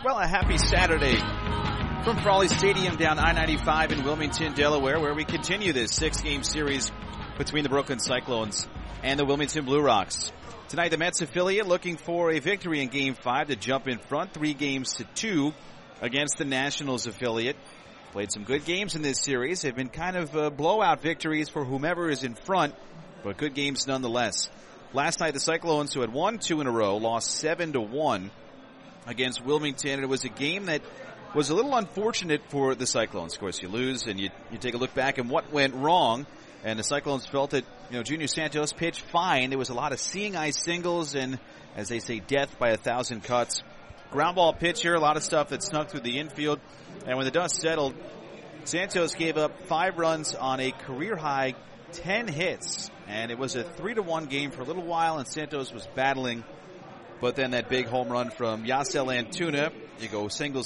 Well, a happy Saturday from Frawley Stadium down I-95 in Wilmington, Delaware, where we continue this 6-game series between the Brooklyn Cyclones and the Wilmington Blue Rocks. Tonight, the Mets affiliate looking for a victory in Game 5 to jump in front 3-2 against the Nationals affiliate. Played some good games in this series. They've been kind of blowout victories for whomever is in front, but good games nonetheless. Last night, the Cyclones, who had won 2 in a row, lost 7-1 against Wilmington. And it was a game that was a little unfortunate for the Cyclones. Of course, you lose and you take a look back and what went wrong. And the Cyclones felt that, Junior Santos pitched fine. There was a lot of seeing eye singles and, as they say, death by 1,000 cuts. Ground ball pitch here, a lot of stuff that snuck through the infield. And when the dust settled, Santos gave up 5 runs on a career high 10 hits. And it was a 3-1 game for a little while, and Santos was battling. But then that big home run from Yasel Antuna, you go single,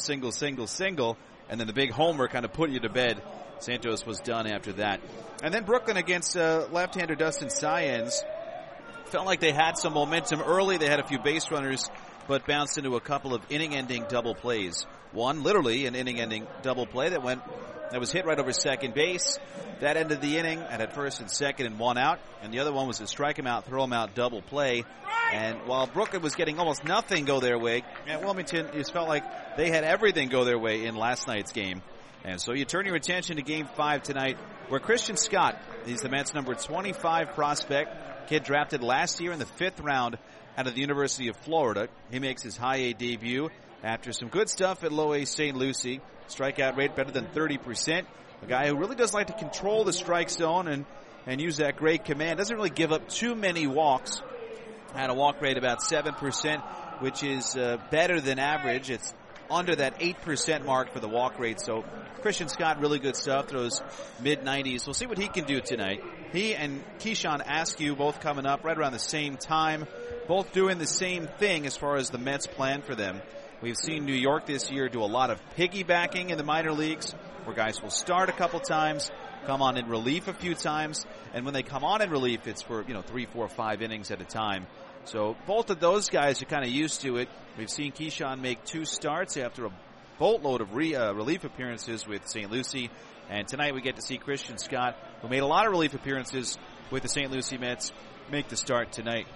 and then the big homer kind of put you to bed. Santos was done after that. And then Brooklyn against left-hander Dustin Saenz. Felt like they had some momentum early. They had a few base runners, but bounced into a couple of inning-ending double plays. One, literally, an inning-ending double play that was hit right over second base. That ended the inning and at first and second and 1 out. And the other one was a strike him out, throw him out double play. And while Brooklyn was getting almost nothing go their way, Wilmington just felt like they had everything go their way in last night's game. And so you turn your attention to Game 5 tonight, where Christian Scott, he's the Mets' number 25 prospect, kid drafted last year in the 5th round out of the University of Florida. He makes his high A debut after some good stuff at low A St. Lucie. Strikeout rate better than 30%. A guy who really does like to control the strike zone and use that great command. Doesn't really give up too many walks. Had a walk rate about 7%, which is better than average. It's under that 8% mark for the walk rate. So Christian Scott, really good stuff, throws mid-90s. We'll see what he can do tonight. He and Keyshawn Askew both coming up right around the same time, both doing the same thing as far as the Mets plan for them. We've seen New York this year do a lot of piggybacking in the minor leagues, where guys will start a couple times, come on in relief a few times, and when they come on in relief, it's for 3, 4, 5 innings at a time. So both of those guys are kind of used to it. We've seen Keyshawn make 2 starts after a boatload of relief appearances with St. Lucie. And tonight we get to see Christian Scott, who made a lot of relief appearances with the St. Lucie Mets, make the start tonight.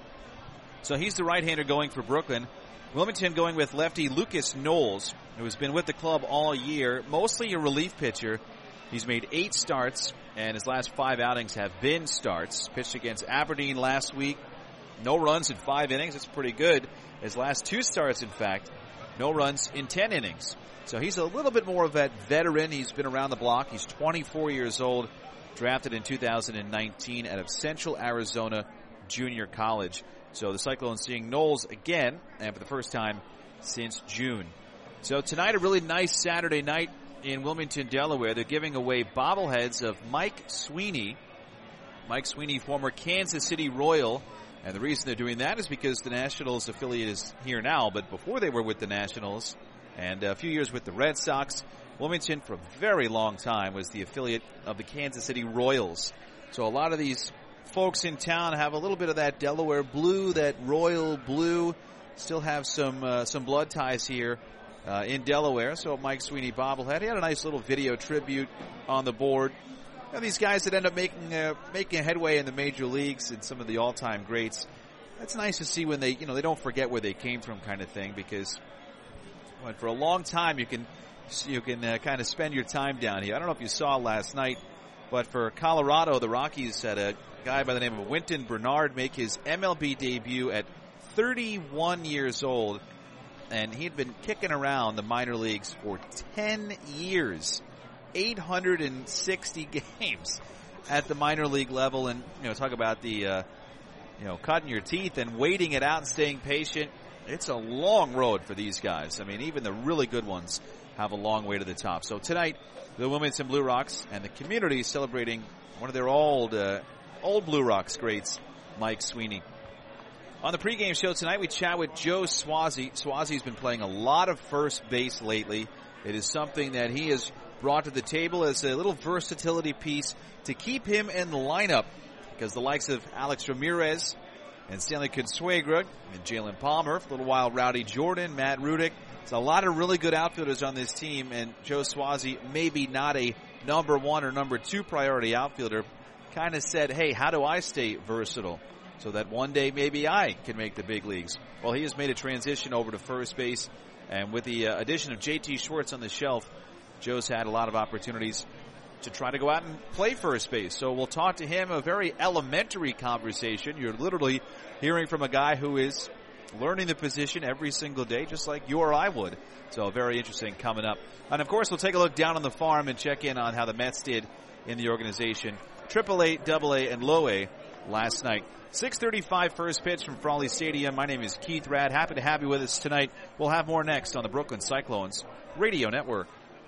So he's the right-hander going for Brooklyn. Wilmington going with lefty Lucas Knowles, who has been with the club all year, mostly a relief pitcher. He's made 8 starts, and his last 5 outings have been starts. Pitched against Aberdeen last week. No runs in 5 innings. That's pretty good. His last 2 starts, in fact, no runs in 10 innings. So he's a little bit more of that veteran. He's been around the block. He's 24 years old, drafted in 2019 out of Central Arizona Junior College. So the Cyclones seeing Knowles again, and for the first time since June. So tonight, a really nice Saturday night in Wilmington, Delaware. They're giving away bobbleheads of Mike Sweeney. Mike Sweeney, former Kansas City Royal. And the reason they're doing that is because the Nationals affiliate is here now, but before they were with the Nationals, and a few years with the Red Sox, Wilmington for a very long time was the affiliate of the Kansas City Royals. So a lot of these folks in town have a little bit of that Delaware blue, that royal blue, still have some blood ties here in Delaware. So Mike Sweeney bobblehead. He had a nice little video tribute on the board. These guys that end up making a headway in the major leagues and some of the all-time greats. That's nice to see when they don't forget where they came from, kind of thing, because for a long time you can kind of spend your time down here. I don't know if you saw last night, but for Colorado, the Rockies had a guy by the name of Winton Bernard make his MLB debut at 31 years old, and he'd been kicking around the minor leagues for 10 years. 860 games at the minor league level, and talk about the cutting your teeth and waiting it out and staying patient. It's a long road for these guys. I mean, even the really good ones have a long way to the top. So tonight, the Wilmington Blue Rocks and the community celebrating one of their old Blue Rocks greats, Mike Sweeney. On the pregame show tonight, we chat with Joe Swazi. Swazi's been playing a lot of first base lately. It is something that he has brought to the table as a little versatility piece to keep him in the lineup, because the likes of Alex Ramirez and Stanley Consuegra and Jalen Palmer, for a little while Rowdy Jordan, Matt Rudick, There's a lot of really good outfielders on this team, and Joe Swazi, maybe not a number 1 or number 2 priority outfielder, kind of said, hey, how do I stay versatile so that one day maybe I can make the big leagues? Well, he has made a transition over to first base, and with the addition of J.T. Schwartz on the shelf, Joe's had a lot of opportunities to try to go out and play first base. So we'll talk to him, a very elementary conversation. You're literally hearing from a guy who is learning the position every single day, just like you or I would. So very interesting coming up. And, of course, we'll take a look down on the farm and check in on how the Mets did in the organization. AAA, AA, and Low A last night. 6:35 first pitch from Frawley Stadium. My name is Keith Radd. Happy to have you with us tonight. We'll have more next on the Brooklyn Cyclones Radio Network.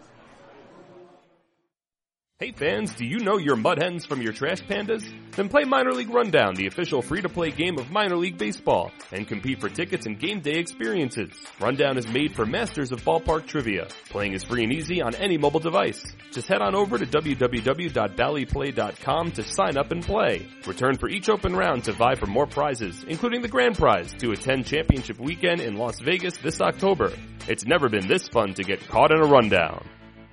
Hey fans, do you know your Mud Hens from your Trash Pandas? Then play Minor League Rundown, the official free-to-play game of Minor League Baseball, and compete for tickets and game day experiences. Rundown is made for masters of ballpark trivia. Playing is free and easy on any mobile device. Just head on over to www.valleyplay.com to sign up and play. Return for each open round to vie for more prizes, including the grand prize to attend championship weekend in Las Vegas this October. It's never been this fun to get caught in a rundown.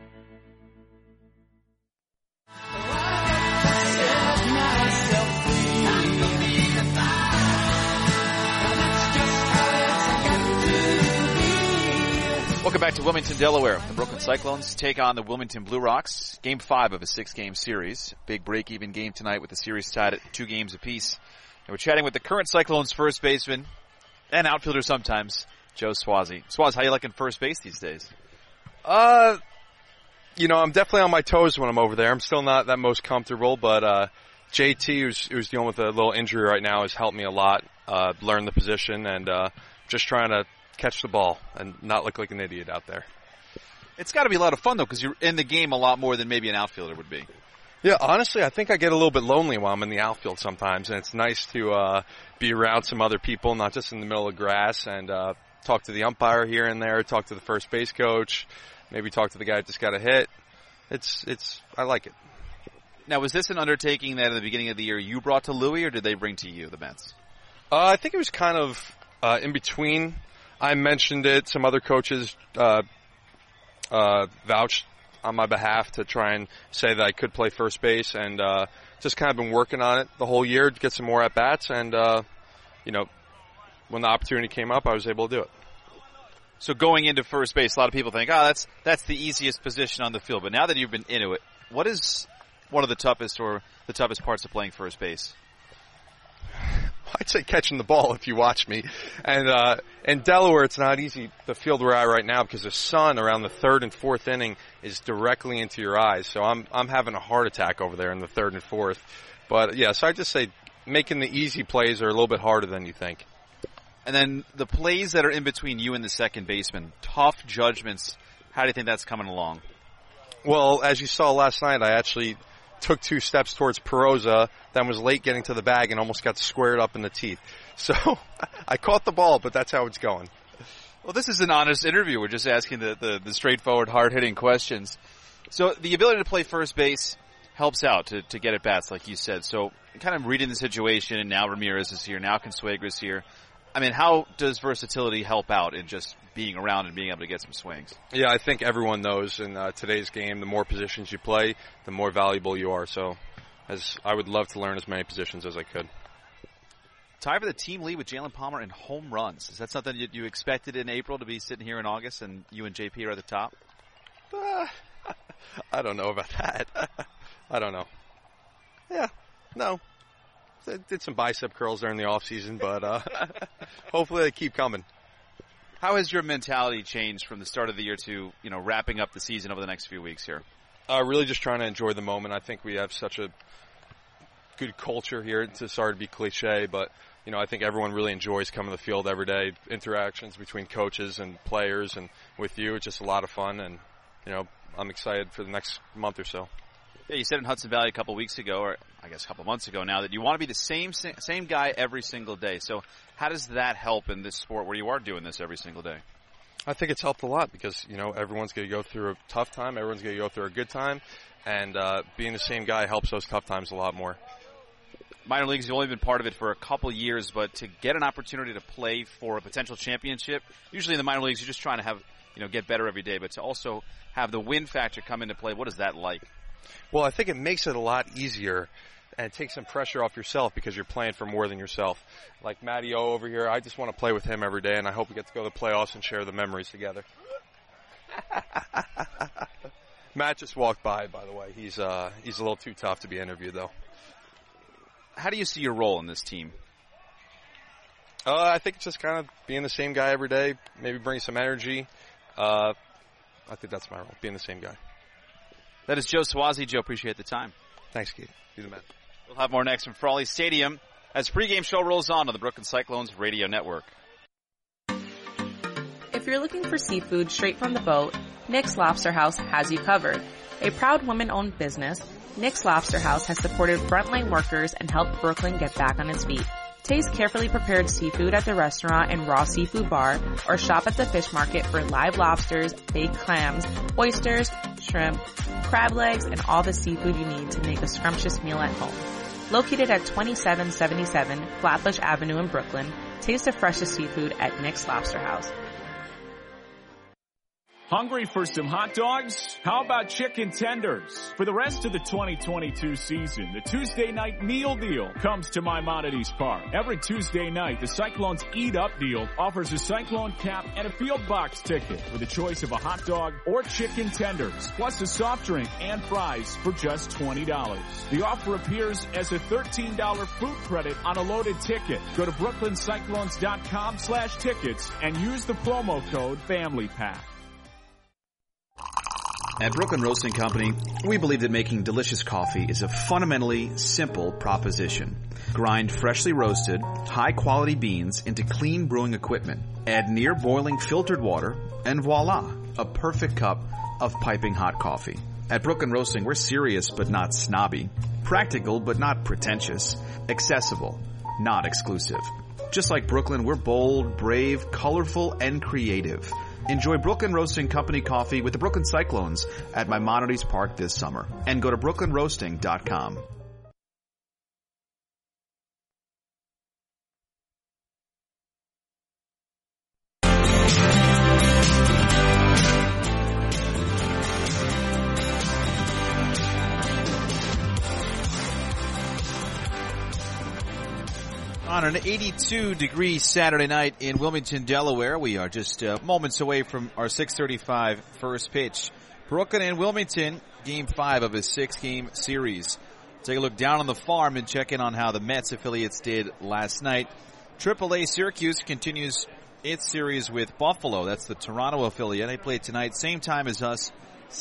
Welcome back to Wilmington, Delaware. The Brooklyn Cyclones take on the Wilmington Blue Rocks. Game 5 of a 6-game series. Big break-even game tonight with the series tied at 2 games apiece. And we're chatting with the current Cyclones first baseman and outfielder sometimes, Joe Swazi. Swaz, how you liking first base these days? I'm definitely on my toes when I'm over there. I'm still not that most comfortable, but JT, who's dealing with a little injury right now, has helped me a lot learn the position and just trying to catch the ball and not look like an idiot out there. It's got to be a lot of fun, though, because you're in the game a lot more than maybe an outfielder would be. Yeah, honestly, I think I get a little bit lonely while I'm in the outfield sometimes, and it's nice to be around some other people, not just in the middle of grass, and talk to the umpire here and there, talk to the first base coach, maybe talk to the guy that just got a hit. I like it. Now, was this an undertaking that at the beginning of the year you brought to Louis, or did they bring to you, the Mets? I think it was kind of in between. I mentioned it. Some other coaches vouched on my behalf to try and say that I could play first base, and just kind of been working on it the whole year to get some more at-bats. And, when the opportunity came up, I was able to do it. So going into first base, a lot of people think, that's the easiest position on the field. But now that you've been into it, what is one of the toughest parts of playing first base? I'd say catching the ball if you watch me. And in Delaware, it's not easy, the field we're at right now, because the sun around the 3rd and 4th inning is directly into your eyes. So I'm having a heart attack over there in the 3rd and 4th. But, yeah, so I'd just say making the easy plays are a little bit harder than you think. And then the plays that are in between you and the second baseman, tough judgments, how do you think that's coming along? Well, as you saw last night, I actually took 2 steps towards Perosa, then was late getting to the bag and almost got squared up in the teeth. So I caught the ball, but that's how it's going. Well, this is an honest interview. We're just asking the straightforward, hard-hitting questions. So the ability to play first base helps out to get at bats, like you said. So kind of reading the situation, and now Ramirez is here, now Consuegra's here. I mean, how does versatility help out in just being around and being able to get some swings? Yeah, I think everyone knows in today's game, the more positions you play, the more valuable you are. So I would love to learn as many positions as I could. Tie for the team lead with Jalen Palmer in home runs. Is that something you expected in April to be sitting here in August and you and JP are at the top? I don't know about that. I don't know. Yeah, no. Did some bicep curls during the off season, but hopefully they keep coming. How has your mentality changed from the start of the year to wrapping up the season over the next few weeks here? Really just trying to enjoy the moment. I think we have such a good culture here. It's sorry to be cliche, but I think everyone really enjoys coming to the field every day. Interactions between coaches and players and with you, it's just a lot of fun, and I'm excited for the next month or so. Yeah, you said in Hudson Valley a couple weeks ago, or I guess a couple months ago now, that you want to be the same guy every single day. So how does that help in this sport where you are doing this every single day? I think it's helped a lot because, everyone's going to go through a tough time. Everyone's going to go through a good time. And being the same guy helps those tough times a lot more. Minor leagues, you've only been part of it for a couple years, but to get an opportunity to play for a potential championship, usually in the minor leagues, you're just trying to have get better every day, but to also have the win factor come into play, what is that like? Well, I think it makes it a lot easier and it takes some pressure off yourself because you're playing for more than yourself. Like Matty O over here, I just want to play with him every day, and I hope we get to go to the playoffs and share the memories together. Matt just walked by the way. He's a little too tough to be interviewed, though. How do you see your role in this team? I think it's just kind of being the same guy every day, maybe bringing some energy. I think that's my role, being the same guy. That is Joe Swazi. Joe, appreciate the time. Thanks, Keith. You're the man. We'll have more next from Frawley Stadium as pregame show rolls on the Brooklyn Cyclones Radio Network. If you're looking for seafood straight from the boat, Nick's Lobster House has you covered. A proud woman-owned business, Nick's Lobster House has supported frontline workers and helped Brooklyn get back on its feet. Taste carefully prepared seafood at the restaurant and raw seafood bar, or shop at the fish market for live lobsters, baked clams, oysters, shrimp, crab legs, and all the seafood you need to make a scrumptious meal at home. Located at 2777 Flatbush Avenue in Brooklyn, taste the freshest seafood at Nick's Lobster House. Hungry for some hot dogs? How about chicken tenders? For the rest of the 2022 season, the Tuesday night meal deal comes to Maimonides Park. Every Tuesday night, the Cyclones Eat Up deal offers a Cyclone cap and a field box ticket with a choice of a hot dog or chicken tenders, plus a soft drink and fries for just $20. The offer appears as a $13 food credit on a loaded ticket. Go to brooklyncyclones.com/tickets and use the promo code FAMILYPACK. At Brooklyn Roasting Company, we believe that making delicious coffee is a fundamentally simple proposition. Grind freshly roasted, high-quality beans into clean brewing equipment. Add near-boiling filtered water, and voila, a perfect cup of piping hot coffee. At Brooklyn Roasting, we're serious but not snobby, practical but not pretentious, accessible, not exclusive. Just like Brooklyn, we're bold, brave, colorful, and creative. Enjoy Brooklyn Roasting Company coffee with the Brooklyn Cyclones at Maimonides Park this summer. And go to brooklynroasting.com. On an 82-degree Saturday night in Wilmington, Delaware, we are just moments away from our 6:35 first pitch. Brooklyn and Wilmington, Game 5 of a 6-game series. Take a look down on the farm and check in on how the Mets affiliates did last night. AAA Syracuse continues its series with Buffalo. That's the Toronto affiliate. They played tonight, same time as us,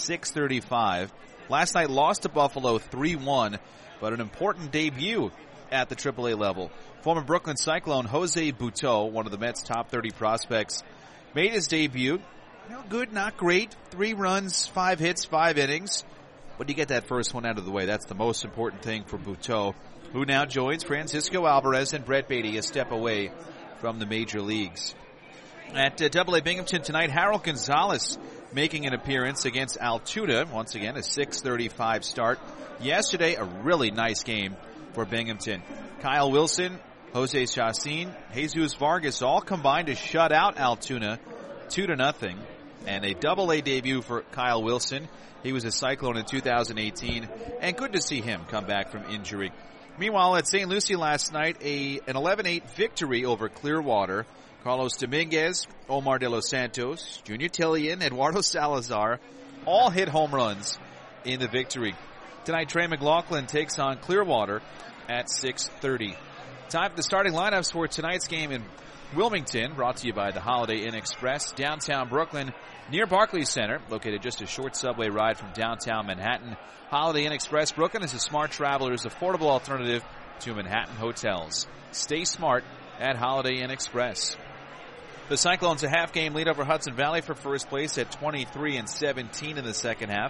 6:35. Last night lost to Buffalo 3-1, but an important debut at the AAA level. Former Brooklyn Cyclone Jose Butto, one of the Mets' top 30 prospects, made his debut. Good, not great. 3 runs, 5 hits, 5 innings. But you get that first one out of the way. That's the most important thing for Butto, who now joins Francisco Alvarez and Brett Beatty a step away from the major leagues. At AA Binghamton tonight, Harold Gonzalez making an appearance against Altoona. Once again, a 6:35 start. Yesterday, a really nice game for Binghamton. Kyle Wilson, Jose Chacin, Jesus Vargas all combined to shut out Altoona 2-0. And a AA debut for Kyle Wilson. He was a Cyclone in 2018, and good to see him come back from injury. Meanwhile, at St. Lucie last night, an 11-8 victory over Clearwater. Carlos Dominguez, Omar De Los Santos, Junior Tillian, Eduardo Salazar all hit home runs in the victory. Tonight, Trey McLaughlin takes on Clearwater at 6:30. Time for the starting lineups for tonight's game in Wilmington, brought to you by the Holiday Inn Express, downtown Brooklyn, near Barclays Center, located just a short subway ride from downtown Manhattan. Holiday Inn Express Brooklyn is a smart traveler's affordable alternative to Manhattan hotels. Stay smart at Holiday Inn Express. The Cyclones a half-game lead over Hudson Valley for first place at 23-17 in the second half,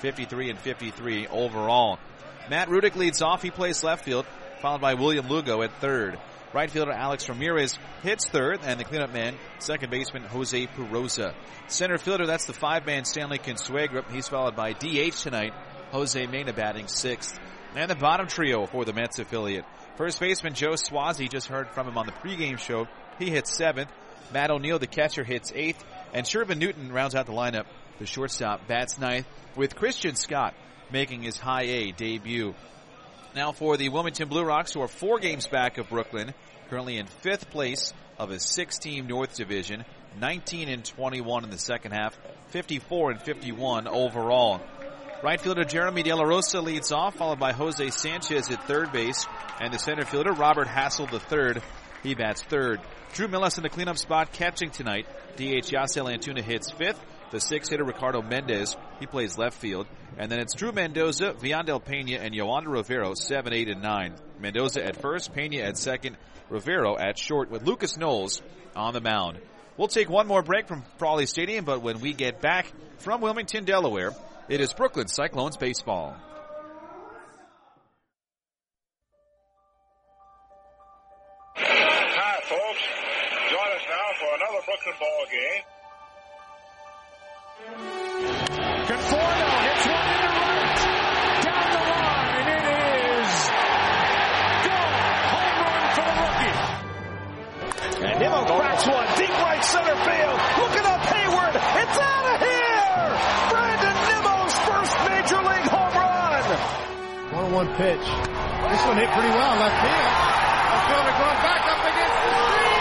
53-53 overall. Matt Rudick leads off. He plays left field, followed by William Lugo at third. Right fielder Alex Ramirez hits third, and the cleanup man, second baseman Jose Perosa. Center fielder, that's the 5-man Stanley Consuegra. He's followed by DH tonight, Jose Mena batting sixth. And the bottom trio for the Mets affiliate. First baseman Joe Swazi, just heard from him on the pregame show. He hits seventh. Matt O'Neill, the catcher, hits 8th. And Shervin Newton rounds out the lineup. The shortstop bats 9th, with Christian Scott making his high A debut. Now for the Wilmington Blue Rocks, who are 4 games back of Brooklyn, currently in 5th place of a 6-team North Division, 19-21 in the second half, 54-51 overall. Right fielder Jeremy De La Rosa leads off, followed by Jose Sanchez at third base, and the center fielder Robert Hassel III, he bats third. Drew Millis in the cleanup spot catching tonight. DH Yasel Antuna hits 5th. The 6-hitter Ricardo Mendez, he plays left field. And then it's Drew Mendoza, Viandel Pena, and Yoander Rivero, 7, 8, and 9. Mendoza at first, Pena at second, Rivero at short, with Lucas Knowles on the mound. We'll take one more break from Frawley Stadium, but when we get back from Wilmington, Delaware, it is Brooklyn Cyclones baseball. Hi, folks. Join us now for another Brooklyn ball game. Conforto hits one into right. Down the line. It is gone. Home run for the rookie. And Nimmo cracks one. Deep right center field. Looking up Hayward. It's out of here. Brandon Nimmo's first major league home run. 1-1 pitch. This one hit pretty well left field. Fielder going back up against the screen.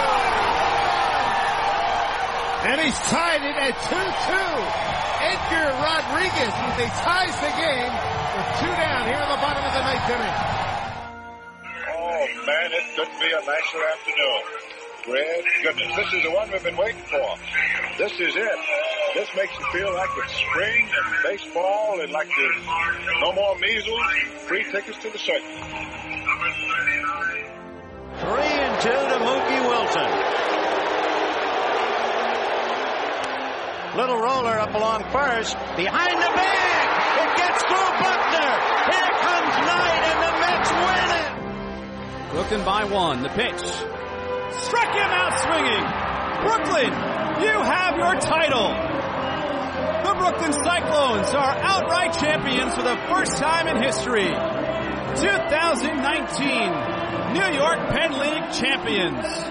And he's tied it at 2-2. Edgar Rodriguez, he ties the game with 2 down here in the bottom of the 9th inning. Oh, man, it couldn't be a nicer afternoon. Great goodness, this is the one we've been waiting for. This is it. This makes you feel like it's spring and baseball and like there's no more measles, free tickets to the circus. 3-2 to Mookie Wilson. Little roller up along first. Behind the bag. It gets through Buckner. Here comes Knight, and the Mets win it. Brooklyn by 1. The pitch. Struck him out swinging. Brooklyn, you have your title. The Brooklyn Cyclones are outright champions for the first time in history. 2019 New York Penn League champions.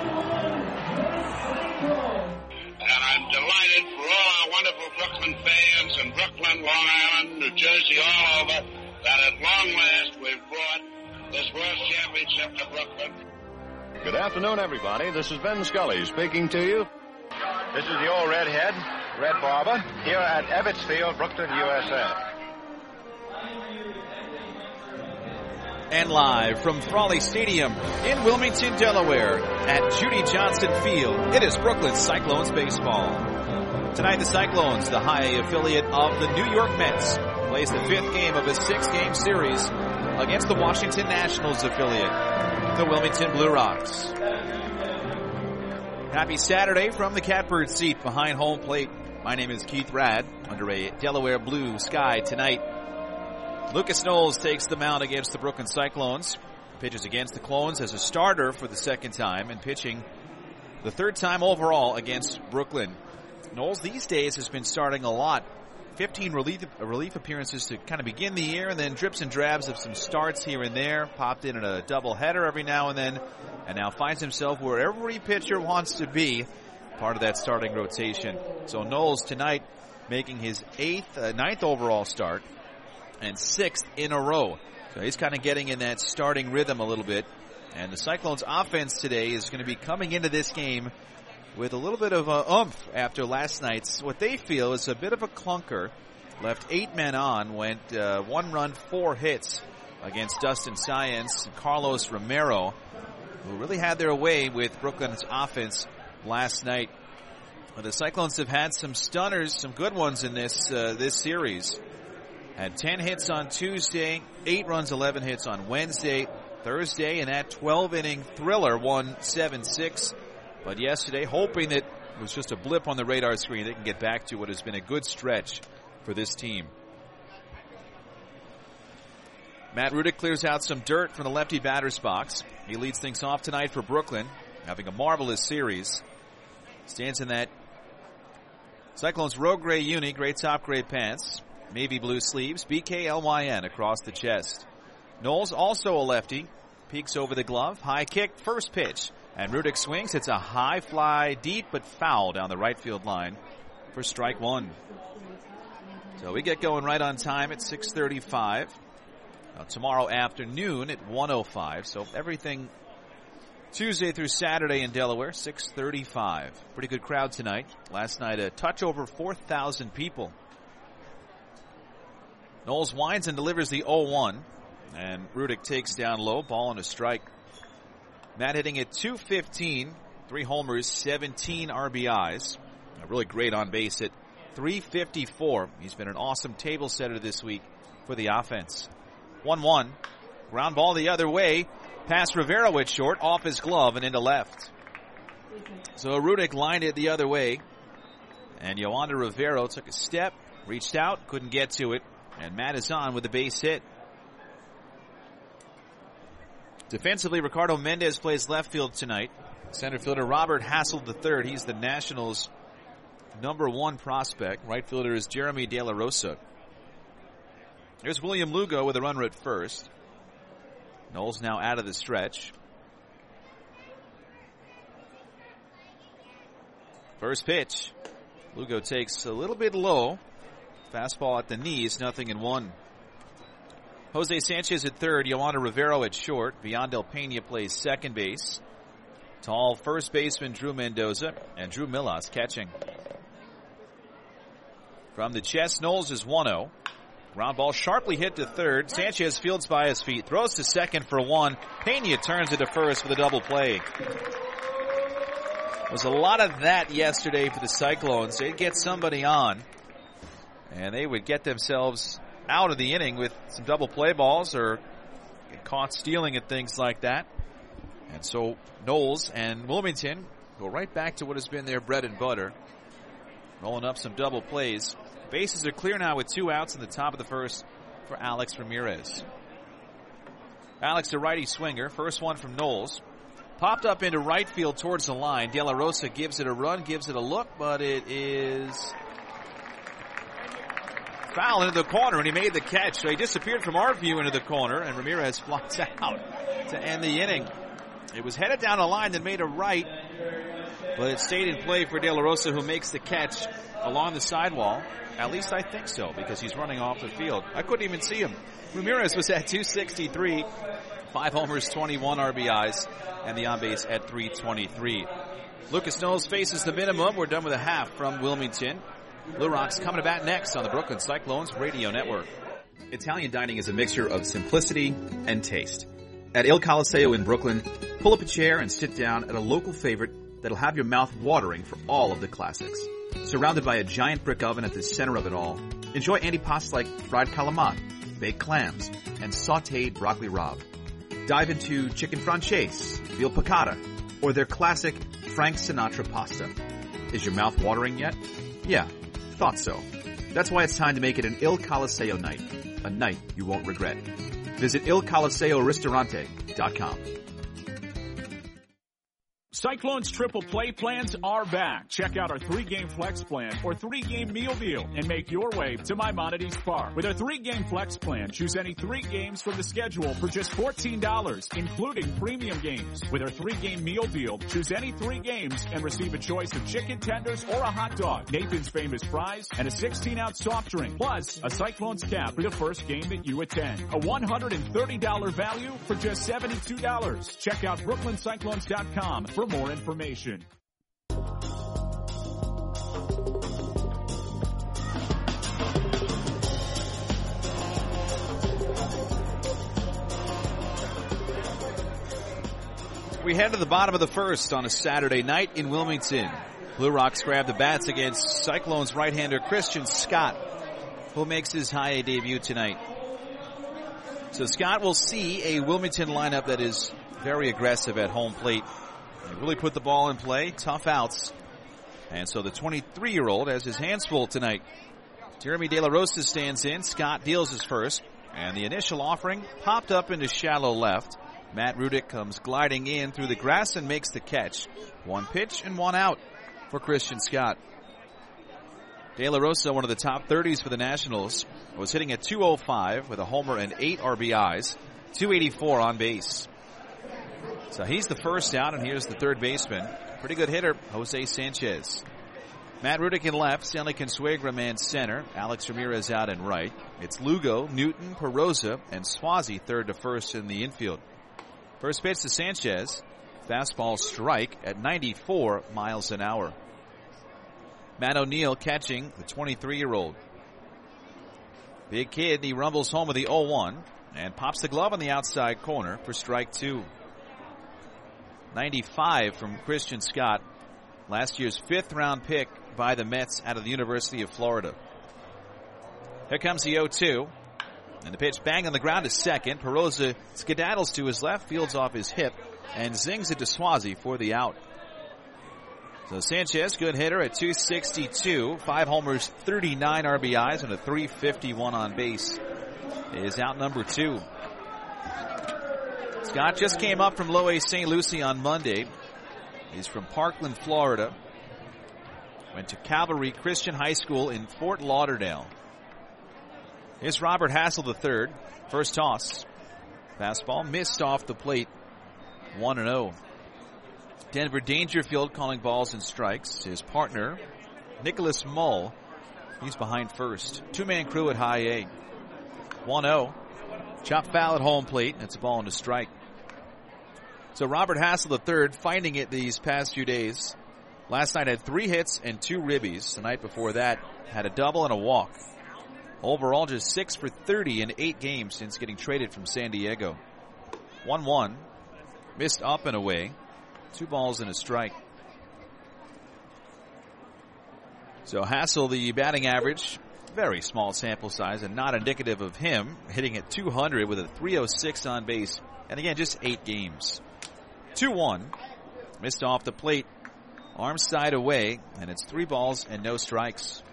And I'm delighted for all our wonderful Brooklyn fans in Brooklyn, Long Island, New Jersey, all over, that at long last we've brought this World Championship to Brooklyn. Good afternoon, everybody. This is Ben Scully speaking to you. This is the old redhead, Red Barber, here at Ebbets Field, Brooklyn, USA. And live from Frawley Stadium in Wilmington, Delaware, at Judy Johnson Field, it is Brooklyn Cyclones baseball. Tonight, the Cyclones, the high A affiliate of the New York Mets, plays the 5th game of a 6-game series against the Washington Nationals affiliate, the Wilmington Blue Rocks. Happy Saturday from the Catbird seat behind home plate. My name is Keith Rad, under a Delaware blue sky tonight. Lucas Knowles takes the mound against the Brooklyn Cyclones. Pitches against the Clones as a starter for the 2nd time and pitching the 3rd time overall against Brooklyn. Knowles these days has been starting a lot. 15 relief appearances to kind of begin the year, and then drips and drabs of some starts here and there. Popped in a doubleheader every now and then, and now finds himself where every pitcher wants to be, part of that starting rotation. So Knowles tonight making his 9th overall start, and 6th in a row. So he's kind of getting in that starting rhythm a little bit. And the Cyclones offense today is going to be coming into this game with a little bit of oomph after last night's, what they feel is a bit of a clunker. Left 8 men on, went 1 run, 4 hits against Dustin Science and Carlos Romero, who really had their way with Brooklyn's offense last night. The Cyclones have had some stunners, some good ones in this series. Had 10 hits on Tuesday, 8 runs, 11 hits on Wednesday, Thursday, and that 12-inning thriller won 7-6. But yesterday, hoping that it was just a blip on the radar screen, they can get back to what has been a good stretch for this team. Matt Rudick clears out some dirt from the lefty batter's box. He leads things off tonight for Brooklyn, having a marvelous series. Stands in that Cyclones road gray uni, gray top, gray pants. Navy blue sleeves, BKLYN across the chest. Knowles, also a lefty, peeks over the glove. High kick, first pitch. And Rudick swings. It's a high fly deep, but foul down the right field line for strike one. So we get going right on time at 6:35. Tomorrow afternoon at 1:05. So everything Tuesday through Saturday in Delaware, 6:35. Pretty good crowd tonight. Last night a touch over 4,000 people. Knowles winds and delivers the 0-1. And Rudick takes down low, ball and a strike. Matt hitting at .215, 3 homers, 17 RBIs. A really great on base at .354. He's been an awesome table setter this week for the offense. 1-1. Ground ball the other way. Past Rivero at short, off his glove and into left. So Rudick lined it the other way. And Yoander Rivero took a step, reached out, couldn't get to it. And Matt is on with a base hit. Defensively, Ricardo Mendez plays left field tonight. Center fielder Robert Hassel III. He's the Nationals' #1 prospect. Right fielder is Jeremy De La Rosa. Here's William Lugo with a runner at first. Knowles now out of the stretch. First pitch. Lugo takes a little bit low. Fastball at the knees, 0-1. Jose Sanchez at third, Yoander Rivero at short. Viandel Pena plays second base. Tall first baseman Drew Mendoza and Drew Millas catching. From the chest, Knowles is 1-0. Ground ball sharply hit to third. Sanchez fields by his feet, throws to second for 1. Pena turns it to first for the double play. There was a lot of that yesterday for the Cyclones. They'd get somebody on, and they would get themselves out of the inning with some double play balls or get caught stealing and things like that. And so Knowles and Wilmington go right back to what has been their bread and butter, rolling up some double plays. Bases are clear now with 2 outs in the top of the first for Alex Ramirez. Alex, a righty swinger. First one from Knowles. Popped up into right field towards the line. De La Rosa gives it a run, gives it a look, but it is foul into the corner, and he made the catch. So he disappeared from our view into the corner, and Ramirez flies out to end the inning. It was headed down a line that made a right, but it stayed in play for De La Rosa, who makes the catch along the sidewall. At least I think so, because he's running off the field. I couldn't even see him. Ramirez was at .263, 5 homers, 21 RBIs, and the on-base at .323. Lucas Knowles faces the minimum. We're done with a half from Wilmington. Blue Rocks coming to bat next on the Brooklyn Cyclones Radio Network. Italian dining is a mixture of simplicity and taste. At Il Colosseo in Brooklyn, pull up a chair and sit down at a local favorite that'll have your mouth watering for all of the classics. Surrounded by a giant brick oven at the center of it all, enjoy antipastas like fried calamari, baked clams, and sautéed broccoli rabe. Dive into chicken franchise, veal piccata, or their classic Frank Sinatra pasta. Is your mouth watering yet? Yeah, thought so. That's why it's time to make it an Il Colosseo night. A night you won't regret. Visit ilcolosseoristorante.com. Cyclones triple play plans are back. Check out our 3-game flex plan or 3-game meal deal and make your way to Maimonides Park. With our 3-game flex plan, choose any 3 games from the schedule for just $14, including premium games. With our 3-game meal deal, choose any 3 games and receive a choice of chicken tenders or a hot dog, Nathan's Famous Fries, and a 16-ounce soft drink, plus a Cyclones cap for the first game that you attend. A $130 value for just $72. Check out BrooklynCyclones.com for more information. We head to the bottom of the first on a Saturday night in Wilmington. Blue Rocks grab the bats against Cyclones right-hander Christian Scott, who makes his high A debut tonight. So Scott will see a Wilmington lineup that is very aggressive at home plate. They really put the ball in play, tough outs. And so the 23-year-old has his hands full tonight. Jeremy De La Rosa stands in. Scott deals his first. And the initial offering popped up into shallow left. Matt Rudick comes gliding in through the grass and makes the catch. 1 pitch and 1 out for Christian Scott. De La Rosa, one of the top 30s for the Nationals, was hitting at .205 with a homer and 8 RBIs, .284 on base. So he's the first out, and here's the third baseman. Pretty good hitter, Jose Sanchez. Matt Rudick in left, Stanley Consuegra man center, Alex Ramirez out in right. It's Lugo, Newton, Perosa, and Swazi third to first in the infield. First pitch to Sanchez. Fastball strike at 94 miles an hour. Matt O'Neill catching the 23-year-old. Big kid, he rumbles home with the 0-1 and pops the glove on the outside corner for strike two. 95 from Christian Scott, last year's 5th round pick by the Mets out of the University of Florida. Here comes the 0-2. And the pitch bang on the ground to second. Perosa skedaddles to his left, fields off his hip, and zings it to Swazi for the out. So Sanchez, good hitter at 262, 5 homers, 39 RBIs, and a 351 on base, is out number 2. Scott just came up from Low A St. Lucie on Monday. He's from Parkland, Florida. Went to Calvary Christian High School in Fort Lauderdale. Here's Robert Hassel III. First toss. Fastball missed off the plate. 1-0. Denver Dangerfield calling balls and strikes. His partner, Nicholas Mull, he's behind first. 2-man crew at high A. 1-0. Chop foul at home plate. That's a ball and a strike. So Robert Hassel III finding it these past few days. Last night had 3 hits and 2 ribbies. The night before that had a double and a walk. Overall, just 6 for 30 in 8 games since getting traded from San Diego. 1-1. Missed up and away. 2 balls and a strike. So Hassel, the batting average, very small sample size and not indicative of him, hitting at 200 with a 306 on base. And again, just 8 games. 2-1. Missed off the plate. Arm side away, and it's 3 balls and no strikes.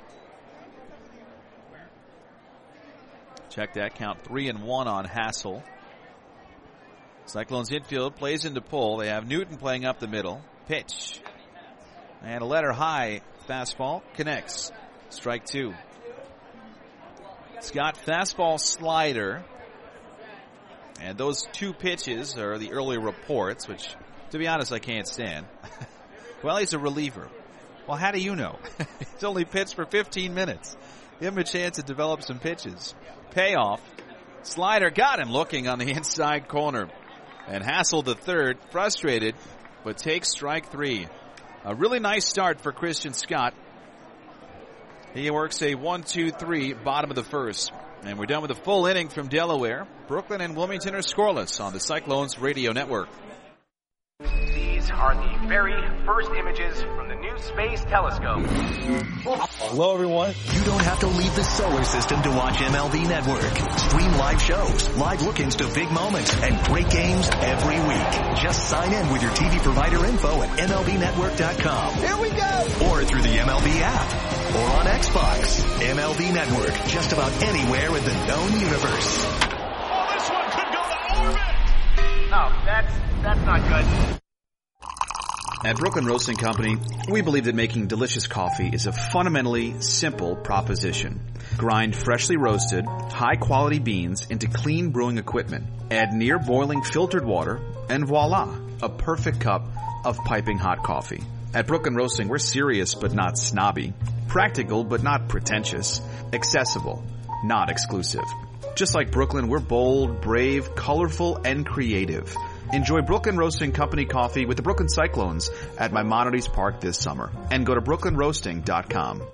Check that count. 3-1 on Hassel. Cyclones infield plays into pull. They have Newton playing up the middle. Pitch. And a letter high fastball connects. Strike 2. Scott fastball slider. And those 2 pitches are the early reports, which, to be honest, I can't stand. Well, he's a reliever. Well, how do you know? He's only pitched for 15 minutes. Give him a chance to develop some pitches. Payoff. Slider got him looking on the inside corner. And Hassel III, frustrated, but takes strike 3. A really nice start for Christian Scott. He works a 1-2-3 bottom of the first. And we're done with a full inning from Delaware. Brooklyn and Wilmington are scoreless on the Cyclones Radio Network. These are the very first images from the new space telescope. Hello, everyone. You don't have to leave the solar system to watch MLB Network. Stream live shows, live look-ins to big moments, and great games every week. Just sign in with your TV provider info at MLBNetwork.com. Here we go! Or through the MLB app. Or on Xbox. MLB Network, just about anywhere in the known universe. Oh, this one could go to orbit! Oh, that's not good. At Brooklyn Roasting Company, we believe that making delicious coffee is a fundamentally simple proposition. Grind freshly roasted, high-quality beans into clean brewing equipment. Add near boiling filtered water, and voila, a perfect cup of piping hot coffee. At Brooklyn Roasting, we're serious but not snobby. Practical but not pretentious. Accessible, not exclusive. Just like Brooklyn, we're bold, brave, colorful, and creative. Enjoy Brooklyn Roasting Company coffee with the Brooklyn Cyclones at Maimonides Park this summer. And go to brooklynroasting.com.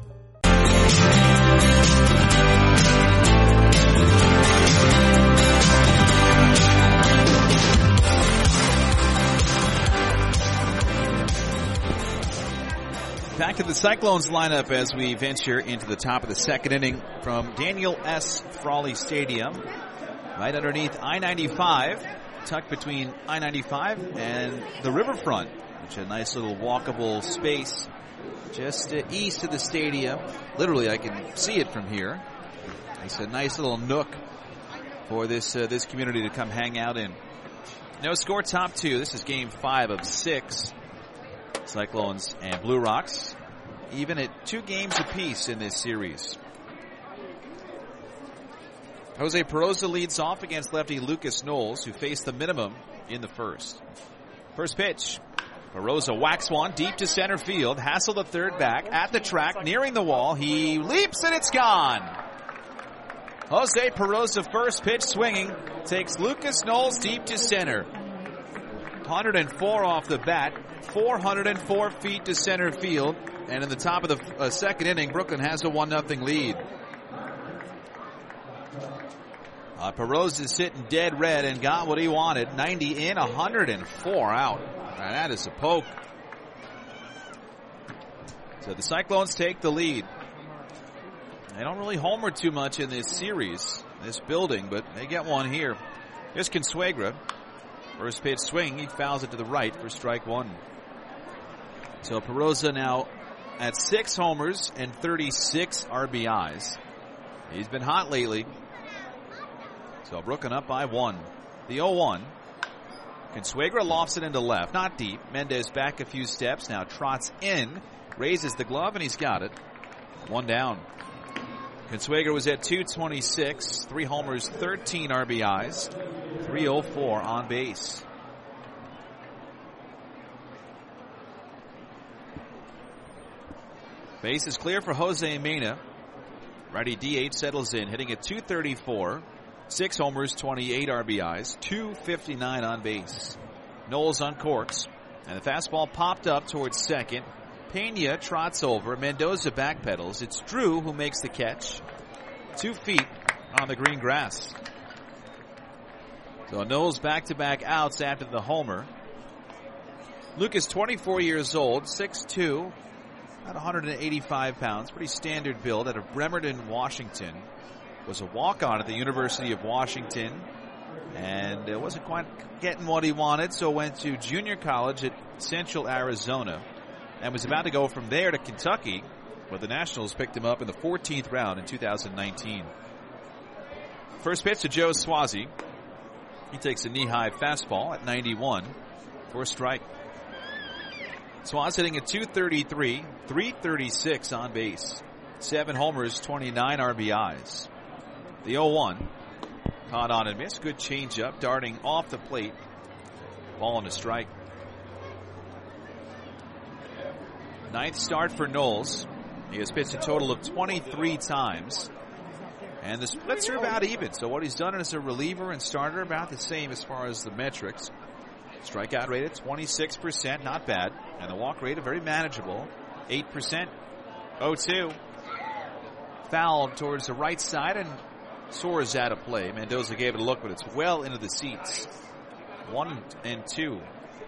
Back to the Cyclones lineup as we venture into the top of the second inning from Daniel S. Frawley Stadium, right underneath I-95, tucked between I-95 and the riverfront, which is a nice little walkable space just east of the stadium. Literally, I can see it from here. It's a nice little nook for this community to come hang out in. No score, top 2. This is game 5 of 6. Cyclones and Blue Rocks, even at 2 games apiece in this series. Jose Perosa leads off against lefty Lucas Knowles, who faced the minimum in the first. First pitch. Perosa whacks one deep to center field. Hassel, the third back, at the track, nearing the wall. He leaps and it's gone. Jose Perosa, first pitch swinging, takes Lucas Knowles deep to center. 104 off the bat, 404 feet to center field. And in the top of the second inning, Brooklyn has a 1-0 lead. Perosa sitting dead red and got what he wanted. 90 in, 104 out. And that is a poke. So the Cyclones take the lead. They don't really homer too much in this series, this building, but they get one here. Here's Consuegra. First pitch swing, he fouls it to the right for strike one. So Perosa now at 6 homers and 36 RBIs. He's been hot lately. So Brooklyn up by 1. The 0-1. Consuegra lofts it into left. Not deep. Mendez back a few steps. Now trots in. Raises the glove and he's got it. 1 down. Consuegra was at 226. 3 homers, 13 RBIs. 304 on base. Base is clear for Jose Mena. Righty DH settles in, hitting at 234. 6 homers, 28 RBIs, 259 on base. Knowles uncorks, and the fastball popped up towards second. Pena trots over. Mendoza backpedals. It's Drew who makes the catch. 2 feet on the green grass. So Knowles back-to-back outs after the homer. Lucas, 24 years old, 6'2", about 185 pounds. Pretty standard build out of Bremerton, Washington. Was a walk-on at the University of Washington and wasn't quite getting what he wanted, so went to junior college at Central Arizona and was about to go from there to Kentucky, but the Nationals picked him up in the 14th round in 2019. First pitch to Joe Swazi. He takes a knee-high fastball at 91 for a strike. Swazi hitting at 233, 336 on base. 7 homers, 29 RBIs. The 0-1. Caught on and missed. Good changeup. Darting off the plate. Ball and a strike. 9th start for Knowles. He has pitched a total of 23 times. And the splits are about even. So what he's done as a reliever and starter, about the same as far as the metrics. Strikeout rate at 26%. Not bad. And the walk rate, very manageable. 8%. 0-2. Fouled towards the right side and soars out of play. Mendoza gave it a look, but it's well into the seats. 1-2.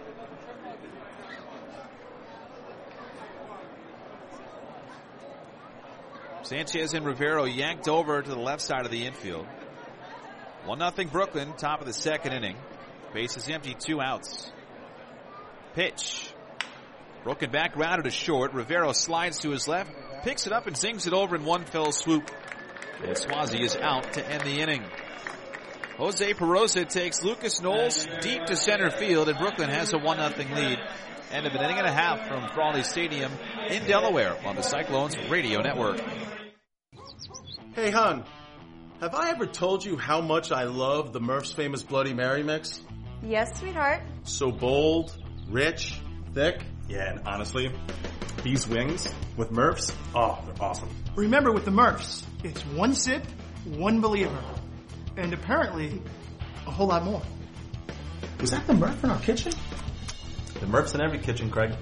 Sanchez and Rivero yanked over to the left side of the infield. 1-0 Brooklyn, top of the second inning. Base is empty, 2 outs. Pitch. Broken back, grounded to short. Rivero slides to his left, picks it up and sings it over in one fell swoop. And Swazi is out to end the inning. Jose Perosa takes Lucas Knowles deep to center field, and Brooklyn has a 1-0 lead. End of an inning and a half from Frawley Stadium in Delaware on the Cyclones Radio Network. Hey, hon, have I ever told you how much I love the Murph's famous Bloody Mary mix? Yes, sweetheart. So bold, rich, thick. Yeah, and honestly, these wings with Murph's, oh, they're awesome. Remember, with the Murph's, it's one sip, one believer. And apparently, a whole lot more. Was that the Murph in our kitchen? The Murph's in every kitchen, Craig.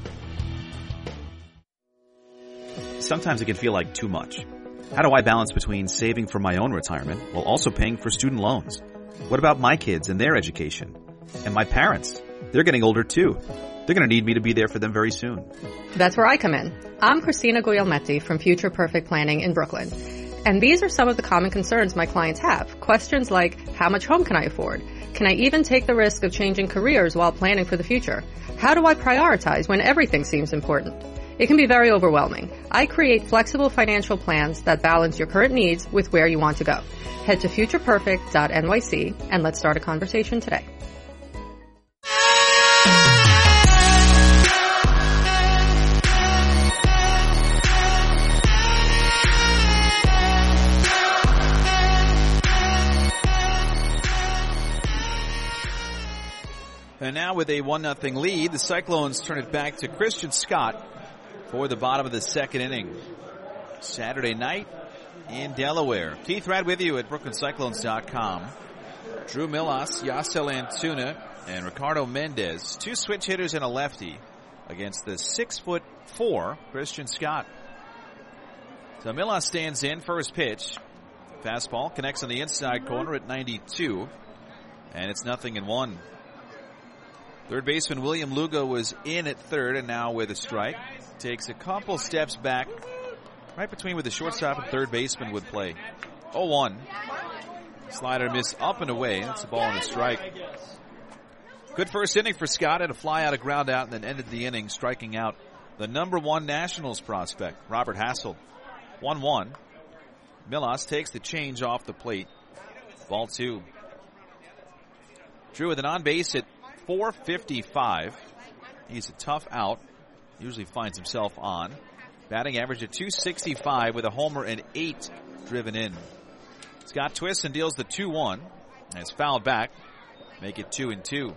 Sometimes it can feel like too much. How do I balance between saving for my own retirement while also paying for student loans? What about my kids and their education? And my parents? They're getting older too. They're going to need me to be there for them very soon. That's where I come in. I'm Christina Guglielmetti from Future Perfect Planning in Brooklyn. And these are some of the common concerns my clients have. Questions like, how much home can I afford? Can I even take the risk of changing careers while planning for the future? How do I prioritize when everything seems important? It can be very overwhelming. I create flexible financial plans that balance your current needs with where you want to go. Head to futureperfect.nyc and let's start a conversation today. And now with a 1-0 lead, the Cyclones turn it back to Christian Scott for the bottom of the second inning. Saturday night in Delaware. Keith Radd with you at BrooklynCyclones.com. Drew Millas, Yasel Antuna, and Ricardo Mendez. 2 switch hitters and a lefty against the 6'4" Christian Scott. So Millas stands in, first pitch. Fastball connects on the inside corner at 92. And it's 0-1. Third baseman William Lugo was in at third and now with a strike. Takes a couple steps back, right between where the shortstop and third baseman would play. 0-1. Slider miss up and away. That's a ball and a strike. Good first inning for Scott. Had a fly out, a ground out, and then ended the inning striking out the number 1 Nationals prospect, Robert Hassel. 1-1. Millas takes the change off the plate. Ball 2. Drew with an on base at 455. He's a tough out. Usually finds himself on. Batting average at 265 with a homer and 8 driven in. Scott twists and deals the 2-1. And it's fouled back. Make it 2-2.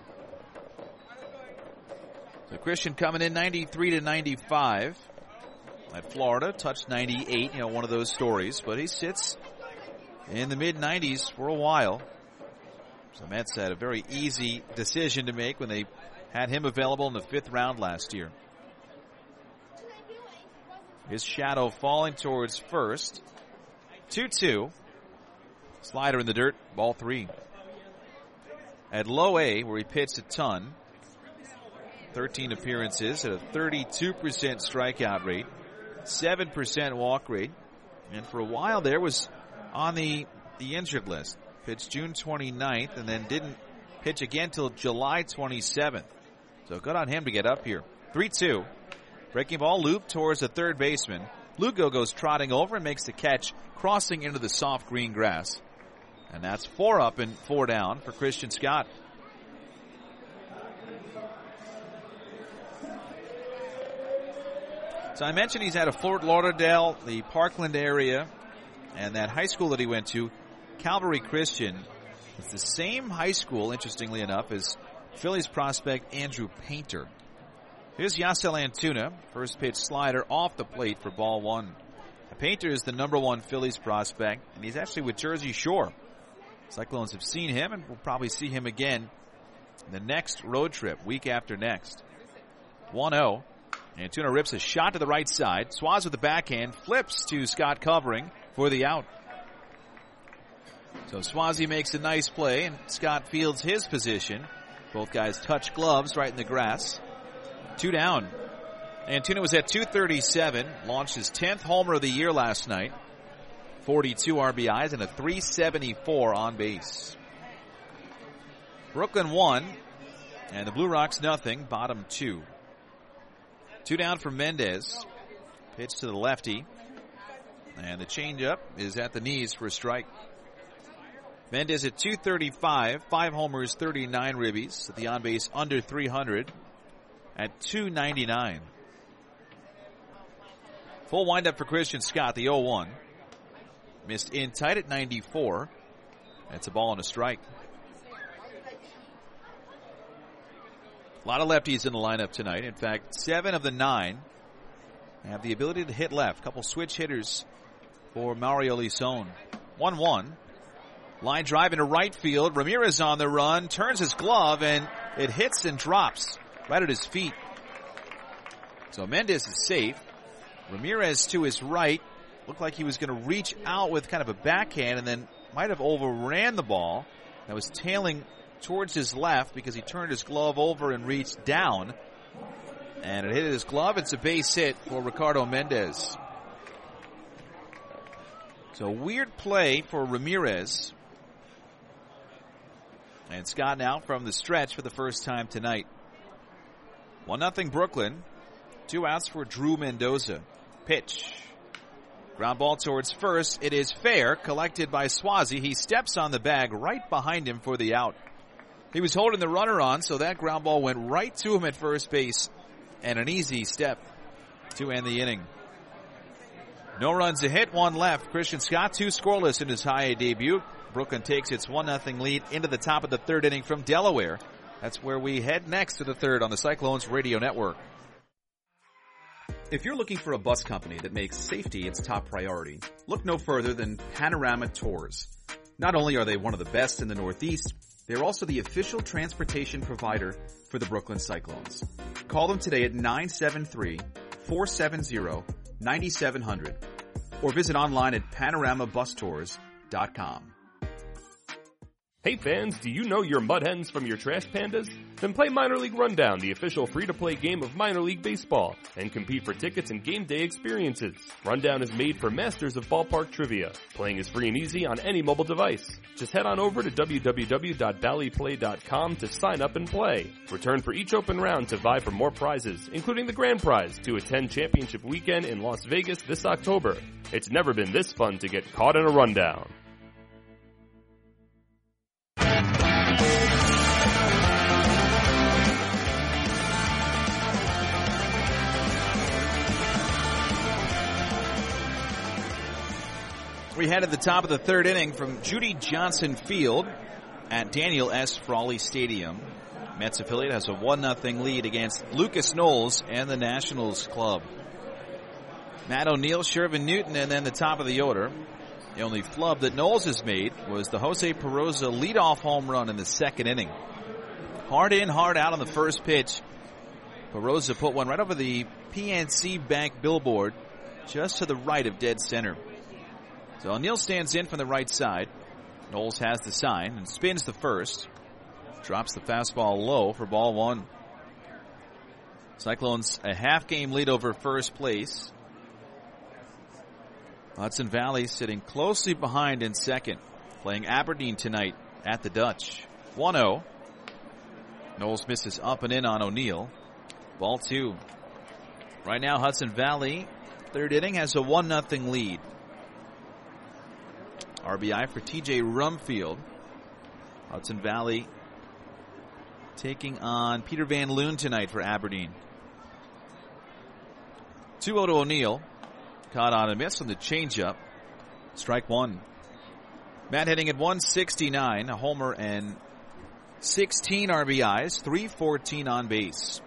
So Christian coming in 93-95. At Florida, touched 98, one of those stories. But he sits in the mid-90s for a while. So Mets had a very easy decision to make when they had him available in the 5th round last year. His shadow falling towards first. 2-2. Slider in the dirt, ball 3. At low A, where he pitched a ton, 13 appearances at a 32% strikeout rate, 7% walk rate, and for a while there was on the injured list. Pitched June 29th and then didn't pitch again till July 27th. So good on him to get up here. 3-2. Breaking ball loop towards the third baseman. Lugo goes trotting over and makes the catch, crossing into the soft green grass. And that's 4 up and 4 down for Christian Scott. So I mentioned he's out of Fort Lauderdale, the Parkland area, and that high school that he went to, Calvary Christian. It's the same high school, interestingly enough, as Phillies prospect Andrew Painter. Here's Yasel Antuna. First pitch slider off the plate for ball 1. Painter is the number 1 Phillies prospect, and he's actually with Jersey Shore. Cyclones have seen him, and we'll probably see him again in the next road trip, week after next. 1-0. Antuna rips a shot to the right side. Swaz with the backhand, flips to Scott covering for the out. So Swazi makes a nice play, and Scott fields his position. Both guys touch gloves right in the grass. 2 down. Antuna was at 237, launched his 10th homer of the year last night. 42 RBIs and a 374 on base. Brooklyn 1, and the Blue Rocks nothing, bottom 2. 2 down for Mendez. Pitch to the lefty. And the changeup is at the knees for a strike. Mendez at 235, 5 homers, 39 ribbies. At the on-base under 300 at 299. Full windup for Christian Scott, the 0-1. Missed in tight at 94. That's a ball and a strike. A lot of lefties in the lineup tonight. In fact, 7 of the 9 have the ability to hit left. A couple switch hitters for Mario Lison. 1-1. Line drive into right field. Ramirez on the run. Turns his glove and it hits and drops right at his feet. So Mendez is safe. Ramirez to his right. Looked like he was going to reach out with kind of a backhand and then might have overran the ball. That was tailing towards his left because he turned his glove over and reached down. And it hit his glove. It's a base hit for Ricardo Mendez. So weird play for Ramirez. And Scott now from the stretch for the first time tonight. 1-0 Brooklyn. 2 outs for Drew Mendoza. Pitch. Ground ball towards first. It is fair. Collected by Swazi. He steps on the bag right behind him for the out. He was holding the runner on, so that ground ball went right to him at first base. And an easy step to end the inning. No runs a hit, 1 left. Christian Scott 2 scoreless in his high A debut. Brooklyn takes its 1-0 lead into the top of the 3rd inning from Delaware. That's where we head next to the third on the Cyclones Radio Network. If you're looking for a bus company that makes safety its top priority, look no further than Panorama Tours. Not only are they one of the best in the Northeast, they're also the official transportation provider for the Brooklyn Cyclones. Call them today at 973-470-9700 or visit online at panoramabustours.com. Hey fans, do you know your mud hens from your trash pandas? Then play Minor League Rundown, the official free-to-play game of minor league baseball, and compete for tickets and game day experiences. Rundown is made for masters of ballpark trivia. Playing is free and easy on any mobile device. Just head on over to www.valleyplay.com to sign up and play. Return for each open round to vie for more prizes, including the grand prize to attend championship weekend in Las Vegas this October. It's never been this fun to get caught in a rundown. We head at the top of the third inning from Judy Johnson Field at Daniel S. Frawley Stadium. Mets affiliate has a 1-0 lead against Lucas Knowles and the Nationals club. Matt O'Neill, Shervin Newton, and then the top of the order. The only flub that Knowles has made was the Jose Peroza leadoff home run in the second inning. Hard in, hard out on the first pitch. Peroza put one right over the PNC Bank billboard just to the right of dead center. So O'Neill stands in from the right side. Knowles has the sign and spins the first. Drops the fastball low for ball one. Cyclones a half-game lead over first place. Hudson Valley sitting closely behind in second. Playing Aberdeen tonight at the Dutch. 1-0. Knowles misses up and in on O'Neill. Ball two. Right now Hudson Valley, third inning, has a 1-0 lead. RBI for TJ Rumfield. Hudson Valley taking on Peter Van Loon tonight for Aberdeen. 2-0 to O'Neill. Caught on a miss on the changeup. Strike one. Matt hitting at 169, a homer and 16 RBIs, 314 on base.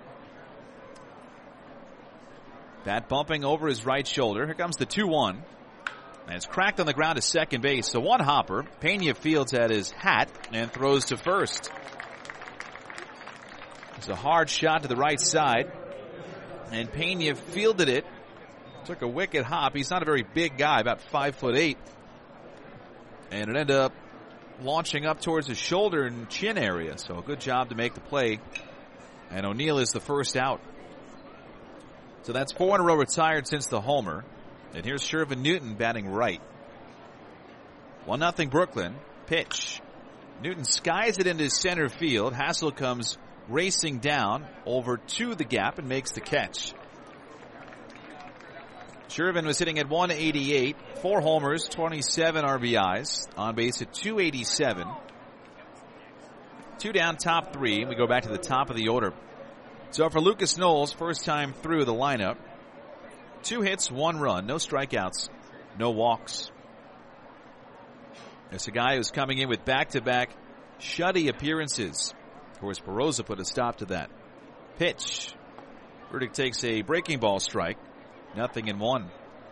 Bat bumping over his right shoulder. Here comes the 2-1. And it's cracked on the ground to second base. So one hopper. Pena fields at his hat and throws to first. It's a hard shot to the right side. And Pena fielded it. Took a wicked hop. He's not a very big guy, about 5'8". And it ended up launching up towards his shoulder and chin area. So a good job to make the play. And O'Neill is the first out. So that's 4 in a row retired since the homer. And here's Shervin Newton batting right. 1-0 Brooklyn. Pitch. Newton skies it into center field. Hassel comes racing down over to the gap and makes the catch. Shervin was hitting at 188. 4 homers, 27 RBIs. On base at 287. 2 down, top 3. We go back to the top of the order. So for Lucas Knowles, first time through the lineup. 2 hits, 1 run, no strikeouts, no walks. It's a guy who's coming in with back-to-back shutty appearances. Of course, Peroza put a stop to that. Pitch. Burdick takes a breaking ball strike. 0-1.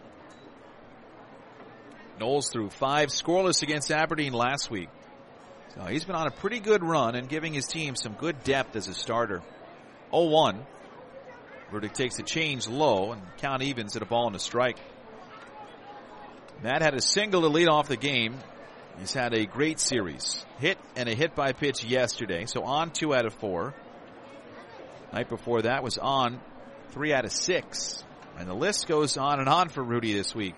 Knowles threw 5 scoreless against Aberdeen last week. So he's been on a pretty good run and giving his team some good depth as a starter. 0-1. Burdick takes a change low and count evens at a ball and a strike. Matt had a single to lead off the game. He's had a great series. Hit and a hit by pitch yesterday. So on 2 out of 4. Night before that was on 3 out of 6. And the list goes on and on for Rudy this week.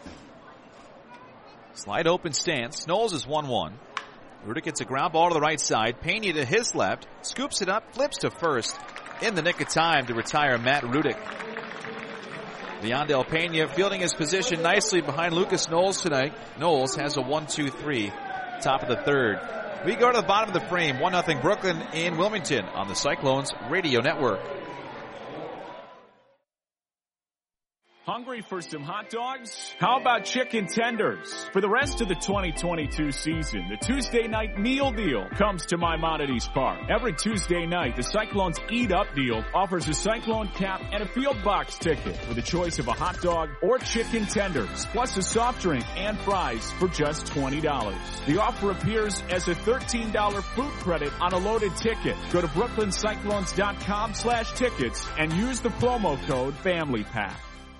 Slide open stance. Knowles is 1-1. Rudick gets a ground ball to the right side. Pena to his left. Scoops it up. Flips to first. In the nick of time to retire Matt Rudick. Leondel Pena fielding his position nicely behind Lucas Knowles tonight. Knowles has a 1-2-3, top of the third. We go to the bottom of the frame. 1-0 Brooklyn in Wilmington on the Cyclones Radio Network. Hungry for some hot dogs? How about chicken tenders? For the rest of the 2022 season, the Tuesday night meal deal comes to Maimonides Park. Every Tuesday night, the Cyclones Eat Up deal offers a Cyclone cap and a field box ticket with a choice of a hot dog or chicken tenders, plus a soft drink and fries for just $20. The offer appears as a $13 food credit on a loaded ticket. Go to brooklyncyclones.com/tickets and use the promo code FAMILYPACK.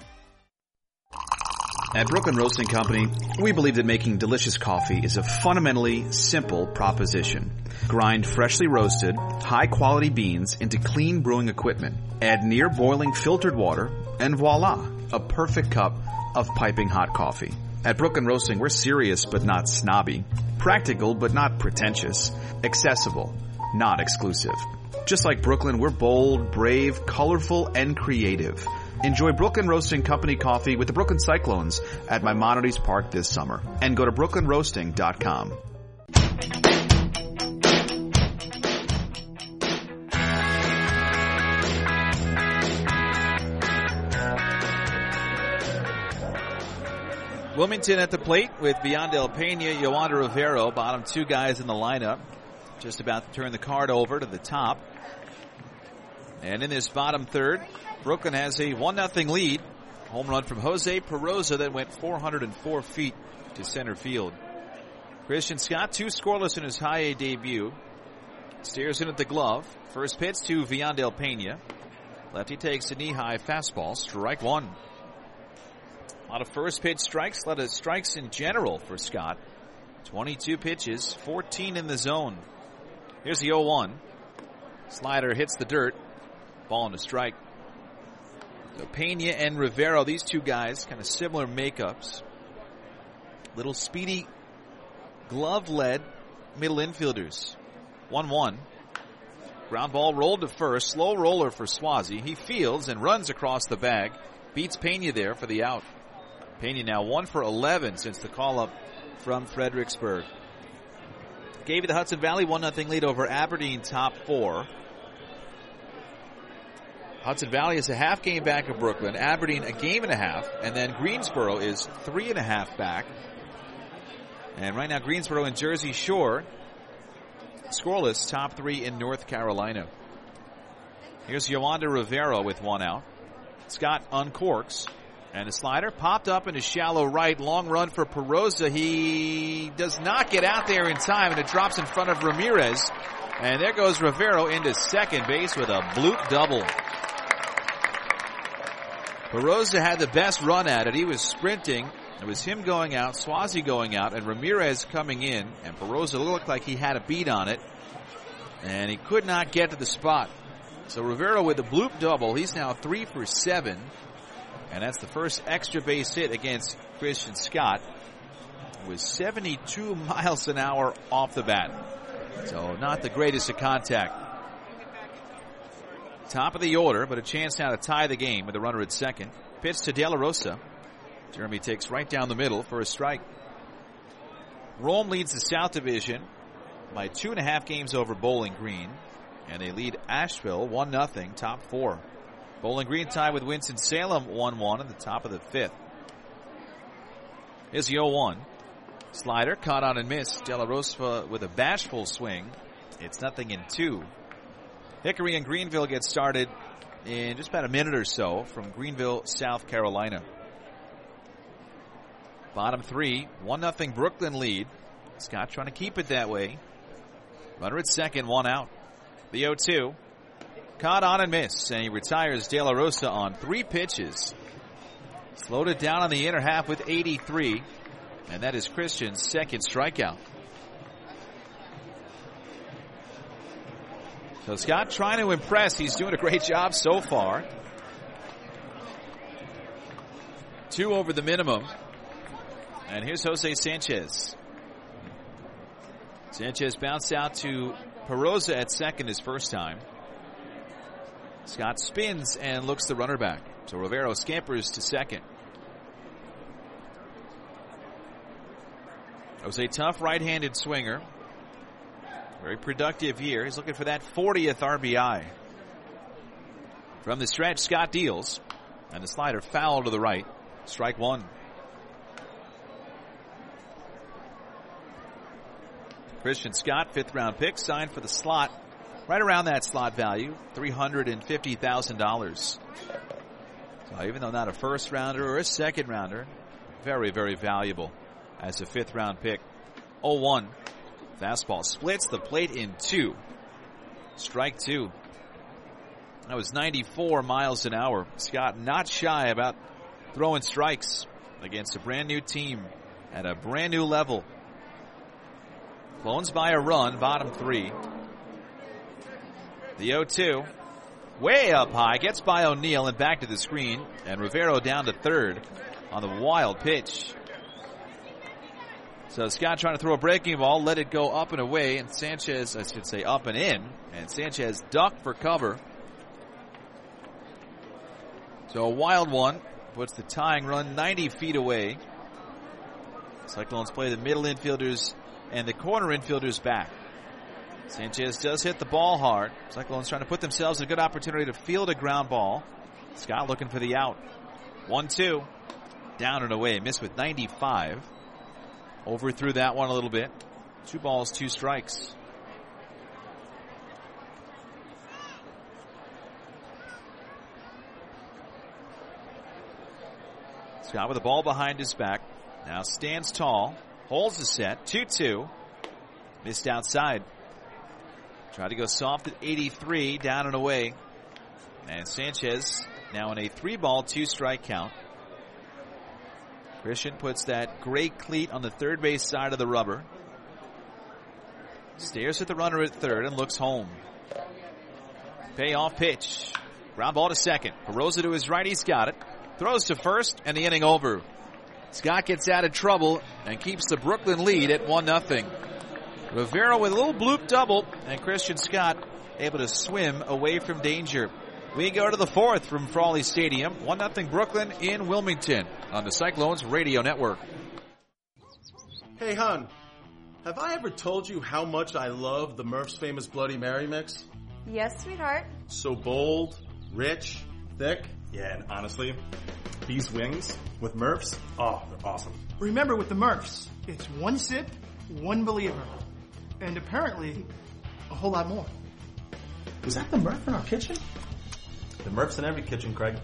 At Brooklyn Roasting Company, we believe that making delicious coffee is a fundamentally simple proposition. Grind freshly roasted, high-quality beans into clean brewing equipment. Add near-boiling filtered water, and voila, a perfect cup of piping hot coffee. At Brooklyn Roasting, we're serious but not snobby, practical but not pretentious, accessible, not exclusive. Just like Brooklyn, we're bold, brave, colorful, and creative. Enjoy Brooklyn Roasting Company coffee with the Brooklyn Cyclones at Maimonides Park this summer. And go to brooklynroasting.com. Wilmington at the plate with Viandel Pena, Yoander Rivero, bottom two guys in the lineup. Just about to turn the card over to the top. And in this bottom third, Brooklyn has a 1-0 lead. Home run from Jose Peroza that went 404 feet to center field. Christian Scott, 2 scoreless in his high A debut. Stares in at the glove. First pitch to Viandel Pena. Lefty takes a knee-high fastball, strike one. A lot of first pitch strikes, a lot of strikes in general for Scott. 22 pitches, 14 in the zone. Here's the 0-1. Slider hits the dirt. Ball and a strike. So Pena and Rivero, these two guys, kind of similar makeups. Little speedy, glove-led middle infielders. 1-1. Ground ball rolled to first. Slow roller for Swazi. He fields and runs across the bag. Beats Pena there for the out. Pena now 1 for 11 since the call-up from Fredericksburg. Gave you the Hudson Valley 1-0 lead over Aberdeen, top 4. Hudson Valley is a half game back of Brooklyn. Aberdeen a game and a half. And then Greensboro is 3.5 back. And right now Greensboro and Jersey Shore scoreless, top 3 in North Carolina. Here's Yoander Rivero with 1 out. Scott uncorks. And a slider popped up in a shallow right. Long run for Peroza. He does not get out there in time, and it drops in front of Ramirez. And there goes Rivero into second base with a bloop double. Peroza had the best run at it. He was sprinting. It was him going out, Swazi going out, and Ramirez coming in. And Peroza looked like he had a beat on it. And he could not get to the spot. So Rivero with the bloop double. He's now 3 for 7. And that's the first extra base hit against Christian Scott. It was 72 miles an hour off the bat. So not the greatest of contact. Top of the order, but a chance now to tie the game with a runner at second. Pitch to De La Rosa. Jeremy takes right down the middle for a strike. Rome leads the South Division by 2.5 games over Bowling Green. And they lead Asheville 1-0, top 4. Bowling Green tied with Winston-Salem 1-1 in the top of the 5th. Here's the 0-1. Slider caught on and missed. De La Rosa with a bashful swing. It's 0-2. Hickory and Greenville get started in just about a minute or so from Greenville, South Carolina. Bottom 3, 1-0 Brooklyn lead. Scott trying to keep it that way. Runner at second, 1 out. The 0-2. Caught on and missed, and he retires De La Rosa on 3 pitches. Slowed it down on the inner half with 83, and that is Christian's second strikeout. So Scott trying to impress. He's doing a great job so far. 2 over the minimum. And here's Jose Sanchez. Sanchez bounced out to Peroza at second his first time. Scott spins and looks the runner back. So Rivero scampers to second. Jose, tough right-handed swinger. Very productive year. He's looking for that 40th RBI. From the stretch, Scott deals. And the slider foul to the right. Strike one. Christian Scott, 5th round pick, signed for the slot. Right around that slot value, $350,000. So even though not a first rounder or a second rounder, very, very valuable as a 5th round pick. 0-1. Fastball splits the plate in 2. Strike 2. That was 94 miles an hour. Scott not shy about throwing strikes against a brand new team at a brand new level. Clones by a run, bottom 3. The 0-2. Way up high, gets by O'Neill and back to the screen. And Rivero down to third on the wild pitch. So Scott trying to throw a breaking ball, let it go up and away, and Sanchez, I should say up and in, and Sanchez ducked for cover. So a wild one puts the tying run 90 feet away. Cyclones play the middle infielders and the corner infielders back. Sanchez does hit the ball hard. Cyclones trying to put themselves in a good opportunity to field a ground ball. Scott looking for the out. 1-2. Down and away. Missed with 95. Overthrew that one a little bit. 2 balls, 2 strikes. Scott with the ball behind his back. Now stands tall. Holds the set. 2-2. Missed outside. Tried to go soft at 83. Down and away. And Sanchez now in a 3-ball, 2-strike count. Christian puts that gray cleat on the third base side of the rubber. Stares at the runner at third and looks home. Payoff pitch. Ground ball to second. Barroza to his right. He's got it. Throws to first and the inning over. Scott gets out of trouble and keeps the Brooklyn lead at 1-0. Rivero with a little bloop double and Christian Scott able to swim away from danger. We go to the 4th from Frawley Stadium. 1-0 Brooklyn in Wilmington on the Cyclones Radio Network. Hey, hon, have I ever told you how much I love the Murph's Famous Bloody Mary mix? Yes, sweetheart. So bold, rich, thick. Yeah, and honestly, these wings with Murph's, oh, they're awesome. Remember, with the Murphs, it's 1 sip, 1 believer. And apparently, a whole lot more. Was that the Murph in our kitchen? The Murph's in every kitchen, Craig.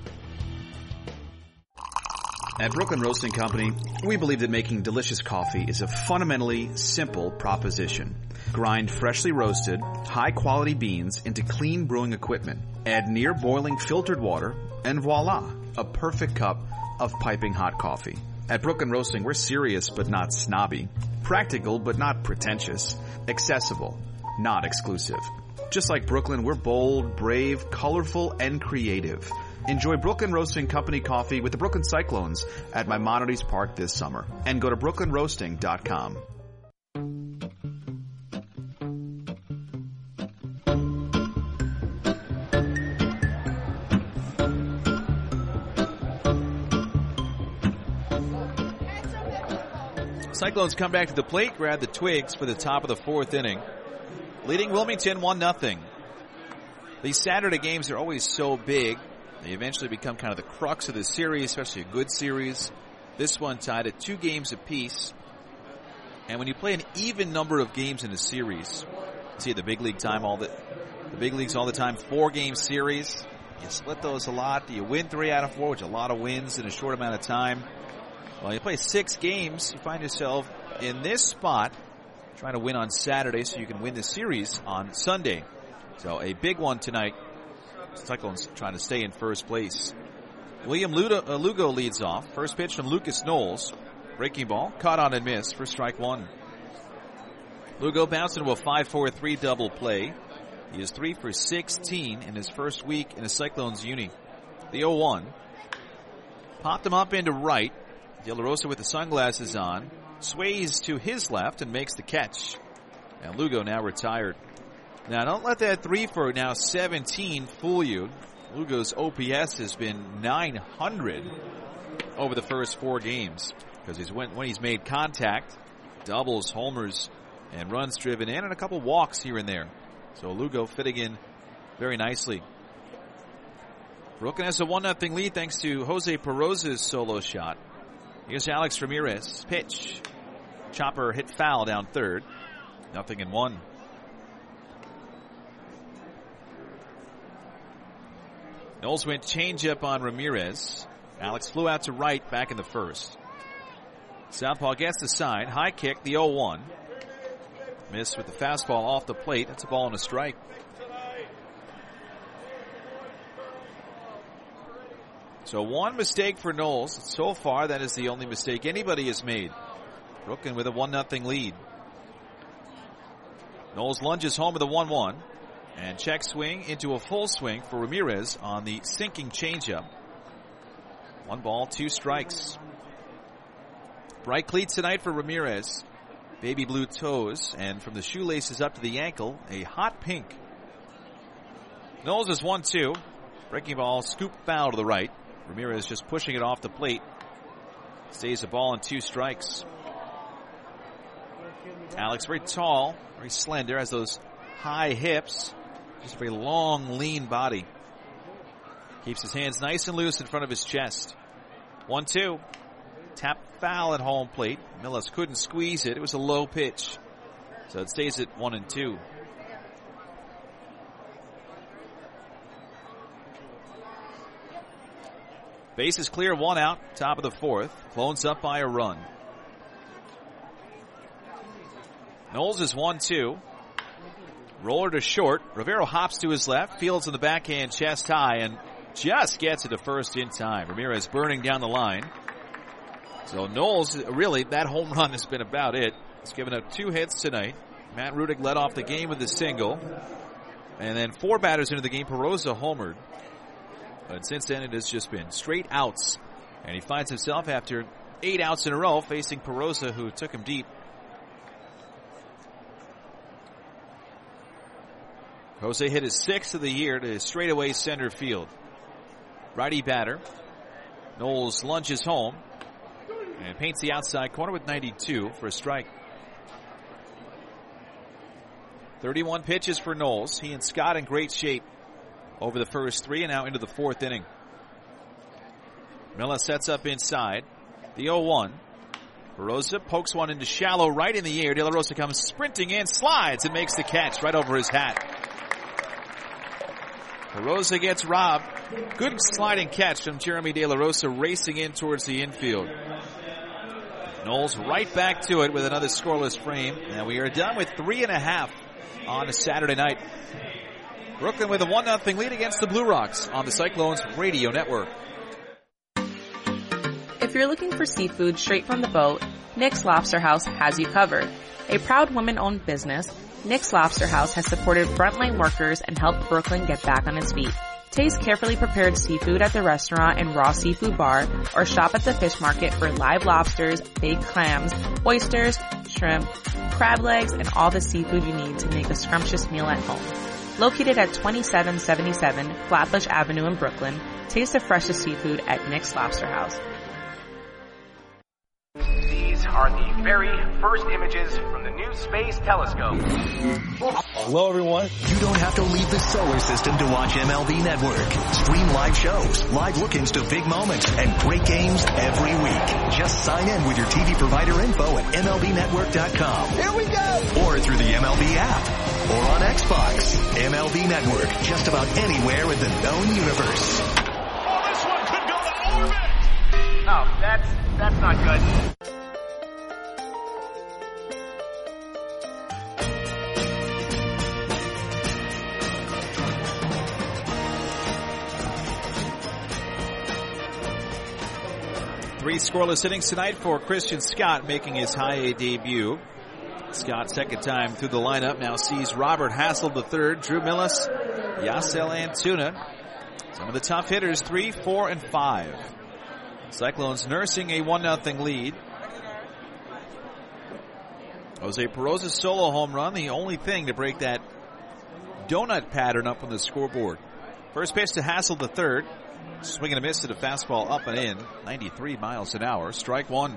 At Brooklyn Roasting Company, we believe that making delicious coffee is a fundamentally simple proposition. Grind freshly roasted, high-quality beans into clean brewing equipment. Add near boiling filtered water, and voila, a perfect cup of piping hot coffee. At Brooklyn Roasting, we're serious but not snobby. Practical but not pretentious. Accessible, not exclusive. Just like Brooklyn, we're bold, brave, colorful, and creative. Enjoy Brooklyn Roasting Company coffee with the Brooklyn Cyclones at Maimonides Park this summer. And go to brooklynroasting.com. Cyclones come back to the plate, grab the twigs for the top of the 4th inning. Leading Wilmington 1-0. These Saturday games are always so big. They eventually become kind of the crux of the series, especially a good series. This one tied at 2 games apiece. And when you play an even number of games in a series, you see the big league time the big leagues all the time, 4-game series. You split those a lot. You win 3 out of 4, which is a lot of wins in a short amount of time. Well, you play 6 games, you find yourself in this spot trying to win on Saturday so you can win the series on Sunday. So a big one tonight. Cyclones trying to stay in first place. William Lugo leads off. First pitch from Lucas Knowles. Breaking ball, caught on and missed for strike 1. Lugo bounced into a 5-4-3 double play. He is 3 for 16 in his first week in a Cyclones uni. The 0-1. Popped him up into right. De La Rosa with the sunglasses on. Sways to his left and makes the catch. And Lugo now retired. Now, don't let that 3 for now 17 fool you. Lugo's OPS has been 900 over the first 4 games because when he's made contact, doubles, homers, and runs driven in, and a couple walks here and there. So Lugo fitting in very nicely. Brooklyn has a 1-0 lead thanks to Jose Peroza's solo shot. Here's Alex Ramirez. Pitch. Chopper hit foul down third. 0-1. Knowles went changeup on Ramirez. Alex flew out to right back in the first. Southpaw gets the sign. High kick, the 0-1. Missed with the fastball off the plate. That's a ball and a strike. So one mistake for Knowles. So far, that is the only mistake anybody has made. Brooklyn with a 1-0 lead. Knowles lunges home with a 1-1. And check swing into a full swing for Ramirez on the sinking changeup. 1 ball, 2 strikes. Bright cleats tonight for Ramirez. Baby blue toes, and from the shoelaces up to the ankle, a hot pink. Knowles is 1-2. Breaking ball, scoop foul to the right. Ramirez just pushing it off the plate. Stays a ball and 2 strikes. Alex very tall, very slender, has those high hips. Just a very long, lean body. Keeps his hands nice and loose in front of his chest. 1-2. Tap foul at home plate. Millis couldn't squeeze it. It was a low pitch. So it stays at 1-2. Base is clear, 1 out, top of the 4th. Clones up by a run. Knowles is 1-2. Roller to short. Rivero hops to his left, fields in the backhand chest high, and just gets it to first in time. Ramirez burning down the line. So Knowles, really, that home run has been about it. He's given up 2 hits tonight. Matt Rudick led off the game with a single. And then 4 batters into the game, Peroza homered. But since then, it has just been straight outs. And he finds himself after 8 outs in a row facing Peroza, who took him deep. Jose hit his 6th of the year to straightaway center field. Righty batter. Knowles lunges home and paints the outside corner with 92 for a strike. 31 pitches for Knowles. He and Scott in great shape over the first 3 and now into the 4th inning. Milla sets up inside. The 0-1. Peroza pokes one into shallow right in the air. De La Rosa comes sprinting in, slides, and makes the catch right over his hat. Peroza gets robbed. Good sliding catch from Jeremy De La Rosa racing in towards the infield. Knowles right back to it with another scoreless frame. And we are done with 3.5 on a Saturday night. Brooklyn with a 1-0 lead against the Blue Rocks on the Cyclones Radio Network. If you're looking for seafood straight from the boat, Nick's Lobster House has you covered. A proud women-owned business, Nick's Lobster House has supported frontline workers and helped Brooklyn get back on its feet. Taste carefully prepared seafood at the restaurant and raw seafood bar, or shop at the fish market for live lobsters, baked clams, oysters, shrimp, crab legs, and all the seafood you need to make a scrumptious meal at home. Located at 2777 Flatbush Avenue in Brooklyn, taste the freshest seafood at Nick's Lobster House. These are the very first images from the new Space Telescope. Hello, everyone. You don't have to leave the solar system to watch MLB Network. Stream live shows, live look-ins to big moments, and great games every week. Just sign in with your TV provider info at MLBnetwork.com. Here we go! Or through the MLB app. Or on Xbox. MLB Network, just about anywhere in the known universe. Oh, this one could go to orbit! Oh, that's not good. Three scoreless innings tonight for Christian Scott making his high A debut. Scott, second time through the lineup, now sees Robert Hassel III, Drew Millis, Yasel Antuna. Some of the tough hitters, 3, 4, and 5. Cyclones nursing a 1-0 lead. Jose Peroza's solo home run, the only thing to break that donut pattern up on the scoreboard. First pitch to Hassel III. Swing and a miss at a fastball up and in. 93 miles an hour. Strike one.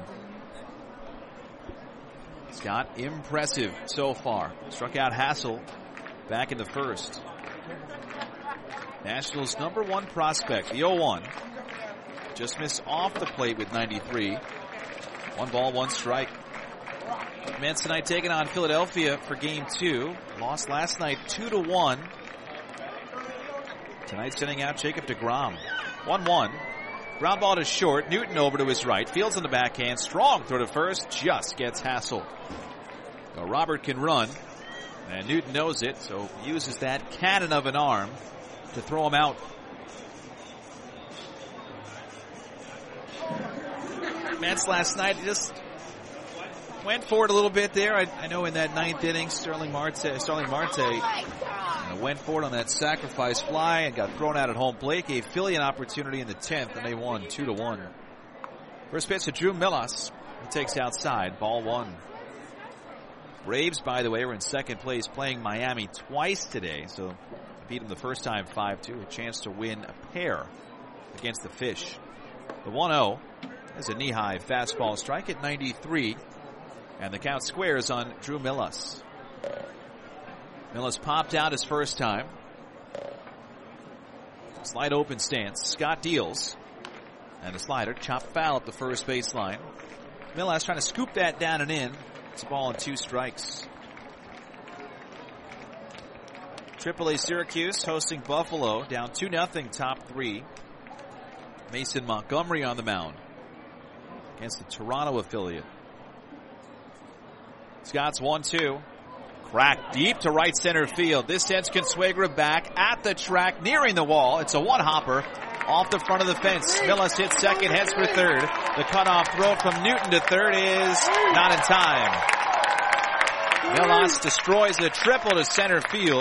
Scott, impressive so far. Struck out Hassel back in the first. Nationals' #1 prospect, the 0-1. Just missed off the plate with 93. 1 ball, 1 strike. Mets tonight taking on Philadelphia for Game 2. Lost last night 2-1. Tonight sending out Jacob deGrom. 1-1. Ground ball to short. Newton over to his right. Fields on the backhand. Strong throw to first. Just gets hassled. So Robert can run. And Newton knows it, so uses that cannon of an arm to throw him out. Mets last night just went for it a little bit there. I know in that 9th inning, Starling Marte went for it on that sacrifice fly and got thrown out at home plate. Gave Philly an opportunity in the 10th, and they won 2-1. First pitch to Drew Millas. He takes outside, ball 1. Braves, by the way, were in second place playing Miami twice today, so beat them the first time 5-2. A chance to win a pair against the Fish. The 1-0 is a knee-high fastball strike at 93, and the count squares on Drew Millas. Millas popped out his first time. Slide open stance. Scott deals. And a slider chopped foul at the first baseline. Millas trying to scoop that down and in. It's a ball and 2 strikes. AAA Syracuse hosting Buffalo, down 2-0, top 3. Mason Montgomery on the mound against the Toronto affiliate. Scott's 1-2. Crack deep to right center field. This sends Consuegra back at the track, nearing the wall. It's a one-hopper off the front of the fence. Millas hits second, heads for third. The cutoff throw from Newton to third is not in time. Millas destroys a triple to center field.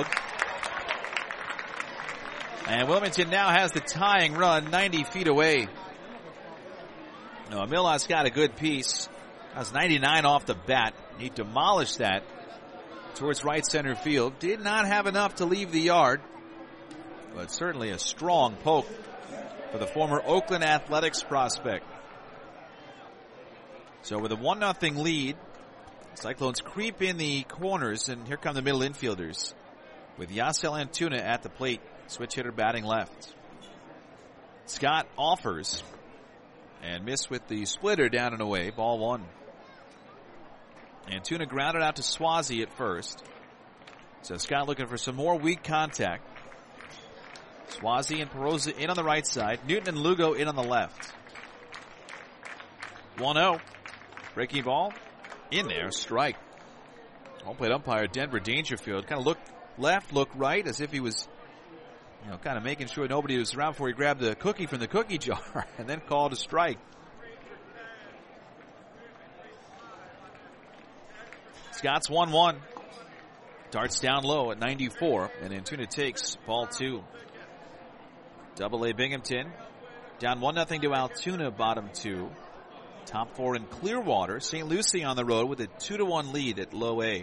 And Wilmington now has the tying run 90 feet away. No, Millas got a good piece. That was 99 off the bat. He demolished that towards right center field. Did not have enough to leave the yard, but certainly a strong poke for the former Oakland Athletics prospect. So with a 1-0 lead, Cyclones creep in the corners, and here come the middle infielders with Yasel Antuna at the plate. Switch hitter batting left. Scott offers and missed with the splitter down and away. Ball 1. Antuna grounded out to Swazi at first. So Scott looking for some more weak contact. Swazi and Perosa in on the right side. Newton and Lugo in on the left. 1-0. Breaking ball. In there. Strike. Home plate umpire Denver Dangerfield kind of looked left, looked right, as if he was, kind of making sure nobody was around before he grabbed the cookie from the cookie jar and then called a strike. Scott's 1-1. Darts down low at 94, and Antuna takes ball 2. Double-A Binghamton down 1-0 to Altoona, bottom 2. Top 4 in Clearwater. St. Lucie on the road with a 2-1 lead at low A.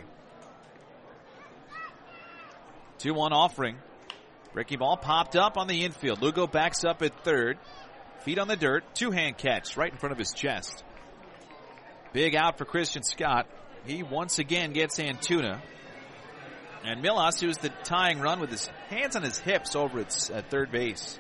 2-1 offering. Breaking ball popped up on the infield. Lugo backs up at third. Feet on the dirt. 2-hand catch right in front of his chest. Big out for Christian Scott. He once again gets Antuna. And Millas, who's the tying run with his hands on his hips over at third base.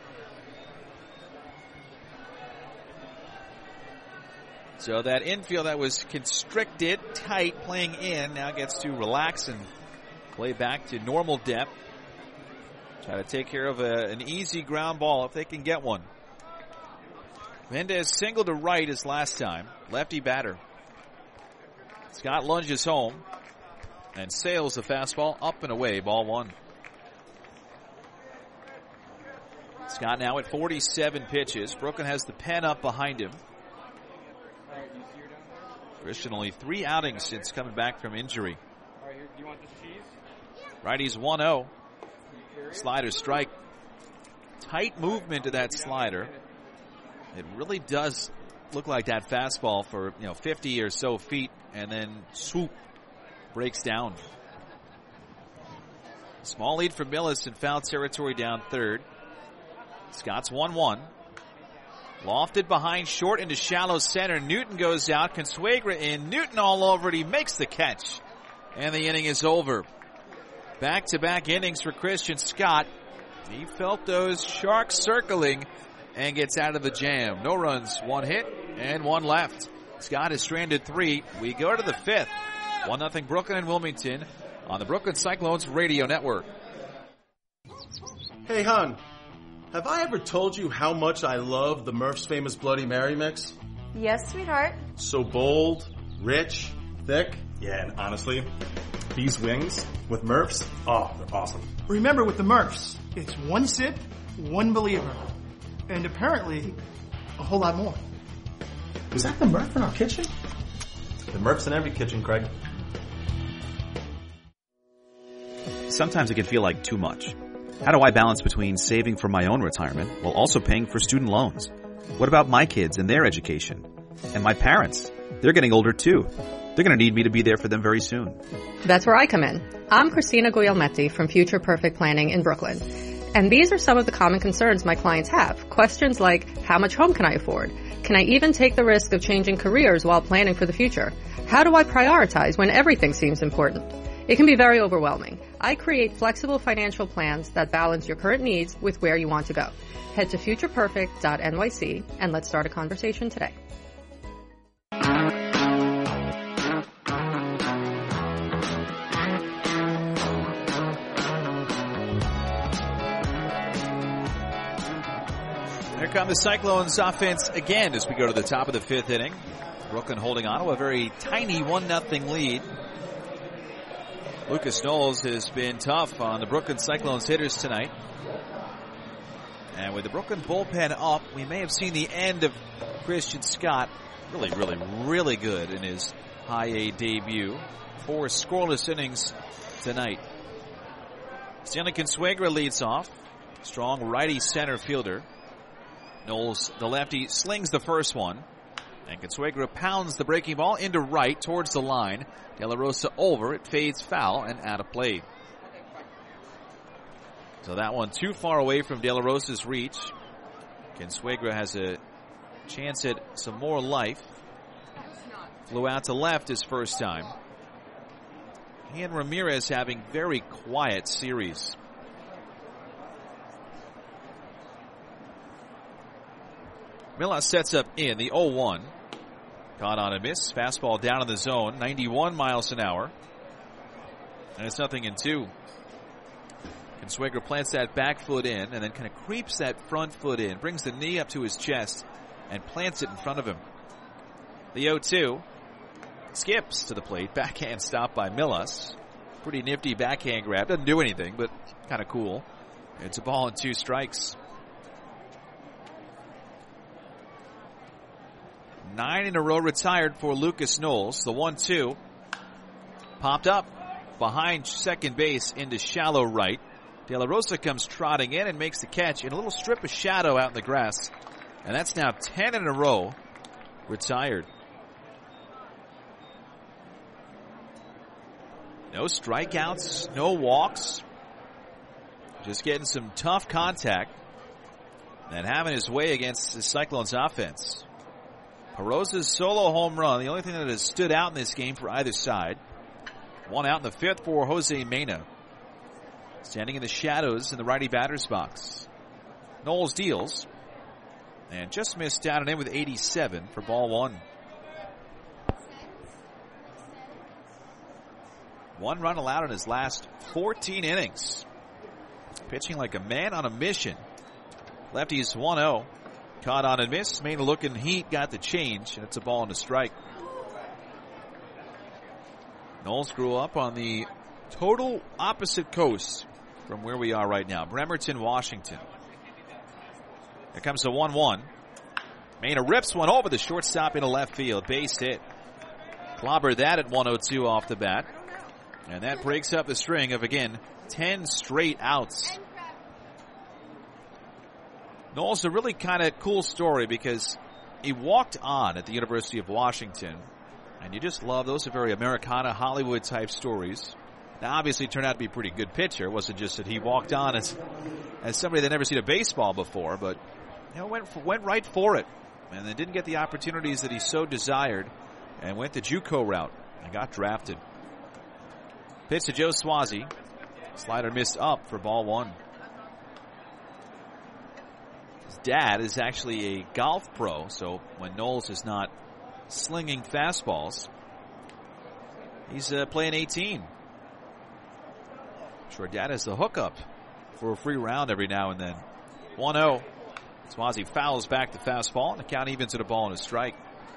So that infield that was constricted, tight, playing in, now gets to relax and play back to normal depth. Try to take care of an easy ground ball if they can get one. Mendez singled to right as last time. Lefty batter. Scott lunges home and sails the fastball up and away. Ball 1. Scott now at 47 pitches. Brooklyn has the pen up behind him. Christian only 3 outings since coming back from injury. You want this cheese? Righty's 1-0. Slider strike. Tight movement to that slider. It really does look like that fastball for 50 or so feet, and then swoop, breaks down. Small lead for Millas in foul territory down third. Scott's 1-1. Lofted behind short into shallow center. Newton goes out. Consuegra in. Newton all over it. He makes the catch. And the inning is over. Back-to-back innings for Christian Scott. He felt those sharks circling and gets out of the jam. No runs, one hit, and one left. Scott is stranded 3. We go to the 5th. 1-0 Brooklyn and Wilmington on the Brooklyn Cyclones Radio Network. Hey, hon, have I ever told you how much I love the Murph's Famous Bloody Mary mix? Yes, sweetheart. So bold, rich, thick. Yeah, and honestly, these wings with Murph's, they're awesome. Remember, with the Murphs, it's one sip, one believer. And apparently, a whole lot more. Was that the Murph in our kitchen? The Murph's in every kitchen, Craig. Sometimes it can feel like too much. How do I balance between saving for my own retirement while also paying for student loans? What about my kids and their education? And my parents? They're getting older too. They're going to need me to be there for them very soon. That's where I come in. I'm Christina Guglielmetti from Future Perfect Planning in Brooklyn. And these are some of the common concerns my clients have. Questions like, how much home can I afford? Can I even take the risk of changing careers while planning for the future? How do I prioritize when everything seems important? It can be very overwhelming. I create flexible financial plans that balance your current needs with where you want to go. Head to futureperfect.nyc and let's start a conversation today. Here come the Cyclones offense again as we go to the top of the 5th inning. Brooklyn holding on to a very tiny 1-0 lead. Lucas Knowles has been tough on the Brooklyn Cyclones hitters tonight. And with the Brooklyn bullpen up, we may have seen the end of Christian Scott. Really good in his high A debut. 4 scoreless innings tonight. Stanley Consuegra leads off. Strong righty center fielder. Knowles, the lefty, slings the first one. And Consuegra pounds the breaking ball into right towards the line. De La Rosa over. It fades foul and out of play. So that one too far away from De La Rosa's reach. Consuegra has a chance at some more life. Flew out to left his first time. He and Ramirez having very quiet series. Millas sets up in the 0-1. Caught on a miss. Fastball down in the zone. 91 miles an hour. And it's 0-2. Consuegra plants that back foot in and then kind of creeps that front foot in. Brings the knee up to his chest and plants it in front of him. The 0-2. Skips to the plate. Backhand stop by Millas. Pretty nifty backhand grab. Doesn't do anything, but kind of cool. It's a ball and 2 strikes. 9 in a row retired for Lucas Knowles. The 1-2 popped up behind second base into shallow right. De La Rosa comes trotting in and makes the catch in a little strip of shadow out in the grass. And that's now 10 in a row retired. No strikeouts, no walks. Just getting some tough contact and having his way against the Cyclones offense. Perosa's solo home run, the only thing that has stood out in this game for either side. One out in the 5th for Jose Mena. Standing in the shadows in the righty batter's box. Knowles deals. And just missed down and in with 87 for ball 1. 1 run allowed in his last 14 innings. Pitching like a man on a mission. Lefty's 1-0. Caught on a miss. Mena looking heat, got the change, and it's a ball and a strike. Knowles grew up on the total opposite coast from where we are right now. Bremerton, Washington. Here comes the 1-1. Mena rips one over the shortstop into left field. Base hit. Clobbered that at 102 off the bat. And that breaks up the string of, again, 10 straight outs. Knowles, a really kind of cool story because he walked on at the University of Washington. And you just love, those are very Americana, Hollywood type stories. Now, obviously, turned out to be a pretty good pitcher. It wasn't just that he walked on as somebody that never seen a baseball before, but went right for it. And then didn't get the opportunities that he so desired and went the JUCO route and got drafted. Pitch to Joe Swazi. Slider missed up for ball 1. dad is actually a golf pro, so when Knowles is not slinging fastballs, he's playing 18. Sure, dad has the hookup for a free round every now and then. 1-0. Swazi fouls back the fastball, and the count evens at a ball and a strike.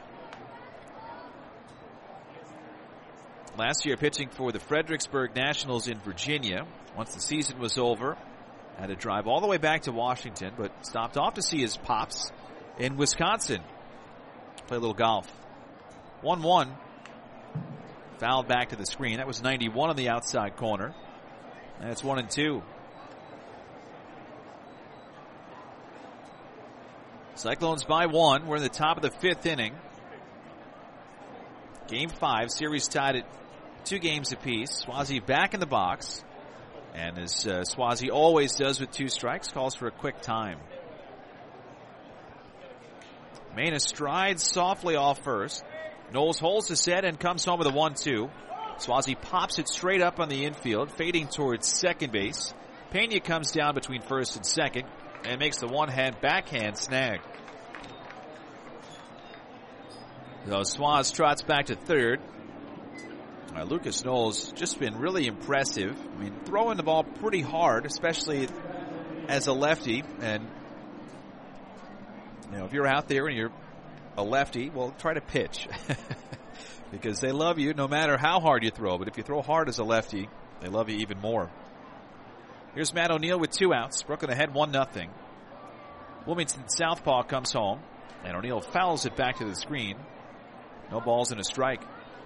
Last year pitching for the Fredericksburg Nationals in Virginia. Once the season was over, had to drive all the way back to Washington, but stopped off to see his pops in Wisconsin. Play a little golf. 1-1. Fouled back to the screen. That was 91 on the outside corner. And it's 1-2. Cyclones by 1. We're in the top of the 5th inning. Game 5. Series tied at 2 games apiece. Swazi back in the box. And as Swazi always does with 2 strikes, calls for a quick time. Mena strides softly off first. Knowles holds the set and comes home with a 1-2. Swazi pops it straight up on the infield, fading towards second base. Pena comes down between first and second and makes the one-hand backhand snag. So Swaz trots back to third. Lucas Knowles just been really impressive. I mean, throwing the ball pretty hard, especially as a lefty. And, you know, if you're out there and you're a lefty, well, try to pitch. Because they love you no matter how hard you throw. But if you throw hard as a lefty, they love you even more. Here's Matt O'Neill with 2 outs. Brooklyn ahead 1-0. Wilmington southpaw comes home. And O'Neill fouls it back to the screen. No balls and a strike.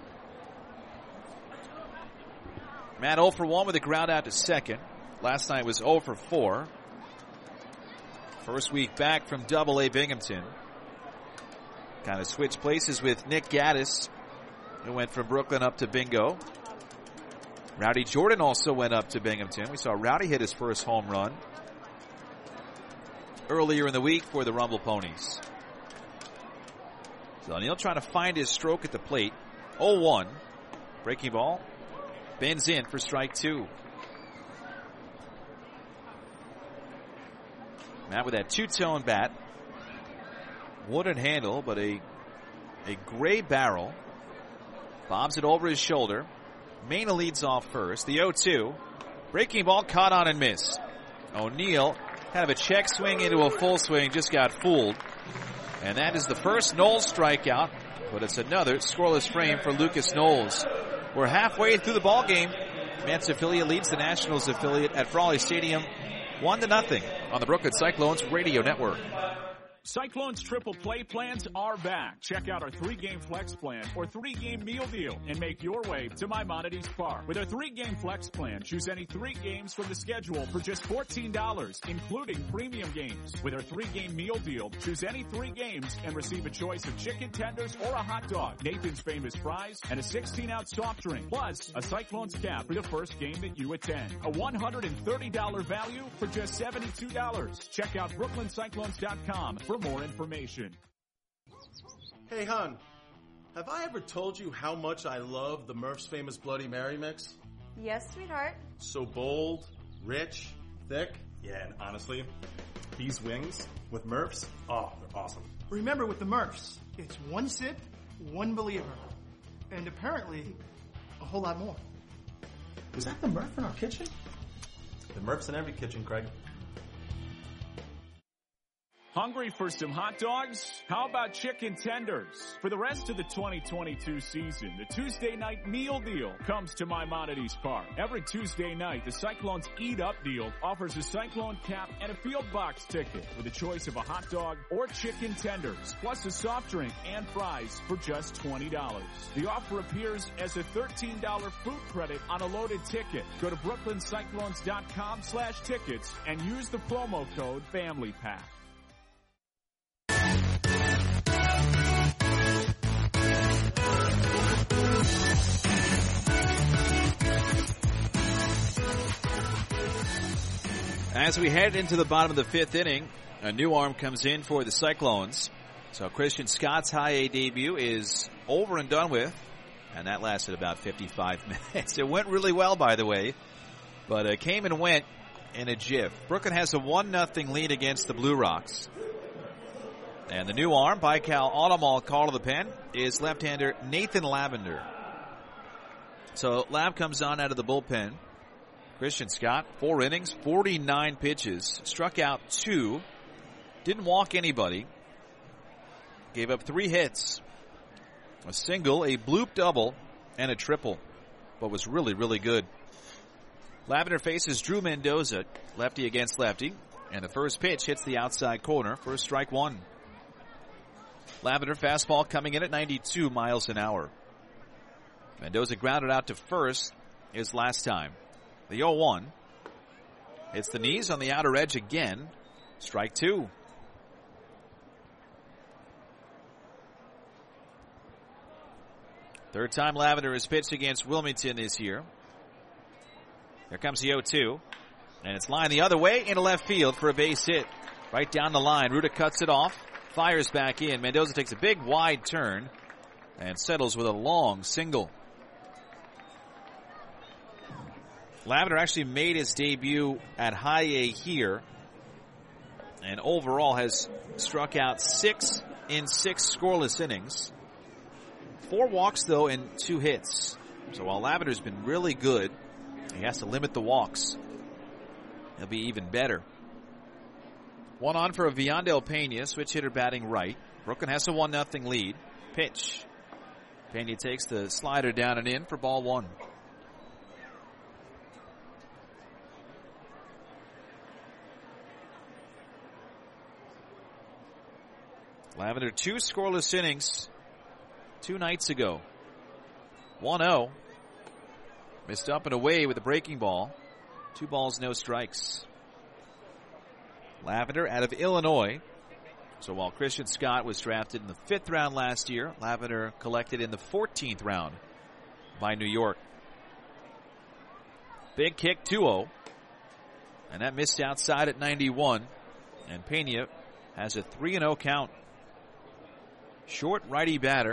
Matt 0 for 1 with a ground out to second. Last night was 0 for 4. First week back from Double-A Binghamton. Kind of switched places with Nick Gaddis, who went from Brooklyn up to Bingo. Rowdy Jordan also went up to Binghamton. We saw Rowdy hit his first home run earlier in the week for the Rumble Ponies. So O'Neill trying to find his stroke at the plate. 0-1. Breaking ball. Bends in for strike 2. Matt with that 2-tone bat. Wooden handle, but a gray barrel. Bobs it over his shoulder. Mena leads off first. The 0-2. Breaking ball caught on and missed. O'Neill, kind of a check swing into a full swing, just got fooled. And that is the first Knowles strikeout, but it's another scoreless frame for Lucas Knowles. We're halfway through the ball game. Mets affiliate leads the Nationals affiliate at Frawley Stadium 1-0 on the Brooklyn Cyclones Radio Network. Cyclones triple play plans are back. Check out our 3-game flex plan or 3-game meal deal and make your way to Maimonides Park. With our 3-game flex plan, choose any 3 games from the schedule for just $14, including premium games. With our 3-game meal deal, choose any 3 games and receive a choice of chicken tenders or a hot dog, Nathan's Famous Fries, and a 16-ounce soft drink, plus a Cyclones cap for the first game that you attend. A $130 value for just $72. Check out BrooklynCyclones.com for more information. Hey, hon, have I ever told you how much I love the Murph's Famous Bloody Mary mix? Yes, sweetheart. So bold, rich, thick. Yeah, and honestly, these wings with Murph's, oh, they're awesome. Remember, with the Murph's, it's 1 sip, 1 believer. And apparently, a whole lot more. Was that the Murph in our kitchen? The Murph's in every kitchen, Craig. Hungry for some hot dogs? How about chicken tenders? For the rest of the 2022 season, the Tuesday night meal deal comes to Maimonides Park. Every Tuesday night, the Cyclones Eat Up deal offers a Cyclone cap and a field box ticket with a choice of a hot dog or chicken tenders, plus a soft drink and fries for just $20. The offer appears as a $13 food credit on a loaded ticket. Go to BrooklynCyclones.com/tickets and use the promo code FAMILYPACK. As we head into the bottom of the 5th inning, a new arm comes in for the Cyclones. So Christian Scott's high A debut is over and done with, and that lasted about 55 minutes. It went really well, by the way, but it came and went in a jiff. Brooklyn has a 1-0 lead against the Blue Rocks. And the new arm by Cal Automall call to the pen is left-hander Nathan Lavender. So Lav comes on out of the bullpen. Christian Scott, 4 innings, 49 pitches, struck out 2, didn't walk anybody, gave up 3 hits, a single, a bloop double, and a triple, but was really, really good. Lavender faces Drew Mendoza, lefty against lefty, and the first pitch hits the outside corner for a strike 1. Lavender fastball coming in at 92 miles an hour. Mendoza grounded out to first his last time. The 0-1. Hits the knees on the outer edge again. Strike 2. Third time Lavender has pitched against Wilmington this year. Here comes the 0-2. And it's lined the other way into left field for a base hit. Right down the line. Ruda cuts it off. Fires back in. Mendoza takes a big wide turn and settles with a long single. Lavender actually made his debut at High A here and overall has struck out 6 in 6 scoreless innings. 4 walks, though, and 2 hits. So while Lavender's been really good, he has to limit the walks. He'll be even better. 1 on for Viandel Pena, switch hitter batting right. Brooklyn has a 1-0 lead. Pitch. Pena takes the slider down and in for ball 1. Lavender 2 scoreless innings 2 nights ago. 1-0. Missed up and away with the breaking ball. 2 balls, no strikes. Lavender out of Illinois. So while Christian Scott was drafted in the 5th round last year, Lavender collected in the 14th round by New York. Big kick, 2-0. And that missed outside at 91. And Pena has a 3-0 count. Short righty batter.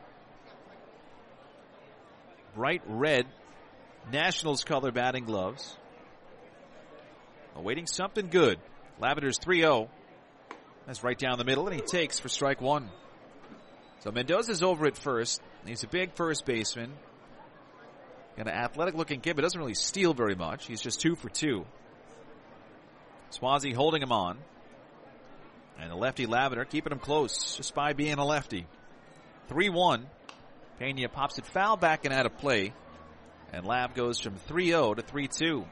Bright red Nationals color batting gloves. Awaiting something good. Lavender's 3-0. That's right down the middle, and he takes for strike 1. So Mendoza's over at first. He's a big first baseman. Got an athletic-looking kid, but doesn't really steal very much. He's just 2 for 2. Swazi holding him on. And the lefty Lavender keeping him close just by being a lefty. 3-1. Pena pops it foul back and out of play. And Lav goes from 3-0 to 3-2.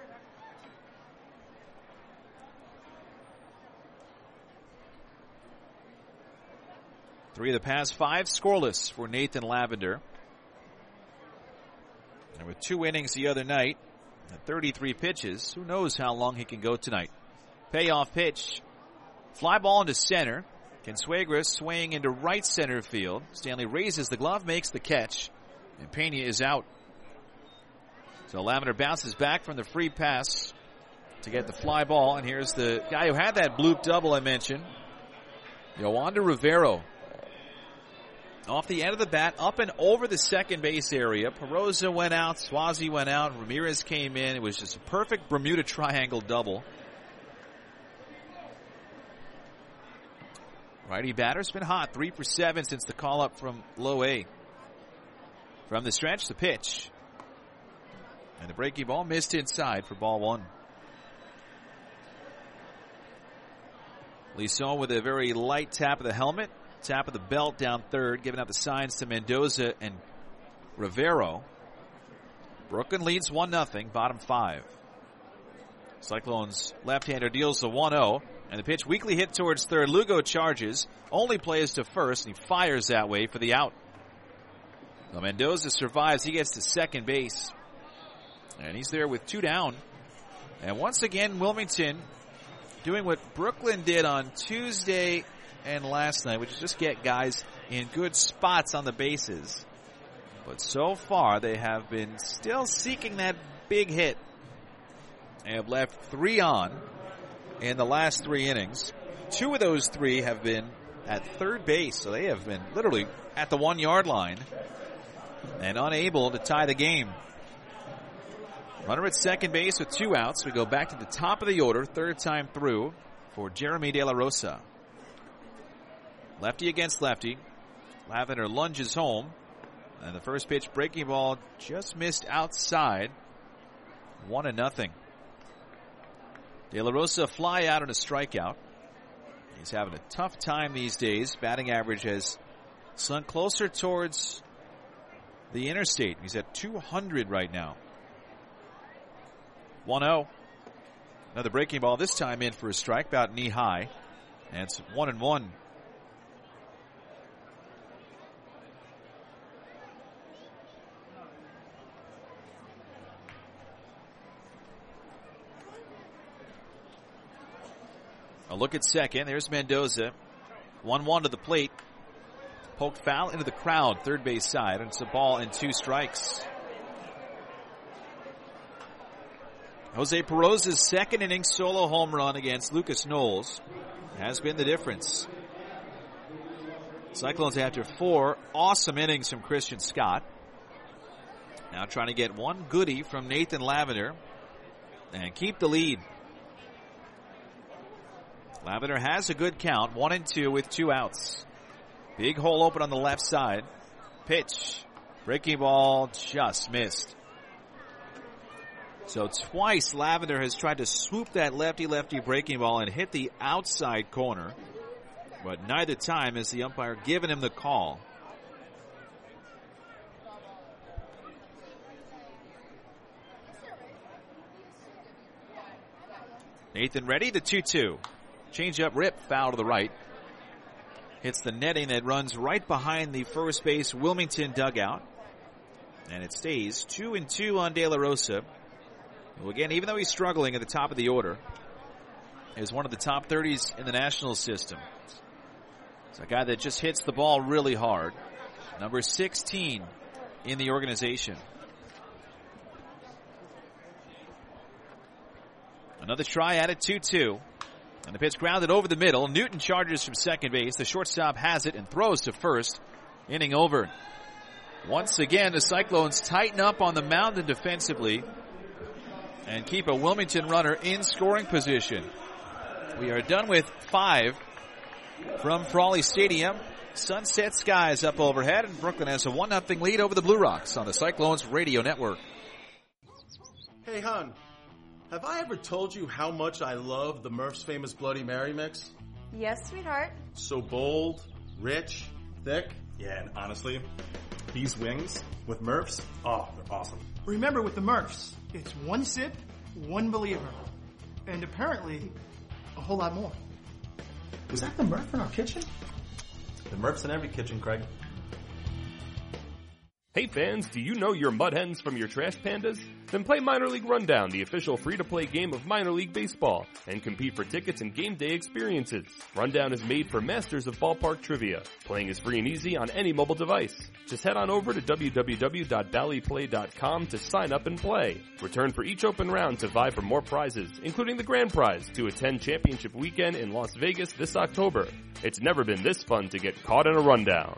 Three of the past 5 scoreless for Nathan Lavender. And with 2 innings the other night, at 33 pitches, who knows how long he can go tonight. Payoff pitch. Fly ball into center. Consuegra swaying into right center field. Stanley raises the glove, makes the catch, and Pena is out. So Lavender bounces back from the free pass to get the fly ball, and here's the guy who had that bloop double I mentioned, Yoander Rivero. Off the end of the bat, up and over the second base area. Peroza went out, Swazi went out, Ramirez came in. It was just a perfect Bermuda Triangle double. Righty batter's been hot, 3 for 7 since the call up from low A. From the stretch, the pitch. And the breaking ball missed inside for ball 1. Lisson with a very light tap of the helmet, tap of the belt down third, giving out the signs to Mendoza and Rivero. Brooklyn leads 1-0, bottom 5. Cyclones left-hander deals the 1-0. And the pitch weakly hit towards third. Lugo charges, only plays to first, and he fires that way for the out. So Mendoza survives. He gets to second base. And he's there with 2 down. And once again, Wilmington doing what Brooklyn did on Tuesday and last night, which is just get guys in good spots on the bases. But so far, they have been still seeking that big hit. They have left 3 on in the last 3 innings. 2 of those 3 have been at third base, so they have been literally at the 1-yard line and unable to tie the game. Runner at second base with 2 outs. We go back to the top of the order, third time through for Jeremy De La Rosa. Lefty against lefty. Lavender lunges home. And the first pitch breaking ball just missed outside. 1-0. De La Rosa fly out on a strikeout. He's having a tough time these days. Batting average has slunk closer towards the interstate. He's at 200 right now. 1-0. Another breaking ball, this time in for a strike, about knee high. And it's 1-1. A look at second. There's Mendoza. 1-1 to the plate. Poked foul into the crowd, third base side. And it's a ball and 2 strikes. Jose Peroza's second inning solo home run against Lucas Knowles has been the difference. Cyclones after 4 awesome innings from Christian Scott. Now trying to get one goodie from Nathan Lavender and keep the lead. Lavender has a good count, 1-2 with 2 outs. Big hole open on the left side. Pitch. Breaking ball just missed. So twice Lavender has tried to swoop that lefty-lefty breaking ball and hit the outside corner. But neither time has the umpire given him the call. Nathan ready, the 2-2. Change up rip, foul to the right. Hits the netting that runs right behind the first base Wilmington dugout. And it stays 2-2 on De La Rosa. Well, again, even though he's struggling at the top of the order, is one of the top 30s in the national system. It's a guy that just hits the ball really hard. Number 16 in the organization. Another try at it, 2-2. And the pitch grounded over the middle. Newton charges from second base. The shortstop has it and throws to first. Inning over. Once again, the Cyclones tighten up on the mound and defensively and keep a Wilmington runner in scoring position. We are done with 5 from Frawley Stadium. Sunset skies up overhead, and Brooklyn has a 1-0 lead over the Blue Rocks on the Cyclones Radio Network. Hey, hon, have I ever told you how much I love the Murph's Famous Bloody Mary mix? Yes, sweetheart. So bold, rich, thick. Yeah, and honestly, these wings with Murph's, oh, they're awesome. Remember, with the Murphs, it's one sip, one believer. And apparently, a whole lot more. Was that the Murph in our kitchen? The Murph's in every kitchen, Craig. Hey fans, do you know your mud hens from your trash pandas? Then play Minor League Rundown, the official free-to-play game of minor league baseball, and compete for tickets and game day experiences. Rundown is made for masters of ballpark trivia. Playing is free and easy on any mobile device. Just head on over to www.valleyplay.com to sign up and play. Return for each open round to vie for more prizes, including the grand prize to attend championship weekend in Las Vegas this October. It's never been this fun to get caught in a rundown.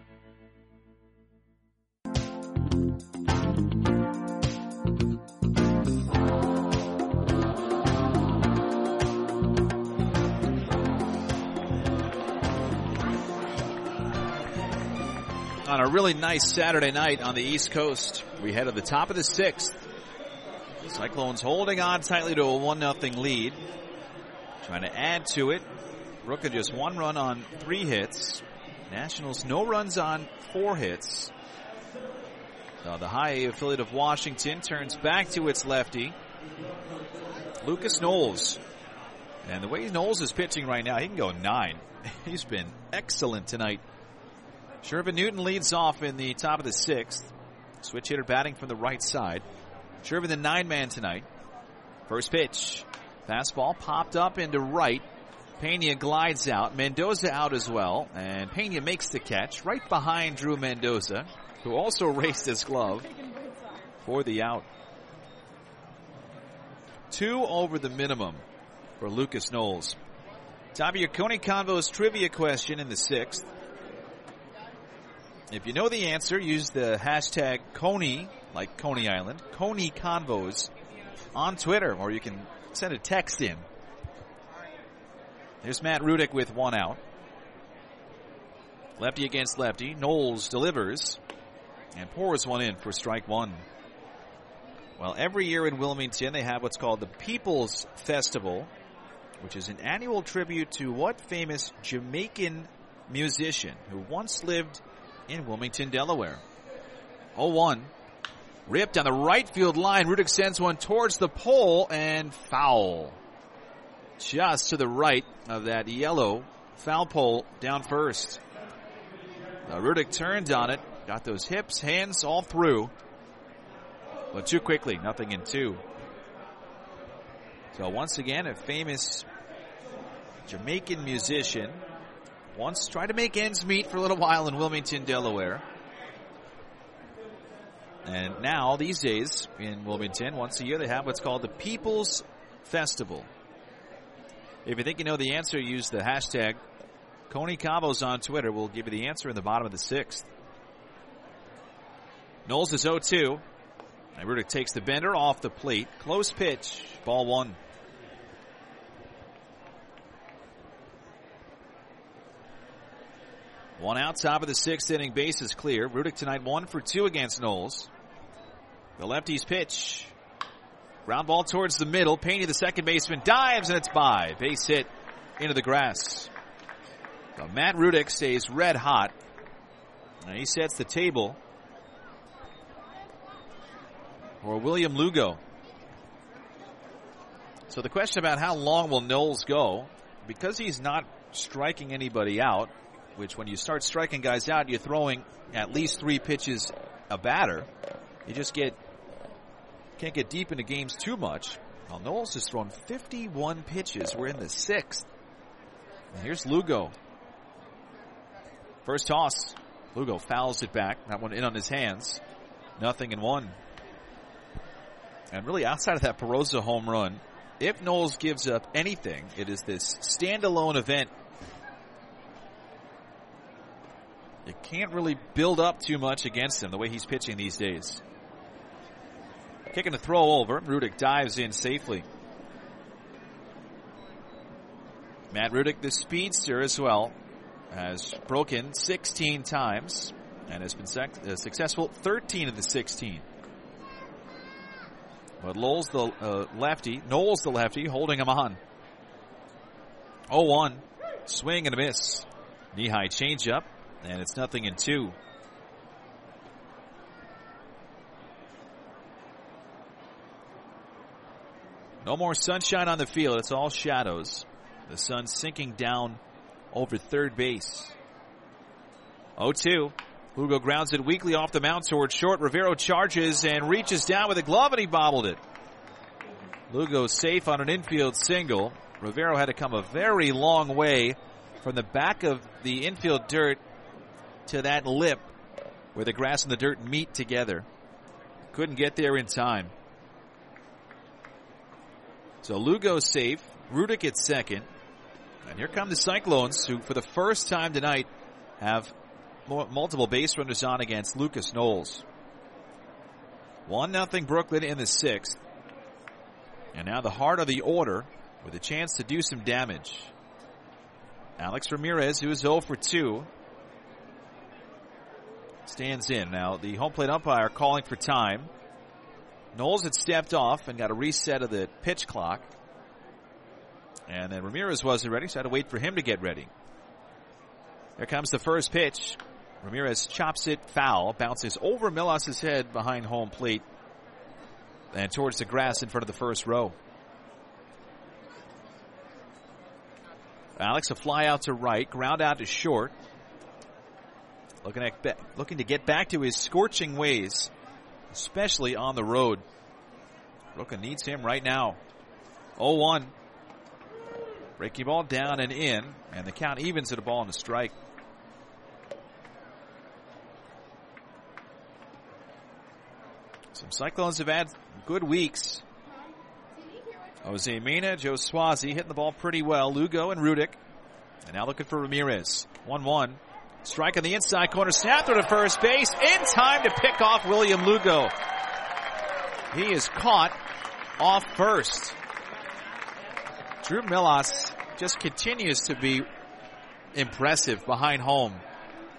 On a really nice Saturday night on the East Coast, we head to the top of the 6th. The Cyclones holding on tightly to a 1-0 lead. Trying to add to it. Brooklyn just 1 run on 3 hits. Nationals no runs on 4 hits. So the high A affiliate of Washington turns back to its lefty, Lucas Knowles. And the way Knowles is pitching right now, he can go 9. He's been excellent tonight. Shervin Newton leads off in the top of the 6th. Switch hitter batting from the right side. Shervin the 9-man tonight. First pitch. Fastball popped up into right. Pena glides out. Mendoza out as well. And Pena makes the catch right behind Drew Mendoza, who also raised his glove for the out. 2 over the minimum for Lucas Knowles. Top of your Coney Convos trivia question in the 6th. If you know the answer, use the hashtag Coney, like Coney Island, Coney Convos on Twitter, or you can send a text in. There's Matt Rudick with 1 out. Lefty against lefty. Knowles delivers and pours one in for strike one. Well, every year in Wilmington, they have what's called the People's Festival, which is an annual tribute to what famous Jamaican musician who once lived in Wilmington, Delaware. 0-1. Ripped on the right field line. Rudick sends one towards the pole and foul. Just to the right of that yellow foul pole down first. Rudick turned on it. Got those hips, hands all through. But too quickly. 0-2. So once again, a famous Jamaican musician once tried to make ends meet for a little while in Wilmington, Delaware. And now, these days, in Wilmington, once a year, they have what's called the People's Festival. If you think you know the answer, use the hashtag Coney Cabos on Twitter. We'll give you the answer in the bottom of the 6th. Knowles is 0-2. And Rudick takes the bender off the plate. Close pitch. Ball 1. One out, top of the 6th inning. Base is clear. Rudick tonight 1 for 2 against Knowles. The lefty's pitch. Ground ball towards the middle. Payne, the second baseman, dives and it's by. Base hit into the grass. Now Matt Rudick stays red hot. And he sets the table for William Lugo. So the question about how long will Knowles go, because he's not striking anybody out, which when you start striking guys out, you're throwing at least 3 pitches a batter. You just can't get deep into games too much. Well, Knowles has thrown 51 pitches. We're in the 6th. And here's Lugo. First toss. Lugo fouls it back. That one in on his hands. 0-1. And really outside of that Perosa home run, if Knowles gives up anything, it is this standalone event. You can't really build up too much against him the way he's pitching these days. Kicking the throw over. Rudick dives in safely. Matt Rudick, the speedster as well, has broken 16 times and has been successful 13 of the 16. But Knowles the lefty, holding him on. 0-1. Swing and a miss. Knee-high changeup, and it's 0-2. No more sunshine on the field. It's all shadows. The sun sinking down over third base. 0-2. Lugo grounds it weakly off the mound towards short. Rivero charges and reaches down with a glove, and he bobbled it. Lugo safe on an infield single. Rivero had to come a very long way from the back of the infield dirt to that lip where the grass and the dirt meet together. Couldn't get there in time. So Lugo safe. Rudick at second. And here come the Cyclones, who for the first time tonight have multiple base runners on against Lucas Knowles. 1-0 Brooklyn in the 6th. And now the heart of the order with a chance to do some damage. Alex Ramirez, who is 0 for 2, stands in. Now the home plate umpire calling for time. Knowles had stepped off and got a reset of the pitch clock. And then Ramirez wasn't ready, so had to wait for him to get ready. There comes the first pitch. Ramirez chops it foul, bounces over Milos's head behind home plate and towards the grass in front of the first row. Alex, a fly out to right, ground out to short. Looking to get back to his scorching ways, especially on the road. Brooklyn needs him right now. 0-1. Breaking ball down and in, and the count evens at a ball and a strike. Some Cyclones have had good weeks. Jose Mena, Joe Swazi hitting the ball pretty well. Lugo and Rudick. And now looking for Ramirez. 1-1. Strike on the inside corner. Snap through to first base. In time to pick off William Lugo. He is caught off first. Drew Milos just continues to be impressive behind home.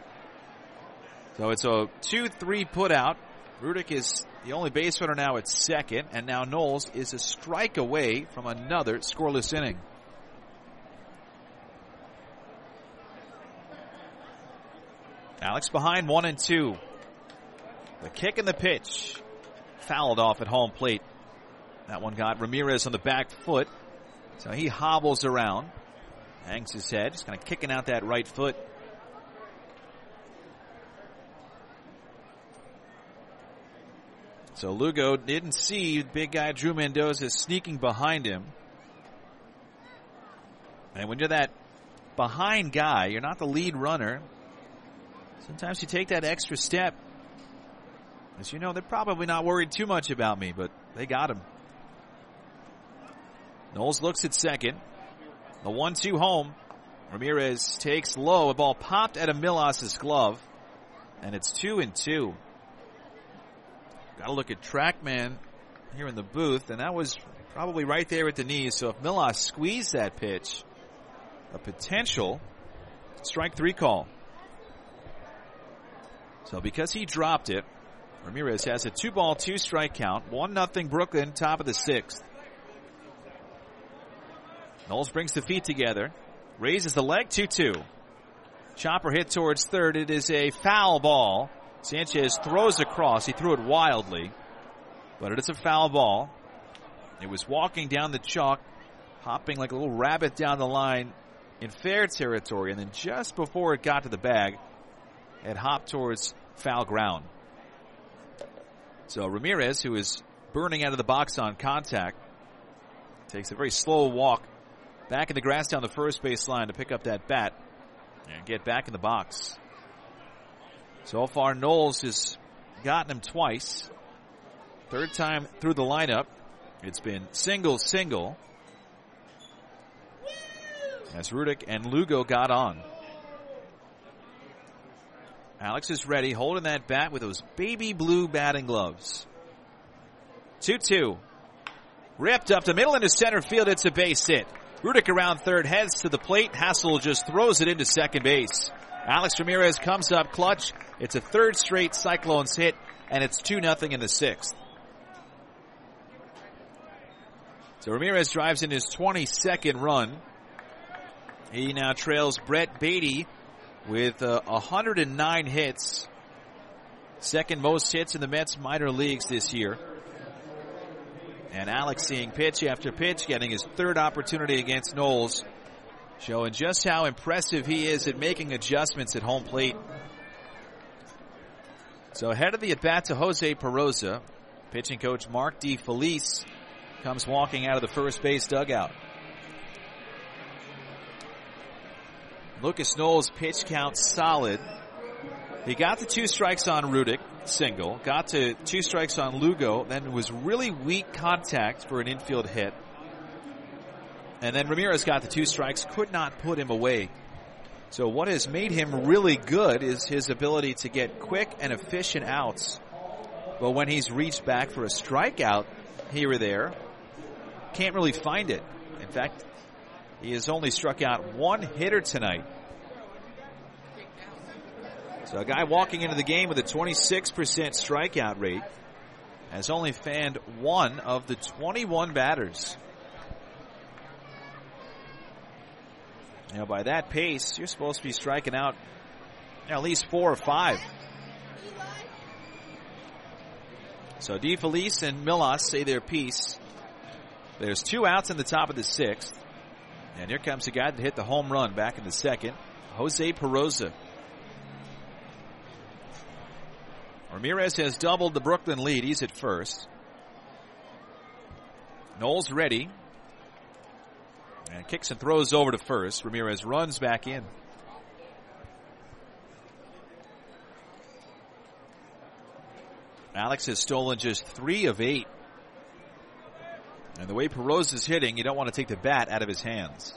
So it's a 2-3 put out. Rudick is the only base runner now at second, and now Knowles is a strike away from another scoreless inning. Alex behind 1-2. The kick and the pitch fouled off at home plate. That one got Ramirez on the back foot, so he hobbles around, hangs his head, just kind of kicking out that right foot. So Lugo didn't see big guy Drew Mendoza sneaking behind him. And when you're that behind guy, you're not the lead runner. Sometimes you take that extra step. As you know, they're probably not worried too much about me, but they got him. Knowles looks at second. The 1-2 home. Ramirez takes low. A ball popped out of Milas' glove. And it's 2-2. Got to look at TrackMan here in the booth, and that was probably right there at the knees. So if Milas squeezed that pitch, a potential strike 3 call. So because he dropped it, Ramirez has a 2-ball, 2-strike count. 1-0 Brooklyn, top of the 6th. Knowles brings the feet together, raises the leg, 2-2. Chopper hit towards third. It is a foul ball. Sanchez throws across. He threw it wildly, but it is a foul ball. It was walking down the chalk, hopping like a little rabbit down the line in fair territory, and then just before it got to the bag, it hopped towards foul ground. So Ramirez, who is burning out of the box on contact, takes a very slow walk back in the grass down the first base line to pick up that bat and get back in the box. So far, Knowles has gotten him twice. Third time through the lineup, it's been single. As Rudick and Lugo got on. Alex is ready, holding that bat with those baby blue batting gloves. 2-2. Ripped up the middle into center field. It's a base hit. Rudick around third, heads to the plate. Hassel just throws it into second base. Alex Ramirez comes up clutch. It's a third straight Cyclones hit, and it's 2-0 in the 6th. So Ramirez drives in his 22nd run. He now trails Brett Beatty with 109 hits. Second most hits in the Mets minor leagues this year. And Alex seeing pitch after pitch, getting his third opportunity against Knowles, showing just how impressive he is at making adjustments at home plate. So ahead of the at-bat to Jose Peroza, pitching coach Mark DeFelice comes walking out of the first base dugout. Lucas Knowles' pitch count solid. He got the 2 strikes on Rudick, single. Got to 2 strikes on Lugo. Then was really weak contact for an infield hit. And then Ramirez got the 2 strikes, could not put him away. So what has made him really good is his ability to get quick and efficient outs. But when he's reached back for a strikeout here or there, can't really find it. In fact, he has only struck out 1 hitter tonight. So a guy walking into the game with a 26% strikeout rate has only fanned 1 of the 21 batters. You know, by that pace, you're supposed to be striking out at least 4 or 5. So DeFelice and Milas say their piece. There's 2 outs in the top of the 6th. And here comes the guy that hit the home run back in the 2nd, Jose Peroza. Ramirez has doubled the Brooklyn lead. He's at first. Knowles ready. And kicks and throws over to first. Ramirez runs back in. Alex has stolen just 3 of 8. And the way Peroza's hitting, you don't want to take the bat out of his hands.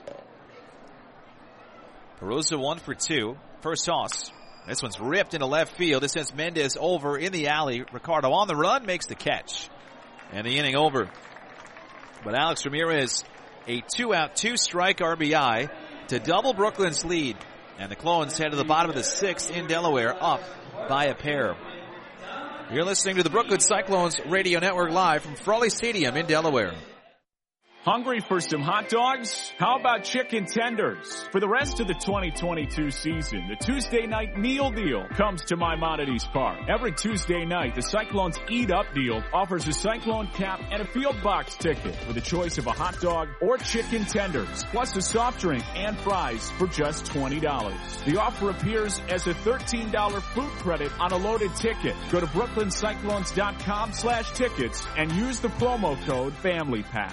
Peroza 1 for 2. First toss. This one's ripped into left field. This sends Mendez over in the alley. Ricardo on the run, makes the catch. And the inning over. But Alex Ramirez, a 2-out, 2-strike RBI to double Brooklyn's lead. And the Clones head to the bottom of the 6th in Delaware, up by a pair. You're listening to the Brooklyn Cyclones Radio Network live from Frawley Stadium in Delaware. Hungry for some hot dogs? How about chicken tenders? For the rest of the 2022 season, the Tuesday night meal deal comes to Maimonides Park. Every Tuesday night, the Cyclones Eat Up deal offers a Cyclone cap and a field box ticket with a choice of a hot dog or chicken tenders, plus a soft drink and fries for just $20. The offer appears as a $13 food credit on a loaded ticket. Go to brooklyncyclones.com/tickets and use the promo code FAMILYPACK.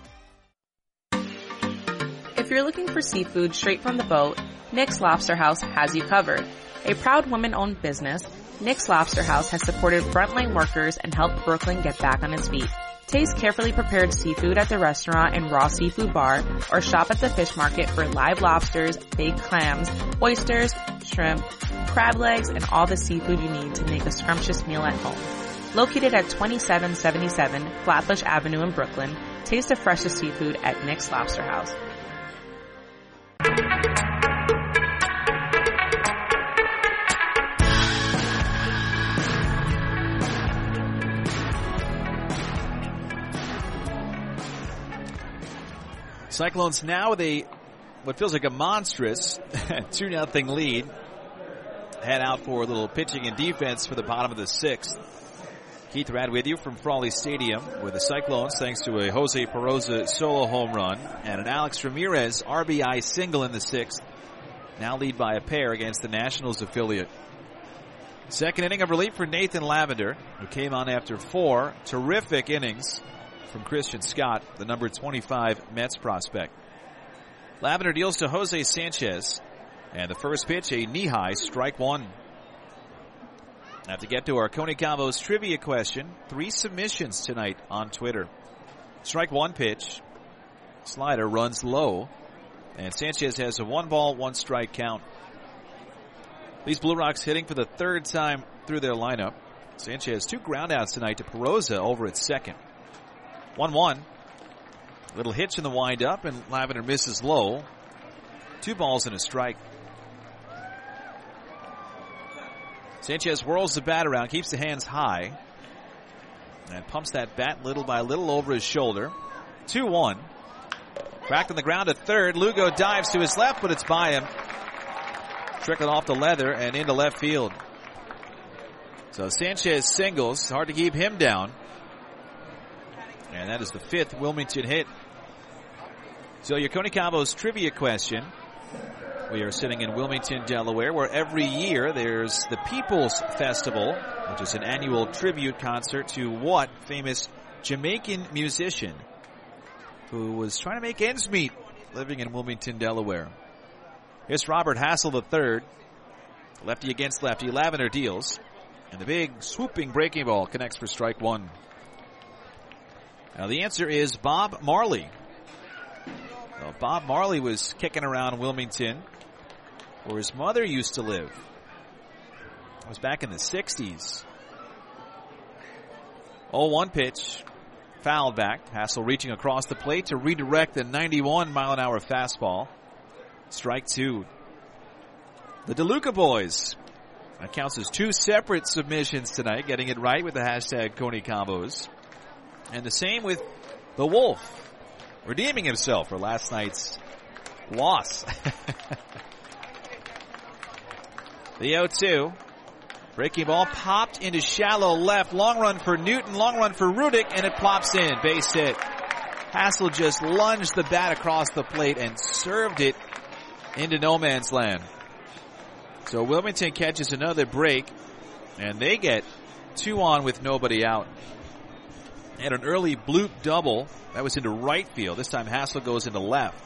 If you're looking for seafood straight from the boat, Nick's Lobster House has you covered. A proud woman-owned business, Nick's Lobster House has supported frontline workers and helped Brooklyn get back on its feet. Taste carefully prepared seafood at the restaurant and raw seafood bar, or shop at the fish market for live lobsters, baked clams, oysters, shrimp, crab legs, and all the seafood you need to make a scrumptious meal at home. Located at 2777 Flatbush Avenue in Brooklyn, taste the freshest seafood at Nick's Lobster House. Cyclones now with what feels like a monstrous 2-0 lead. Head out for a little pitching and defense for the bottom of the 6th. Keith Rad with you from Frawley Stadium with the Cyclones, thanks to a Jose Peroza solo home run and an Alex Ramirez RBI single in the 6th. Now lead by a pair against the Nationals affiliate. Second inning of relief for Nathan Lavender, who came on after 4 terrific innings from Christian Scott, the number 25 Mets prospect. Lavender deals to Jose Sanchez, and the first pitch, a knee-high strike one. Have to get to our Coney Combos trivia question. 3 submissions tonight on Twitter. Strike one pitch. Slider runs low. And Sanchez has a 1-ball, 1-strike count. These Blue Rocks hitting for the 3rd time through their lineup. Sanchez 2 groundouts tonight to Peroza over at second. 1-1. Little hitch in the windup, and Lavender misses low. 2 balls and a strike. Sanchez whirls the bat around, keeps the hands high, and pumps that bat little by little over his shoulder. 2-1. Cracked on the ground at third. Lugo dives to his left, but it's by him. Trickling off the leather and into left field. So Sanchez singles. Hard to keep him down. And that is the 5th Wilmington hit. So your Coney Combos trivia question. We are sitting in Wilmington, Delaware, where every year there's the People's Festival, which is an annual tribute concert to what famous Jamaican musician who was trying to make ends meet living in Wilmington, Delaware. Here's Robert Hassel III. Lefty against lefty. Lavender deals. And the big swooping breaking ball connects for strike one. Now the answer is Bob Marley. Well, Bob Marley was kicking around Wilmington, where his mother used to live. It was back in the 60s. 0-1 pitch. Fouled back. Hassel reaching across the plate to redirect the 91-mile-an-hour fastball. Strike two. The DeLuca boys. That counts as 2 separate submissions tonight, getting it right with the hashtag Coney Combos. And the same with the Wolf, redeeming himself for last night's loss. The 0-2. Breaking ball popped into shallow left. Long run for Newton, long run for Rudick, and it plops in. Base hit. Hassel just lunged the bat across the plate and served it into no man's land. So Wilmington catches another break, and they get 2 on with nobody out. And an early bloop double. That was into right field. This time Hassel goes into left.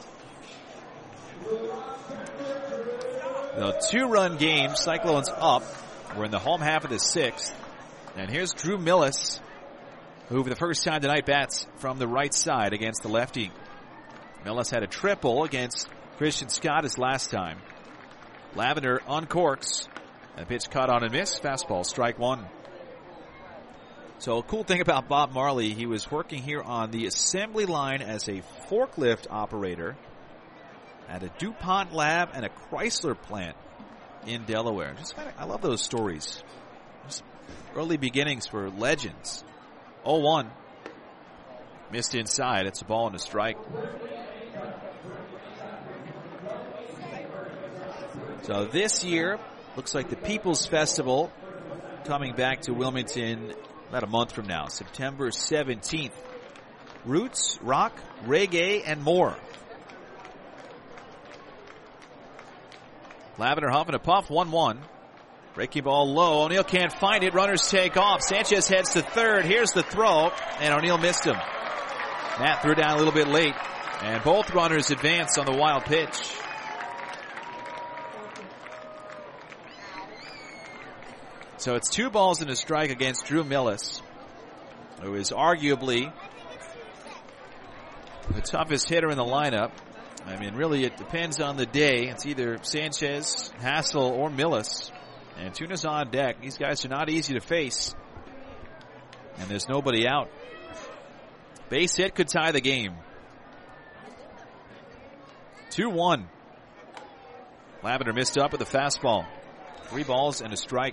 The 2-run game, Cyclones up. We're in the home half of the 6th. And here's Drew Millis, who for the first time tonight bats from the right side against the lefty. Millis had a triple against Christian Scott his last time. Lavender uncorks. And a pitch caught on a miss. Fastball, strike one. So a cool thing about Bob Marley, he was working here on the assembly line as a forklift operator at a DuPont lab and a Chrysler plant in Delaware. I love those stories. Just early beginnings for legends. 0-1. Missed inside. It's a ball and a strike. So this year, looks like the People's Festival coming back to Wilmington about a month from now, September 17th. Roots, rock, reggae, and more. Lavender huff and a puff, 1-1. Breaking ball low. O'Neill can't find it. Runners take off. Sanchez heads to third. Here's the throw, and O'Neill missed him. Matt threw down a little bit late, and both runners advance on the wild pitch. So it's 2 balls and a strike against Drew Millis, who is arguably the toughest hitter in the lineup. I mean, really, it depends on the day. It's either Sanchez, Hassel, or Millis. And Tuna's on deck. These guys are not easy to face. And there's nobody out. Base hit could tie the game. 2-1. Lavender missed up with a fastball. 3 balls and a strike.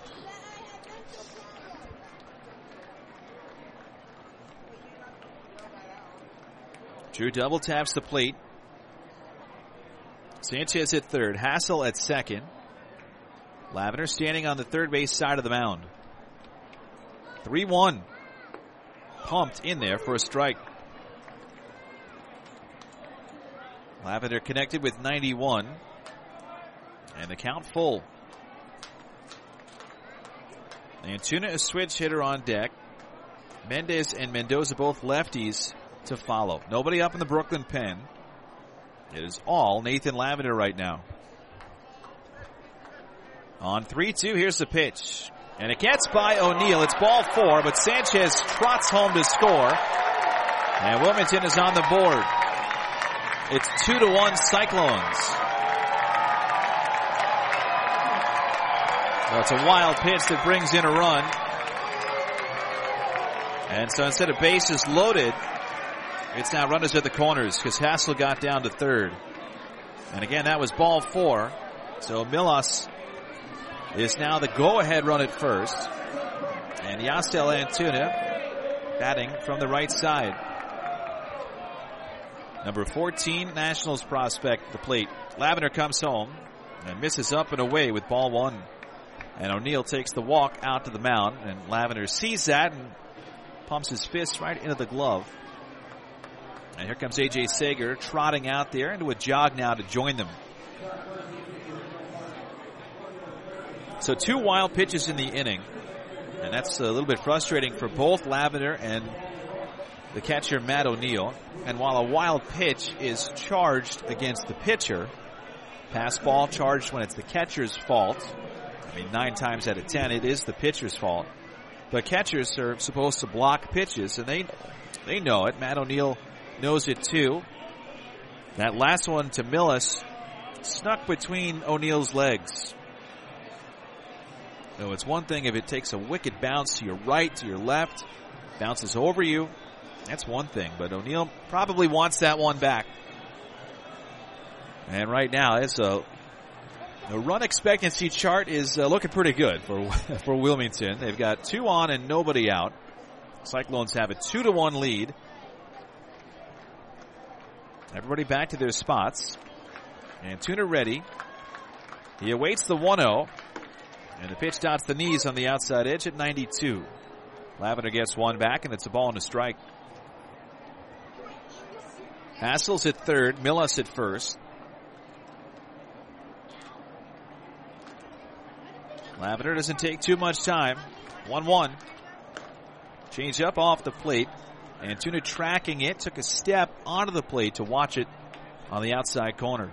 Drew double taps the plate. Sanchez at third. Hassel at second. Lavender standing on the third base side of the mound. 3-1. Pumped in there for a strike. Lavender connected with 91. And the count full. Antuna a switch hitter on deck. Mendez and Mendoza both lefties to follow. Nobody up in the Brooklyn pen. It is all Nathan Lavender right now. On 3-2, here's the pitch. And it gets by O'Neill. It's ball 4, but Sanchez trots home to score. And Wilmington is on the board. It's 2-1 Cyclones. Well, it's a wild pitch that brings in a run. And so instead of bases loaded, it's now runners at the corners because Hassel got down to third. And again, that was ball 4. So Millas is now the go-ahead run at first. And Yasel Antuna batting from the right side. Number 14, Nationals prospect at the plate. Lavender comes home and misses up and away with ball 1. And O'Neill takes the walk out to the mound. And Lavender sees that and pumps his fist right into the glove. And here comes A.J. Sager trotting out there into a jog now to join them. So 2 wild pitches in the inning. And that's a little bit frustrating for both Lavender and the catcher, Matt O'Neill. And while a wild pitch is charged against the pitcher, pass ball charged when it's the catcher's fault. I mean, 9 times out of 10, it is the pitcher's fault. But catchers are supposed to block pitches, and they know it. Matt O'Neill knows it too. That last one to Millis snuck between O'Neill's legs. So it's one thing if it takes a wicked bounce to your right, to your left, bounces over you. That's one thing, but O'Neill probably wants that one back. And right now, it's the run expectancy chart is looking pretty good for Wilmington. They've got 2 on and nobody out. Cyclones have a 2-1 lead. Everybody back to their spots. Antuna ready. He awaits the 1-0. And the pitch dots the knees on the outside edge at 92. Lavender gets one back, and it's a ball and a strike. Hassel's at third. Millis at first. Lavender doesn't take too much time. 1-1. Change up off the plate. Antuna tracking it. Took a step onto the plate to watch it on the outside corner.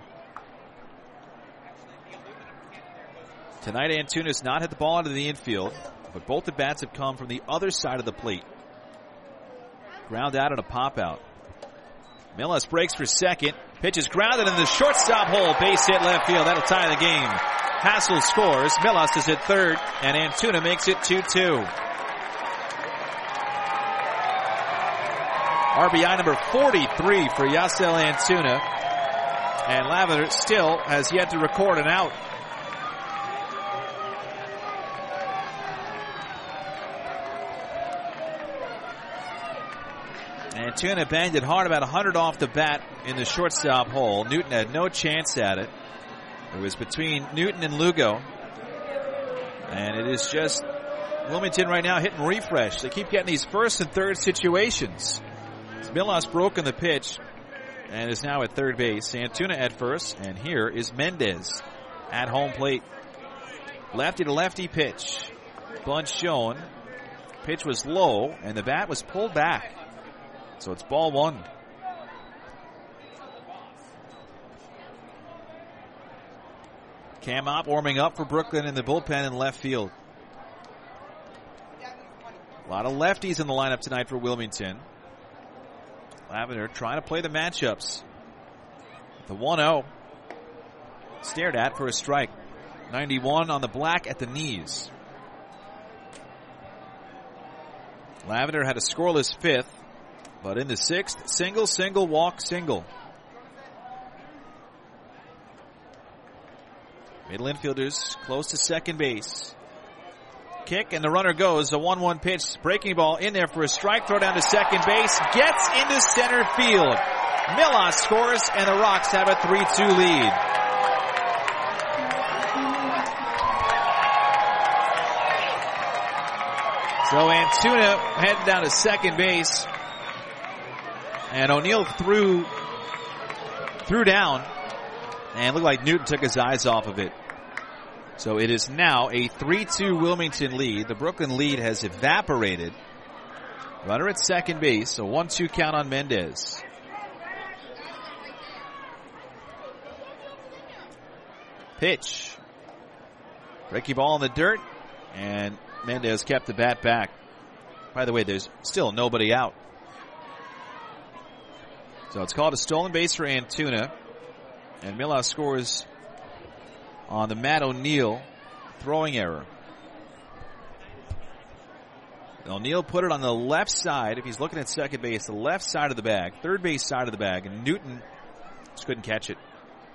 Tonight, Antuna's not hit the ball into the infield, but both the bats have come from the other side of the plate. Ground out and a pop out. Millis breaks for second. Pitch is grounded in the shortstop hole. Base hit left field. That'll tie the game. Hassel scores. Millis is at third, and Antuna makes it 2-2. RBI number 43 for Yasel Antuna. And Lavender still has yet to record an out. Antuna banged it hard, about 100 off the bat in the shortstop hole. Newton had no chance at it. It was between Newton and Lugo. And it is just Wilmington right now hitting refresh. They keep getting these first and third situations. Milas broken the pitch and is now at third base. Antuna at first, and here is Mendez at home plate. Lefty to lefty pitch. Bunt shown. Pitch was low, and the bat was pulled back. So it's ball one. Cam Opp warming up for Brooklyn in the bullpen in left field. A lot of lefties in the lineup tonight for Wilmington. Lavender trying to play the matchups. The 1-0. Stared at for a strike. 91 on the black at the knees. Lavender had a scoreless fifth, but in the sixth, single, walk, single. Middle infielders close to second base. Kick, and the runner goes. A 1-1 pitch. Breaking ball in there for a strike. Throw down to second base. Gets into center field. Milas scores, and the Rocks have a 3-2 lead. So Antuna headed down to second base. And O'Neill threw down. And it looked like Newton took his eyes off of it. So it is now a 3-2 Wilmington lead. The Brooklyn lead has evaporated. Runner at second base, so 1-2 count on Mendez. Pitch. Breaking ball in the dirt, and Mendez kept the bat back. By the way, there's still nobody out. So it's called a stolen base for Antuna. And Milas scores on the Matt O'Neill throwing error. O'Neill put it on the left side. If he's looking at second base, the left side of the bag, third base side of the bag, and Newton just couldn't catch it.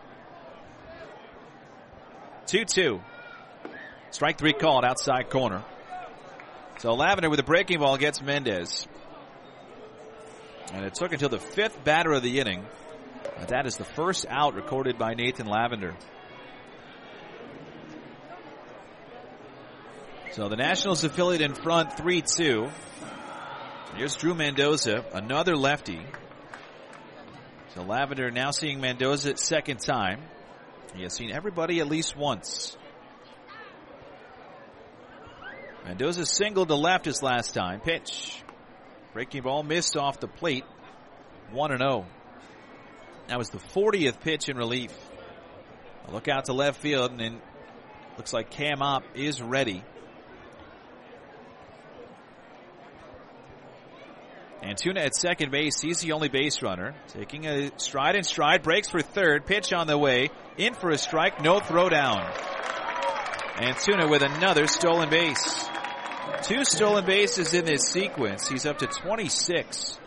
2-2. Strike three called outside corner. So Lavender with a breaking ball gets Mendez. And it took until the fifth batter of the inning. But that is the first out recorded by Nathan Lavender. So the Nationals affiliate in front 3-2. Here's Drew Mendoza, another lefty. So Lavender now seeing Mendoza second time. He has seen everybody at least once. Mendoza singled to left his last time. Pitch. Breaking ball missed off the plate. 1-0. That was the 40th pitch in relief. A look out to left field, and then looks like Cam Opp is ready. Antuna at second base. He's the only base runner. Taking a stride, breaks for third. Pitch on the way. In for a strike. No throw down. Antuna with another stolen base. 2 stolen bases in this sequence. He's up to 26.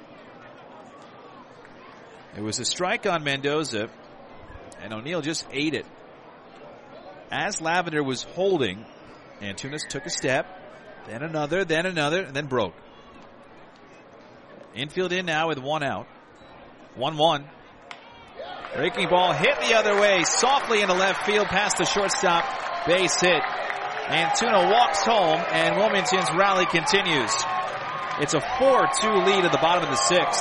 It was a strike on Mendoza, and O'Neill just ate it. As Lavender was holding, Antuna took a step, then another, and then broke. Infield in now with one out. 1-1. Breaking ball hit the other way, softly into left field past the shortstop. Base hit. Antuna walks home, and Wilmington's rally continues. It's a 4-2 lead at the bottom of the sixth.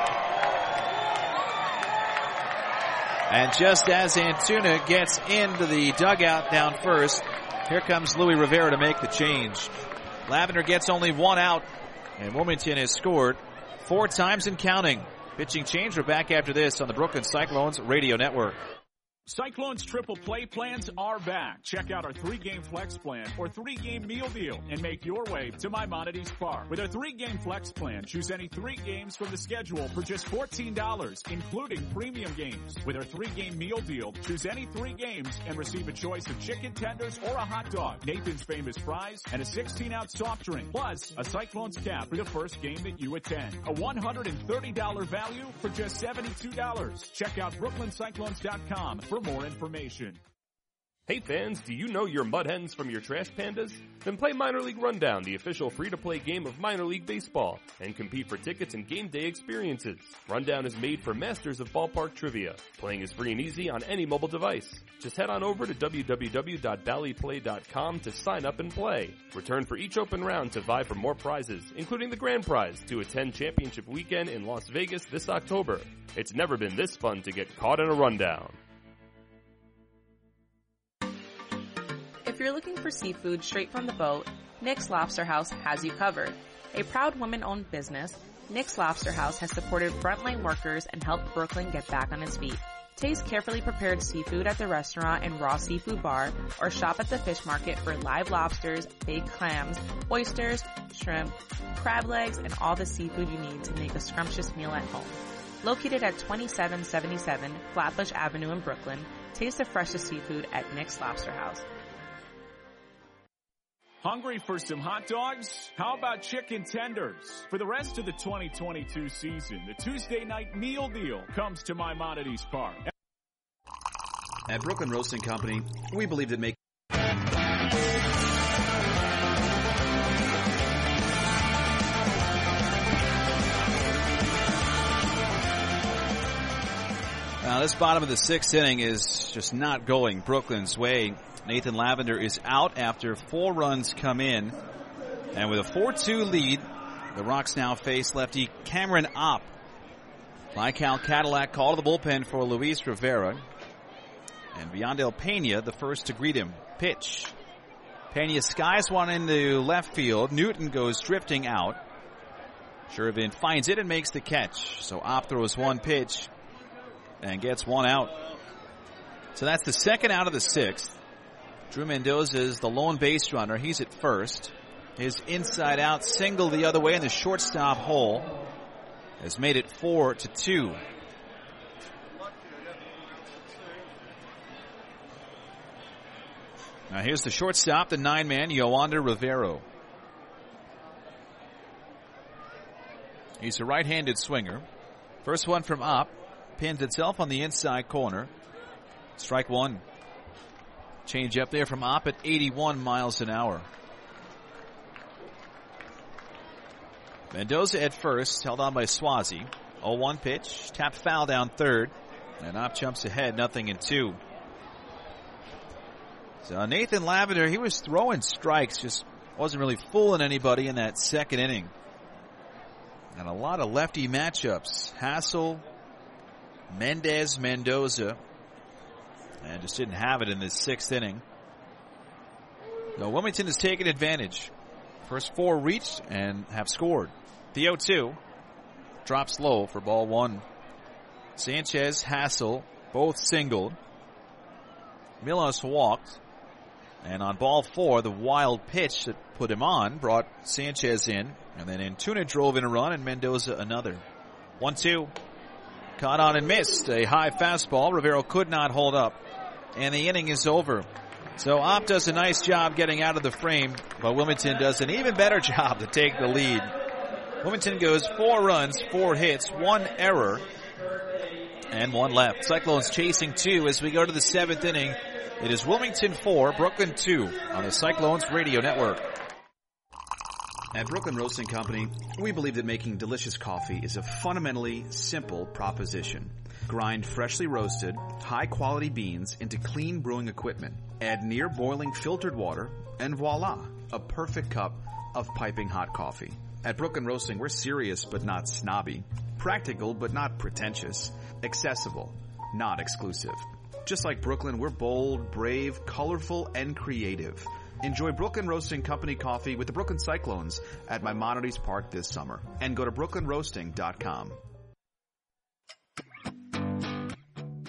And just as Antuna gets into the dugout down first, here comes Louis Rivera to make the change. Lavender gets only one out, and Wilmington has scored 4 times and counting. Pitching change. We're back after this on the Brooklyn Cyclones Radio Network. Cyclones Triple Play plans are back. Check out our 3-game flex plan or 3-game meal deal and make your way to Maimonides Park. With our 3-game flex plan, choose any 3 games from the schedule for just $14, including premium games. With our 3-game meal deal, choose any 3 games and receive a choice of chicken tenders or a hot dog, Nathan's Famous Fries, and a 16-ounce soft drink, plus a Cyclones cap for the first game that you attend. A $130 value for just $72. Check out BrooklynCyclones.com for more information. Hey fans, do you know your Mud Hens from your Trash Pandas? Then play Minor League Rundown, the official free-to-play game of minor league baseball, and compete for tickets and game day experiences. Rundown is made for masters of ballpark trivia. Playing is free and easy on any mobile device. Just head on over to www.ballyplay.com to sign up and play. Return for each open round to vie for more prizes, including the grand prize to attend Championship Weekend in Las Vegas this October. It's never been this fun to get caught in a rundown. If you're looking for seafood straight from the boat, Nick's Lobster House has you covered. A proud woman-owned business, Nick's Lobster House has supported frontline workers and helped Brooklyn get back on its feet. Taste carefully prepared seafood at the restaurant and raw seafood bar, or shop at the fish market for live lobsters, baked clams, oysters, shrimp, crab legs, and all the seafood you need to make a scrumptious meal at home. Located at 2777 Flatbush Avenue in Brooklyn, taste the freshest seafood at Nick's Lobster House. Hungry for some hot dogs? How about chicken tenders? For the rest of the 2022 season, the Tuesday night meal deal comes to Maimonides Park. At Brooklyn Roasting Company, we believe that making Now, this bottom of the 6th inning is just not going Brooklyn's way. Nathan Lavender is out after 4 runs come in. And with a 4-2 lead, the Rocks now face lefty Cameron Opp. Viscal Cadillac called to the bullpen for Luis Rivera. And Viandel Pena, the first to greet him. Pitch. Pena skies one into left field. Newton goes drifting out. Shervin finds it and makes the catch. So Opp throws 1 pitch and gets 1 out. So that's the second out of the 6th. Drew Mendoza is the lone base runner. He's at first. His inside out single the other way in the shortstop hole has made it 4-2. Now here's the shortstop, the 9-man, Yoander Rivero. He's a right-handed swinger. First one from Opp. Pins itself on the inside corner. Strike 1. Change up there from Opp at 81 miles an hour. Mendoza at first, held on by Swazi. 0-1 pitch, tapped foul down third. And Opp jumps ahead, 0-2. So Nathan Lavender, he was throwing strikes, just wasn't really fooling anybody in that second inning. And a lot of lefty matchups. Hassel, Mendez, Mendoza. And just didn't have it in this 6th inning. Now Wilmington has taken advantage. First 4 reached and have scored. The 0-2 drops low for ball 1. Sanchez, Hassel, both singled. Milos walked. And on ball 4, the wild pitch that put him on brought Sanchez in. And then Antuna drove in a run and Mendoza another. 1-2. Caught on and missed. A high fastball. Rivero could not hold up. And the inning is over. So Opp does a nice job getting out of the frame, but Wilmington does an even better job to take the lead. Wilmington goes 4 runs, 4 hits, 1 error, and 1 left. Cyclones chasing 2 as we go to the 7th inning. It is Wilmington 4, Brooklyn 2 on the Cyclones Radio Network. At Brooklyn Roasting Company, we believe that making delicious coffee is a fundamentally simple proposition. Grind freshly roasted, high-quality beans into clean brewing equipment. Add near-boiling filtered water, and voila, a perfect cup of piping hot coffee. At Brooklyn Roasting, we're serious but not snobby. Practical but not pretentious. Accessible, not exclusive. Just like Brooklyn, we're bold, brave, colorful, and creative. Enjoy Brooklyn Roasting Company coffee with the Brooklyn Cyclones at Maimonides Park this summer. And go to brooklynroasting.com.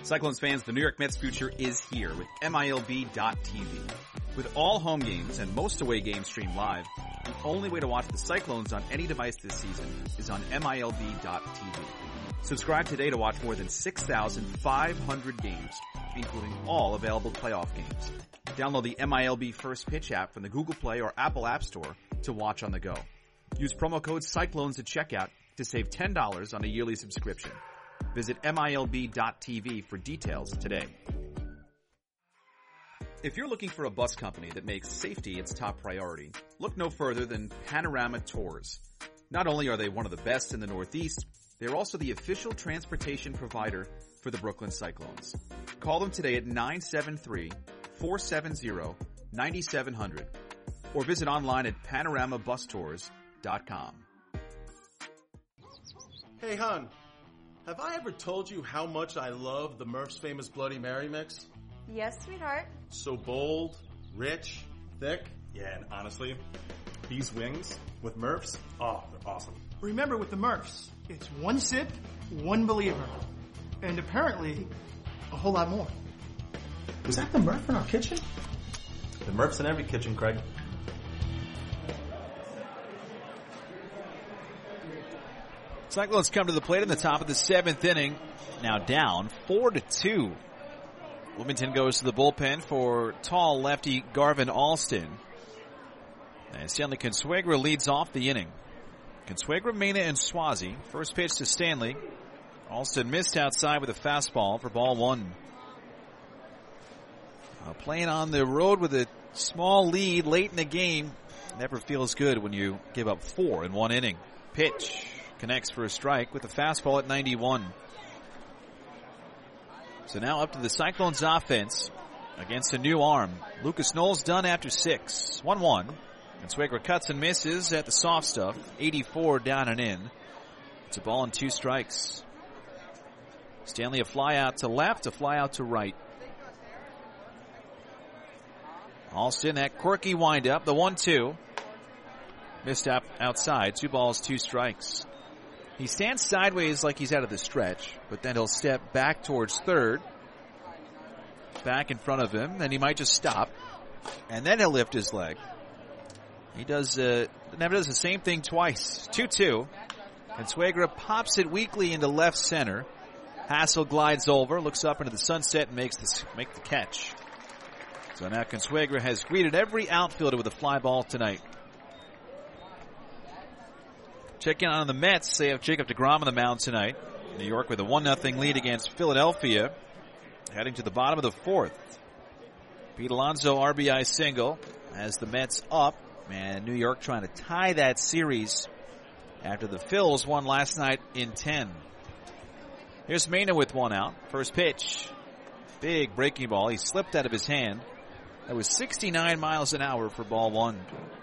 Cyclones fans, the New York Mets future is here with MILB.TV. With all home games and most away games streamed live, the only way to watch the Cyclones on any device this season is on MILB.TV. Subscribe today to watch more than 6,500 games, including all available playoff games. Download the MILB First Pitch app from the Google Play or Apple App Store to watch on the go. Use promo code Cyclones at checkout to save $10 on a yearly subscription. Visit MILB.TV for details today. If you're looking for a bus company that makes safety its top priority, look no further than Panorama Tours. Not only are they one of the best in the Northeast, they're also the official transportation provider for the Brooklyn Cyclones. Call them today at 973-470-9700 or visit online at panoramabustours.com. Hey, hon, have I ever told you how much I love the Murph's Famous Bloody Mary mix? Yes, sweetheart. So bold, rich, thick. Yeah, and honestly, these wings with Murph's, oh, they're awesome. Remember, with the Murphs, it's one sip, one believer. And apparently, a whole lot more. Was that the Murph in our kitchen? The Murph's in every kitchen, Craig. Cyclones come to the plate in the top of the 7th inning. Now down 4-2. Wilmington goes to the bullpen for tall lefty Garvin Alston. And Stanley Consuegra leads off the inning. Consuegra, Mena, and Swazi. First pitch to Stanley. Alston missed outside with a fastball for ball 1. Playing on the road with a small lead late in the game never feels good when you give up 4 in one inning. Pitch connects for a strike with a fastball at 91. So now up to the Cyclones offense against a new arm. Lucas Knowles done after 6. 1-1. Consuegra cuts and misses at the soft stuff. 84 down and in. It's a ball and 2 strikes. Stanley a fly out to left, a fly out to right. Alston, that quirky windup, the 1-2. Missed up outside. 2 balls, 2 strikes. He stands sideways like he's out of the stretch, but then he'll step back towards third. Back in front of him, then he might just stop. And then he'll lift his leg. He never does the same thing twice. 2-2. Consuegra pops it weakly into left center. Hassel glides over, looks up into the sunset, and make the catch. So now Consuegra has greeted every outfielder with a fly ball tonight. Checking on the Mets, they have Jacob deGrom on the mound tonight. New York with a 1-0 lead against Philadelphia. Heading to the bottom of the 4th. Pete Alonso RBI single as the Mets up. And New York trying to tie that series after the Phils won last night in 10. Here's Mena with 1 out. First pitch. Big breaking ball. He slipped out of his hand. That was 69 miles an hour for ball 1.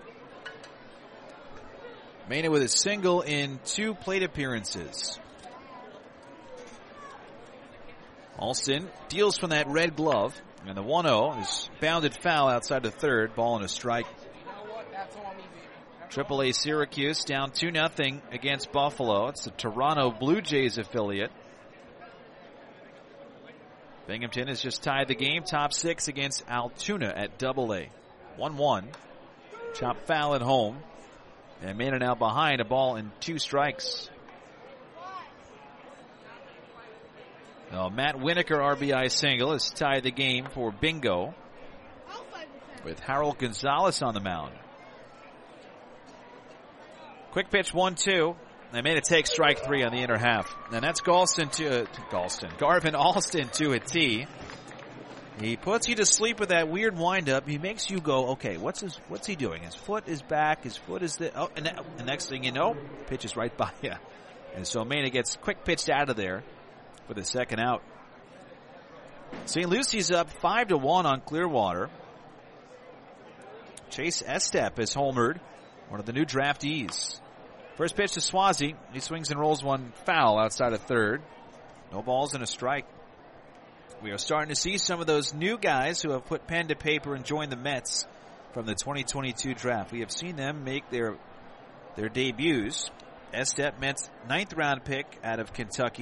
Mena with a single in 2 plate appearances. Alston deals from that red glove. And the 1-0 is bounded foul outside the third. Ball and a strike. AAA Syracuse down 2-0 against Buffalo. It's the Toronto Blue Jays affiliate. Binghamton has just tied the game. Top 6 against Altoona at AA. 1-1. Chop foul at home. And Mena now behind, a ball and 2 strikes. Now, Matt Winokur RBI single has tied the game for Bingo with Harold Gonzalez on the mound. Quick pitch 1-2. And Mena takes strike 3 on the inner half. And that's Garvin Alston to a tee. He puts you to sleep with that weird windup. He makes you go, okay, what's he doing? His foot is back. His foot is the. Oh, and the next thing you know, pitch is right by you. And so Mena gets quick pitched out of there for the second out. St. Lucy's up 5-1 on Clearwater. Chase Estep is homered, one of the new draftees. First pitch to Swazi. He swings and rolls one foul outside of third. No balls and a strike. We are starting to see some of those new guys who have put pen to paper and joined the Mets from the 2022 draft. We have seen them make their debuts. Estep, Mets' 9th round pick out of Kentucky.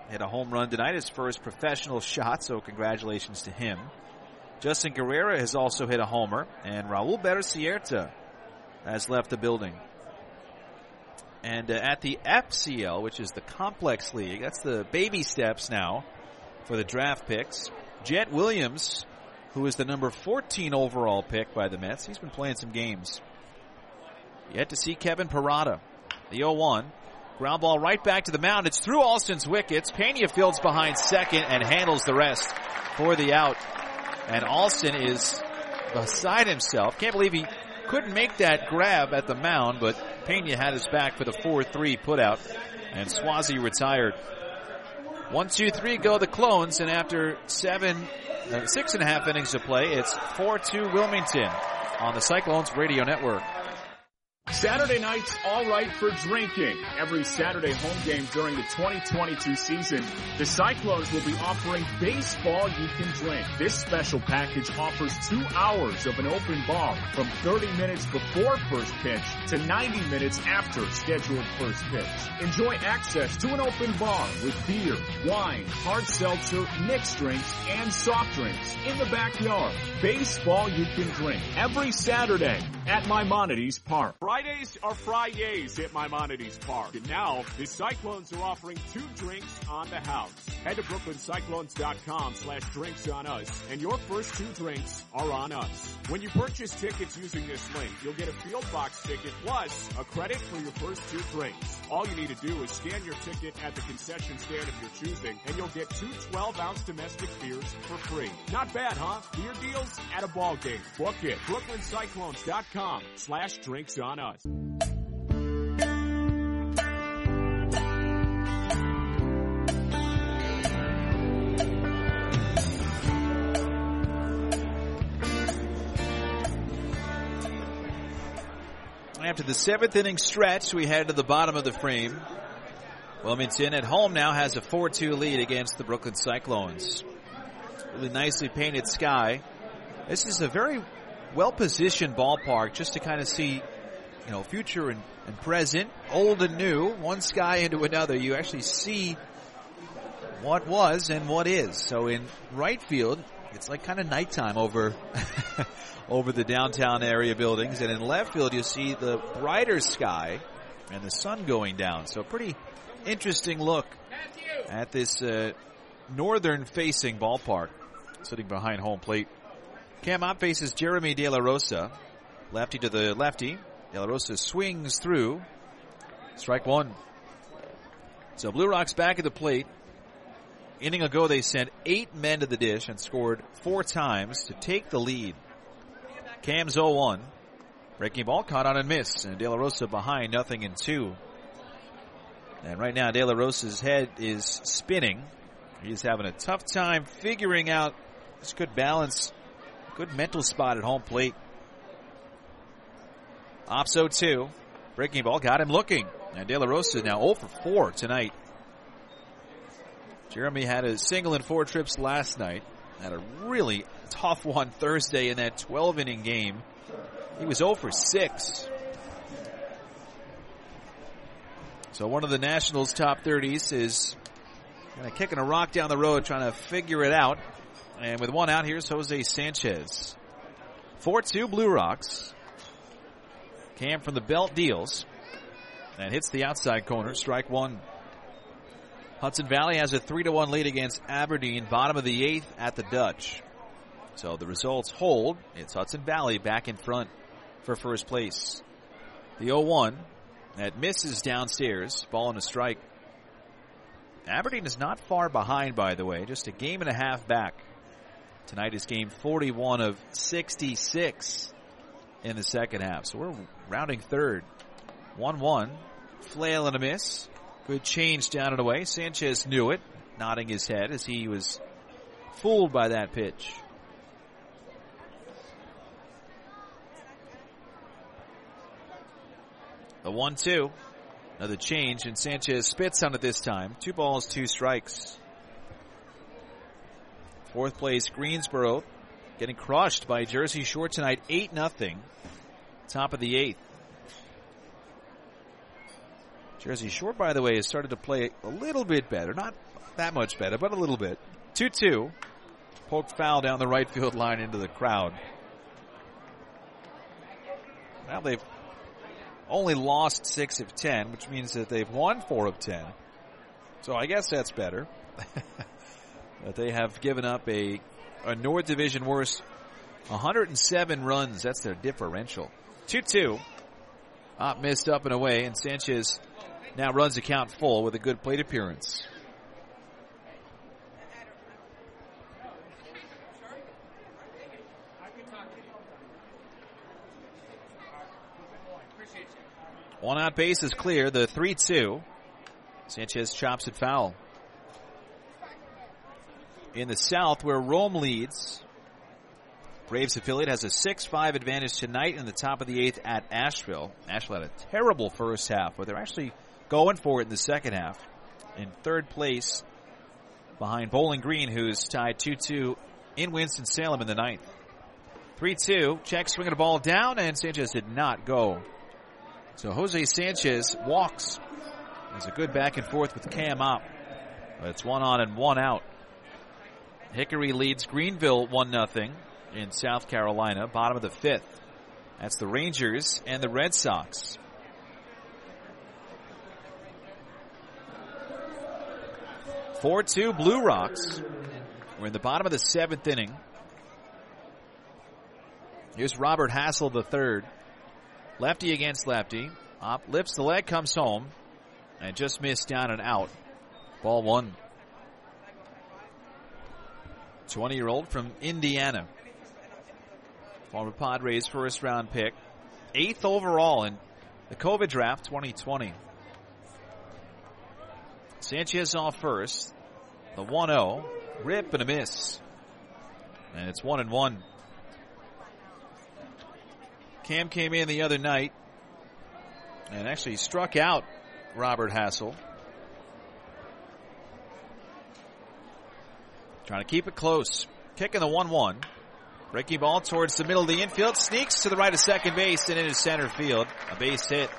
hit a home run tonight, his first professional shot, so congratulations to him. Justin Guerrera has also hit a homer, and Raul Beresierta has left the building. And at the FCL, which is the Complex League, that's the baby steps now for the draft picks. Jet Williams, who is the number 14 overall pick by the Mets, he's been playing some games. Yet to see Kevin Parada. The 0-1. Ground ball right back to the mound. It's through Alston's wickets. Pena fields behind second and handles the rest for the out. And Alston is beside himself. Can't believe he couldn't make that grab at the mound, but Pena had his back for the 4-3 putout. And Swazi retired. 1-2-3 go the Clones, and after 6.5 innings of play, it's 4-2 Wilmington on the Cyclones Radio Network. Saturday nights, all right for drinking. Every Saturday home game during the 2022 season, the Cyclones will be offering baseball you can drink. This special package offers 2 hours of an open bar from 30 minutes before first pitch to 90 minutes after scheduled first pitch. Enjoy access to an open bar with beer, wine, hard seltzer, mixed drinks, and soft drinks in the backyard. Baseball you can drink every Saturday at Maimonides Park. Fridays are Fridays at Maimonides Park. And now, the Cyclones are offering 2 drinks on the house. Head to BrooklynCyclones.com/drinks on us, and your first 2 drinks are on us. When you purchase tickets using this link, you'll get a field box ticket plus a credit for your first 2 drinks. All you need to do is scan your ticket at the concession stand of your choosing, and you'll get 2 12-ounce domestic beers for free. Not bad, huh? Beer deals at a ball game. Book it. BrooklynCyclones.com/drinks on us. After the 7th inning stretch, we head to the bottom of the frame. Wilmington at home now has a 4-2 lead against the Brooklyn Cyclones. Really nicely painted sky. This is a very well-positioned ballpark just to kind of see, future and present, old and new, one sky into another. You actually see what was and what is. So in right field, it's like kind of nighttime over over the downtown area buildings. And in left field, you see the brighter sky and the sun going down. So a pretty interesting look at this northern-facing ballpark sitting behind home plate. Cam Ott faces Jeremy De La Rosa. Lefty to the lefty. De La Rosa swings through. Strike 1. So Blue Rocks back at the plate. Inning ago, they sent 8 men to the dish and scored 4 times to take the lead. Cam's 0-1. Breaking ball caught on and miss. And De La Rosa behind 0-2. And right now, De La Rosa's head is spinning. He's having a tough time figuring out this good balance. Good mental spot at home plate. Ops 0-2. Breaking ball got him looking. And De La Rosa now 0 for 4 tonight. Jeremy had a single in 4 trips last night. Had a really tough one Thursday in that 12-inning game. He was 0 for 6. So one of the Nationals' top 30s is kind of kicking a rock down the road, trying to figure it out. And with 1 out, here's Jose Sanchez. 4-2 Blue Rocks. Cam from the belt deals. And hits the outside corner. Strike 1. Hudson Valley has a 3-1 lead against Aberdeen, bottom of the 8th at the Dutch. So the results hold. It's Hudson Valley back in front for first place. The 0-1. That misses downstairs. Ball and a strike. Aberdeen is not far behind, by the way. Just a game and a half back. Tonight is game 41 of 66 in the second half. So we're rounding third. 1-1. Flail and a miss. Good change down and away. Sanchez knew it, nodding his head as he was fooled by that pitch. The 1-2. Another change, and Sanchez spits on it this time. 2 balls, 2 strikes. Fourth place, Greensboro getting crushed by Jersey Shore tonight, 8-0. Top of the 8th. Jersey Shore, by the way, has started to play a little bit better. Not that much better, but a little bit. 2-2. Poked foul down the right field line into the crowd. Now they've only lost 6 of 10, which means that they've won 4 of 10. So I guess that's better. But they have given up a North Division worst 107 runs. That's their differential. 2-2. Opp missed up and away, and Sanchez now runs the count full with a good plate appearance. One out base is clear. The 3-2. Sanchez chops it foul. In the South, where Rome leads, Braves affiliate has a 6-5 advantage tonight in the top of the 8th at Asheville. Asheville had a terrible first half, but they're actually going for it in the second half. In third place, behind Bowling Green, who's tied 2-2 in Winston-Salem in the 9th. 3-2. Check swinging the ball down, and Sanchez did not go. So Jose Sanchez walks. There's a good back and forth with Cam Opp. But it's 1 on and 1 out. Hickory leads Greenville 1-0 in South Carolina, bottom of the 5th. That's the Rangers and the Red Sox. (4-2) Blue Rocks. We're in the bottom of the 7th inning. Here's Robert Hassel III. Lefty against lefty. Opp lifts the leg, comes home, and just missed down and out. Ball 1. 20-year-old from Indiana. Former Padres first round pick. 8th overall in the COVID draft 2020. Sanchez off first. The 1-0. Rip and a miss. And it's 1-1. Cam came in the other night and actually struck out Robert Hassel. Trying to keep it close. Kicking the 1-1. Breaking ball towards the middle of the infield. Sneaks to the right of second base and into center field. A base hit.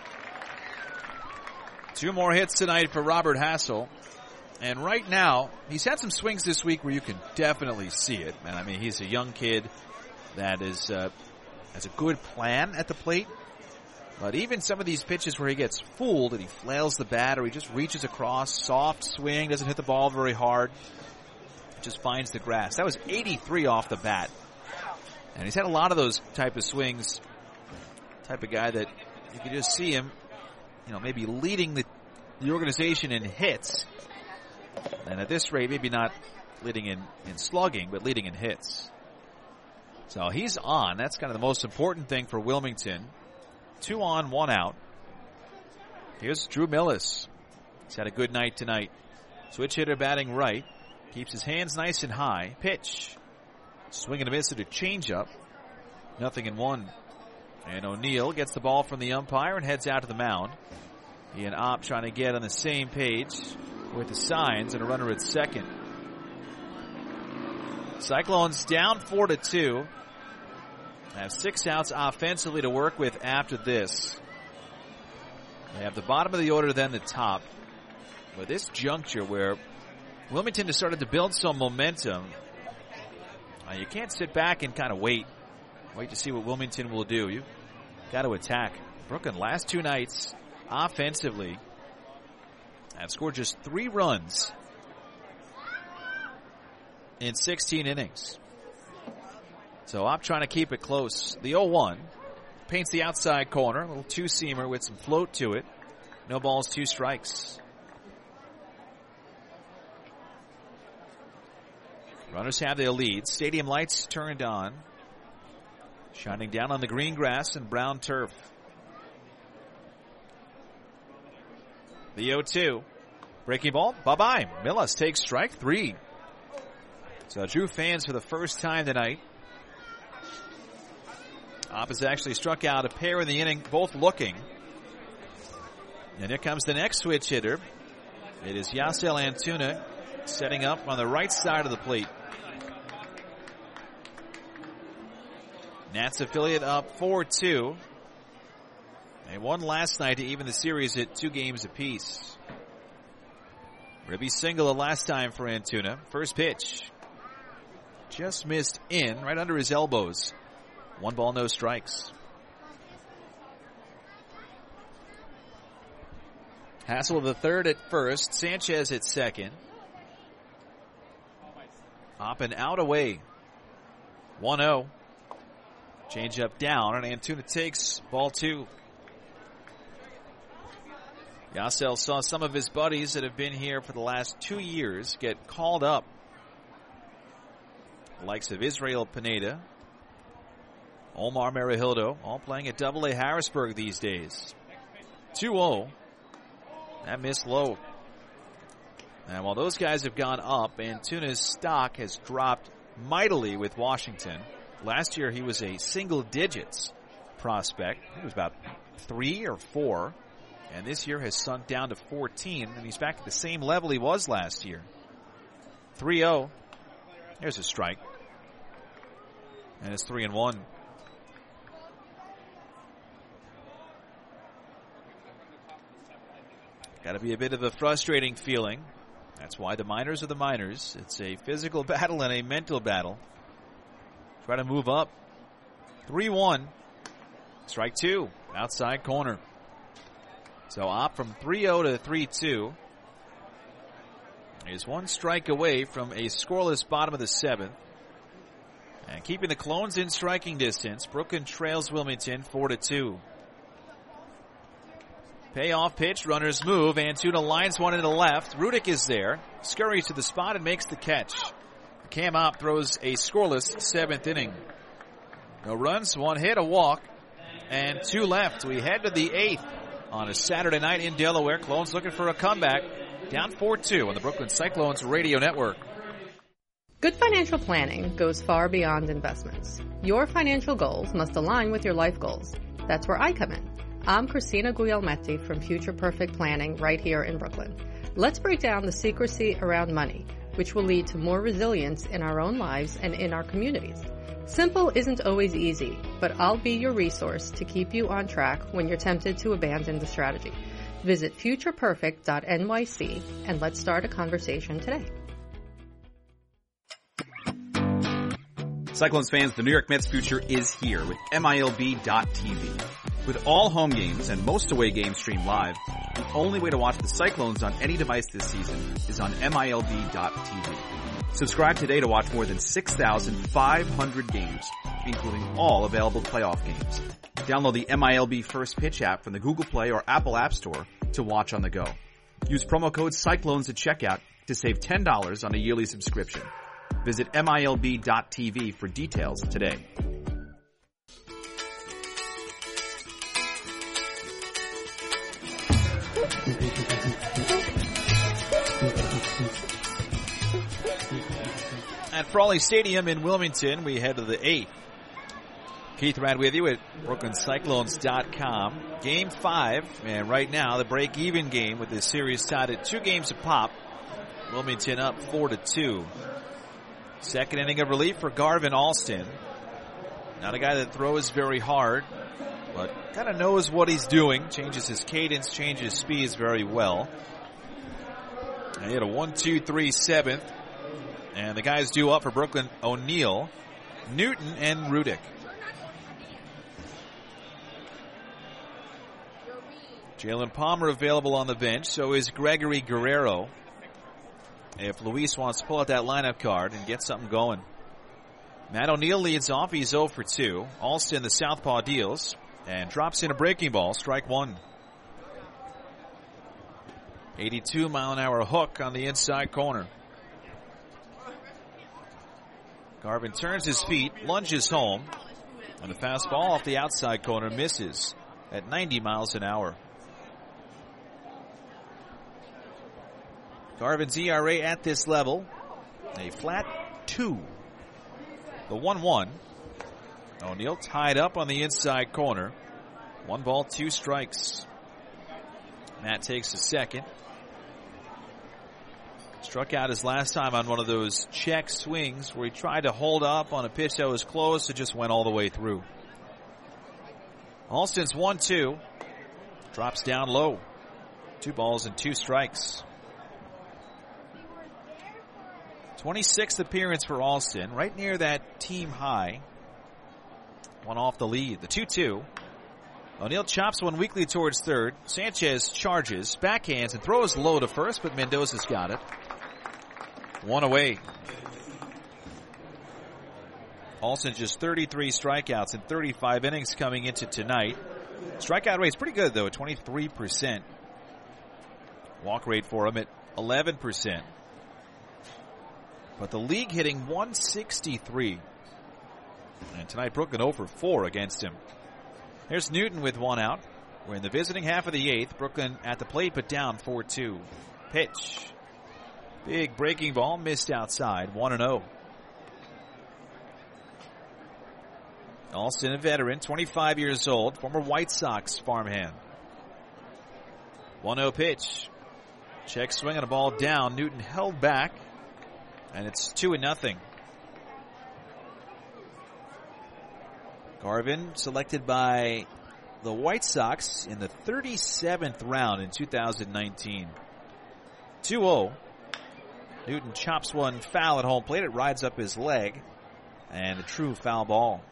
2 more hits tonight for Robert Hassel. And right now, he's had some swings this week where you can definitely see it. And I mean, he's a young kid that is has a good plan at the plate. But even some of these pitches where he gets fooled and he flails the bat or he just reaches across, soft swing, doesn't hit the ball very hard, just finds the grass. That was 83 off the bat. And he's had a lot of those type of swings. Type of guy that you can just see him, maybe leading the organization in hits. And at this rate, maybe not leading in slugging, but leading in hits. So he's on. That's kind of the most important thing for Wilmington. 2 on, 1 out. Here's Drew Millis. He's had a good night tonight. Switch hitter batting right. Keeps his hands nice and high. Pitch. Swing and a miss at a changeup. 0-1. And O'Neill gets the ball from the umpire and heads out to the mound. He and Opp trying to get on the same page with the signs and a runner at second. Cyclones down 4-2. Have 6 outs offensively to work with after this. They have the bottom of the order, then the top. But this juncture where Wilmington has started to build some momentum, you can't sit back and kind of wait to see what Wilmington will do. You've got to attack. Brooklyn, last 2 nights, offensively, have scored just 3 runs in 16 innings. So Opp trying to keep it close. The 0-1 paints the outside corner. A little two-seamer with some float to it. No balls, 2 strikes. Runners have their lead. Stadium lights turned on. Shining down on the green grass and brown turf. The 0-2. Breaking ball. Bye-bye. Millis takes strike 3. So Drew fans for the first time tonight. Opp has actually struck out a pair in the inning, both looking. And here comes the next switch hitter. It is Yasel Antuna setting up on the right side of the plate. Nats affiliate up 4-2. They won last night to even the series at 2 games apiece. Ribby single the last time for Antuna. First pitch. Just missed in, right under his elbows. 1 ball, no strikes. Hassel the third at first. Sanchez at second. Up and out away. 1-0. Change up down, and Antuna takes ball 2. Yasel saw some of his buddies that have been here for the last 2 years get called up. The likes of Israel Pineda, Omar Marihildo, all playing at AA Harrisburg these days. 2-0. That missed low. And while those guys have gone up, Antuna's stock has dropped mightily with Washington. Last year he was a single digits prospect. He was about 3 or 4. And this year has sunk down to 14, and he's back at the same level he was last year. 3-0. There's a strike. And it's 3-1. Got to be a bit of a frustrating feeling. That's why the minors are the minors. It's a physical battle and a mental battle. Try to move up. 3-1. Strike 2. Outside corner. So up from 3-0 to 3-2. Is 1 strike away from a scoreless bottom of the 7th. And keeping the Clones in striking distance, Brooklyn trails Wilmington 4-2. Payoff pitch, runners move. Antuna lines one into the left. Rudick is there, scurries to the spot and makes the catch. Cam Opp throws a scoreless 7th inning. No runs, 1 hit, a walk, and 2 left. We head to the 8th. On a Saturday night in Delaware, Clones looking for a comeback. Down 4-2 on the Brooklyn Cyclones Radio Network. Good financial planning goes far beyond investments. Your financial goals must align with your life goals. That's where I come in. I'm Christina Guglielmetti from Future Perfect Planning right here in Brooklyn. Let's break down the secrecy around money, which will lead to more resilience in our own lives and in our communities. Simple isn't always easy, but I'll be your resource to keep you on track when you're tempted to abandon the strategy. Visit futureperfect.nyc and let's start a conversation today. Cyclones fans, the New York Mets future is here with MILB.TV. With all home games and most away games streamed live, the only way to watch the Cyclones on any device this season is on MILB.TV. Subscribe today to watch more than 6,500 games, including all available playoff games. Download the MILB First Pitch app from the Google Play or Apple App Store to watch on the go. Use promo code CYCLONES at checkout to save $10 on a yearly subscription. Visit MILB.TV for details today. At Frawley Stadium in Wilmington, we head to the 8th. Keith Rad with you at BrooklynCyclones.com. Game 5, and right now the break-even game with this series tied at 2 games a pop. Wilmington up 4-2. Second inning of relief for Garvin Alston. Not a guy that throws very hard, but kind of knows what he's doing. Changes his cadence, changes his speeds very well. And he had a 1-2-3 7th. And the guys due up for Brooklyn: O'Neill, Newton, and Rudick. Jalen Palmer available on the bench. So is Gregory Guerrero. If Luis wants to pull out that lineup card and get something going. Matt O'Neill leads off. He's 0 for 2. Alston, the southpaw, deals and drops in a breaking ball. Strike 1. 82-mile-an-hour hook on the inside corner. Garvin turns his feet, lunges home, and the fastball off the outside corner misses at 90 miles an hour. Garvin's ERA at this level, a flat 2. The 1-1. O'Neill tied up on the inside corner. 1 ball, 2 strikes. Matt takes a second. Struck out his last time on one of those check swings where he tried to hold up on a pitch that was close. It just went all the way through. Alston's 1-2. Drops down low. 2 balls and 2 strikes. 26th appearance for Alston, right near that team high. One off the lead. The 2-2. O'Neill chops one weakly towards third. Sanchez charges, backhands, and throws low to first, but Mendoza's got it. 1 away. Alston just 33 strikeouts in 35 innings coming into tonight. Strikeout rate's pretty good, though, at 23%. Walk rate for him at 11%. But the league hitting 163. And tonight, Brooklyn 0 for 4 against him. Here's Newton with 1 out. We're in the visiting half of the 8th. Brooklyn at the plate, but down 4-2. Pitch. Big breaking ball, missed outside, 1-0. Alston, a veteran, 25 years old, former White Sox farmhand. 1-0 pitch. Check swing on a ball down. Newton held back, and it's 2-0. Garvin selected by the White Sox in the 37th round in 2019. 2-0. Newton chops one foul at home plate. It rides up his leg, and a true foul ball.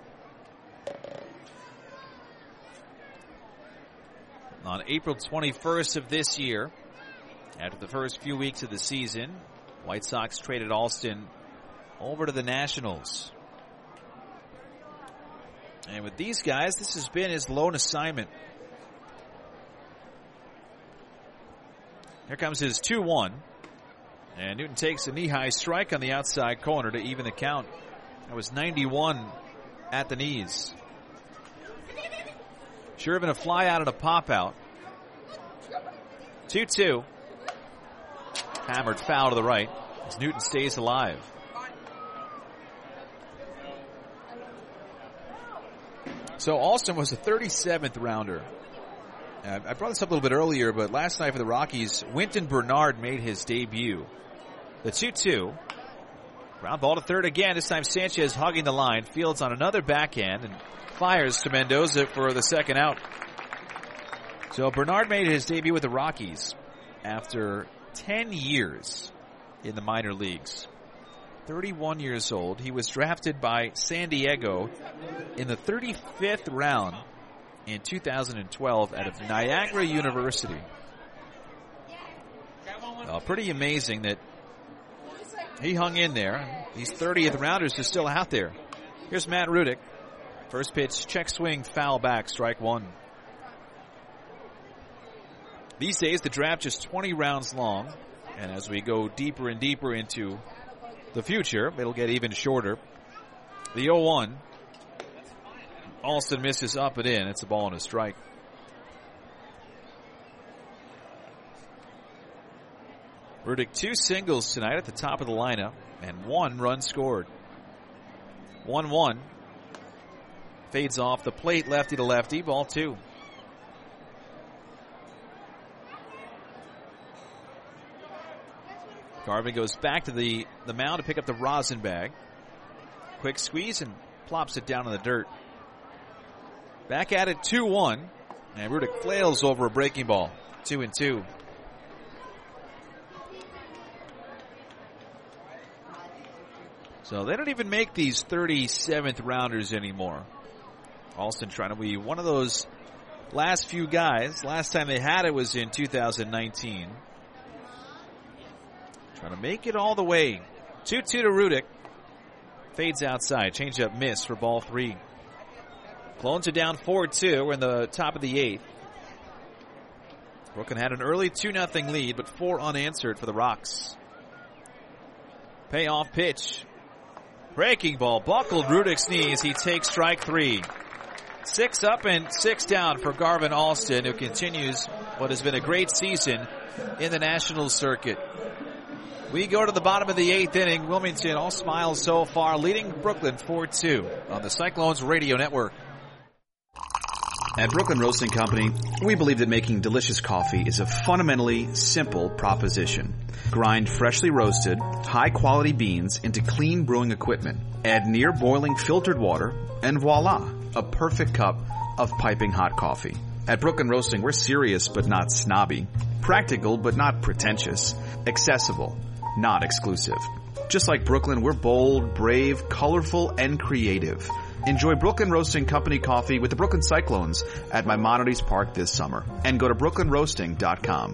On April 21st of this year, after the first few weeks of the season, White Sox traded Alston over to the Nationals. And with these guys, this has been his lone assignment. Here comes his 2-1. And Newton takes a knee-high strike on the outside corner to even the count. That was 91 at the knees. Should have been a fly out and a pop out. 2-2. Hammered foul to the right as Newton stays alive. So Alston was a 37th rounder. I brought this up a little bit earlier, but last night for the Rockies, Winton Bernard made his debut. The 2-2. Ground ball to third again. This time Sanchez hugging the line. Fields on another backhand and fires to Mendoza for the second out. So Bernard made his debut with the Rockies after 10 years in the minor leagues. 31 years old. He was drafted by San Diego in the 35th round in 2012 out of Niagara University. Pretty amazing that he hung in there. These 30th rounders are still out there. Here's Matt Rudick. First pitch, check swing, foul back, strike 1. These days, the draft just 20 rounds long. And as we go deeper and deeper into the future, it'll get even shorter. The 0-1. Alston misses up and in. It's a ball and a strike. Rudick 2 singles tonight at the top of the lineup and 1 run scored. 1-1. Fades off the plate, lefty to lefty, ball 2. Garvin goes back to the mound to pick up the rosin bag. Quick squeeze and plops it down in the dirt. Back at it, 2-1. And Rudick flails over a breaking ball. 2-2. So they don't even make these 37th rounders anymore. Alston trying to be one of those last few guys. Last time they had it was in 2019. Trying to make it all the way. 2-2 to Rudick. Fades outside. Changeup miss for ball 3. Clones are down 4-2. We're in the top of the 8th. Brooklyn had an early 2-0 lead, but 4 unanswered for the Rocks. Payoff pitch. Breaking ball. Buckled Rudick's knees. He takes strike 3. 6 up and 6 down for Garvin Alston, who continues what has been a great season in the national circuit. We go to the bottom of the 8th inning. Wilmington all smiles so far, leading Brooklyn 4-2 on the Cyclones Radio Network. At Brooklyn Roasting Company, we believe that making delicious coffee is a fundamentally simple proposition. Grind freshly roasted, high-quality beans into clean brewing equipment. Add near-boiling filtered water, and voila, a perfect cup of piping hot coffee. At Brooklyn Roasting, we're serious but not snobby, practical but not pretentious, accessible, not exclusive. Just like Brooklyn, we're bold, brave, colorful, and creative. Enjoy Brooklyn Roasting Company coffee with the Brooklyn Cyclones at Maimonides Park this summer. And go to brooklynroasting.com.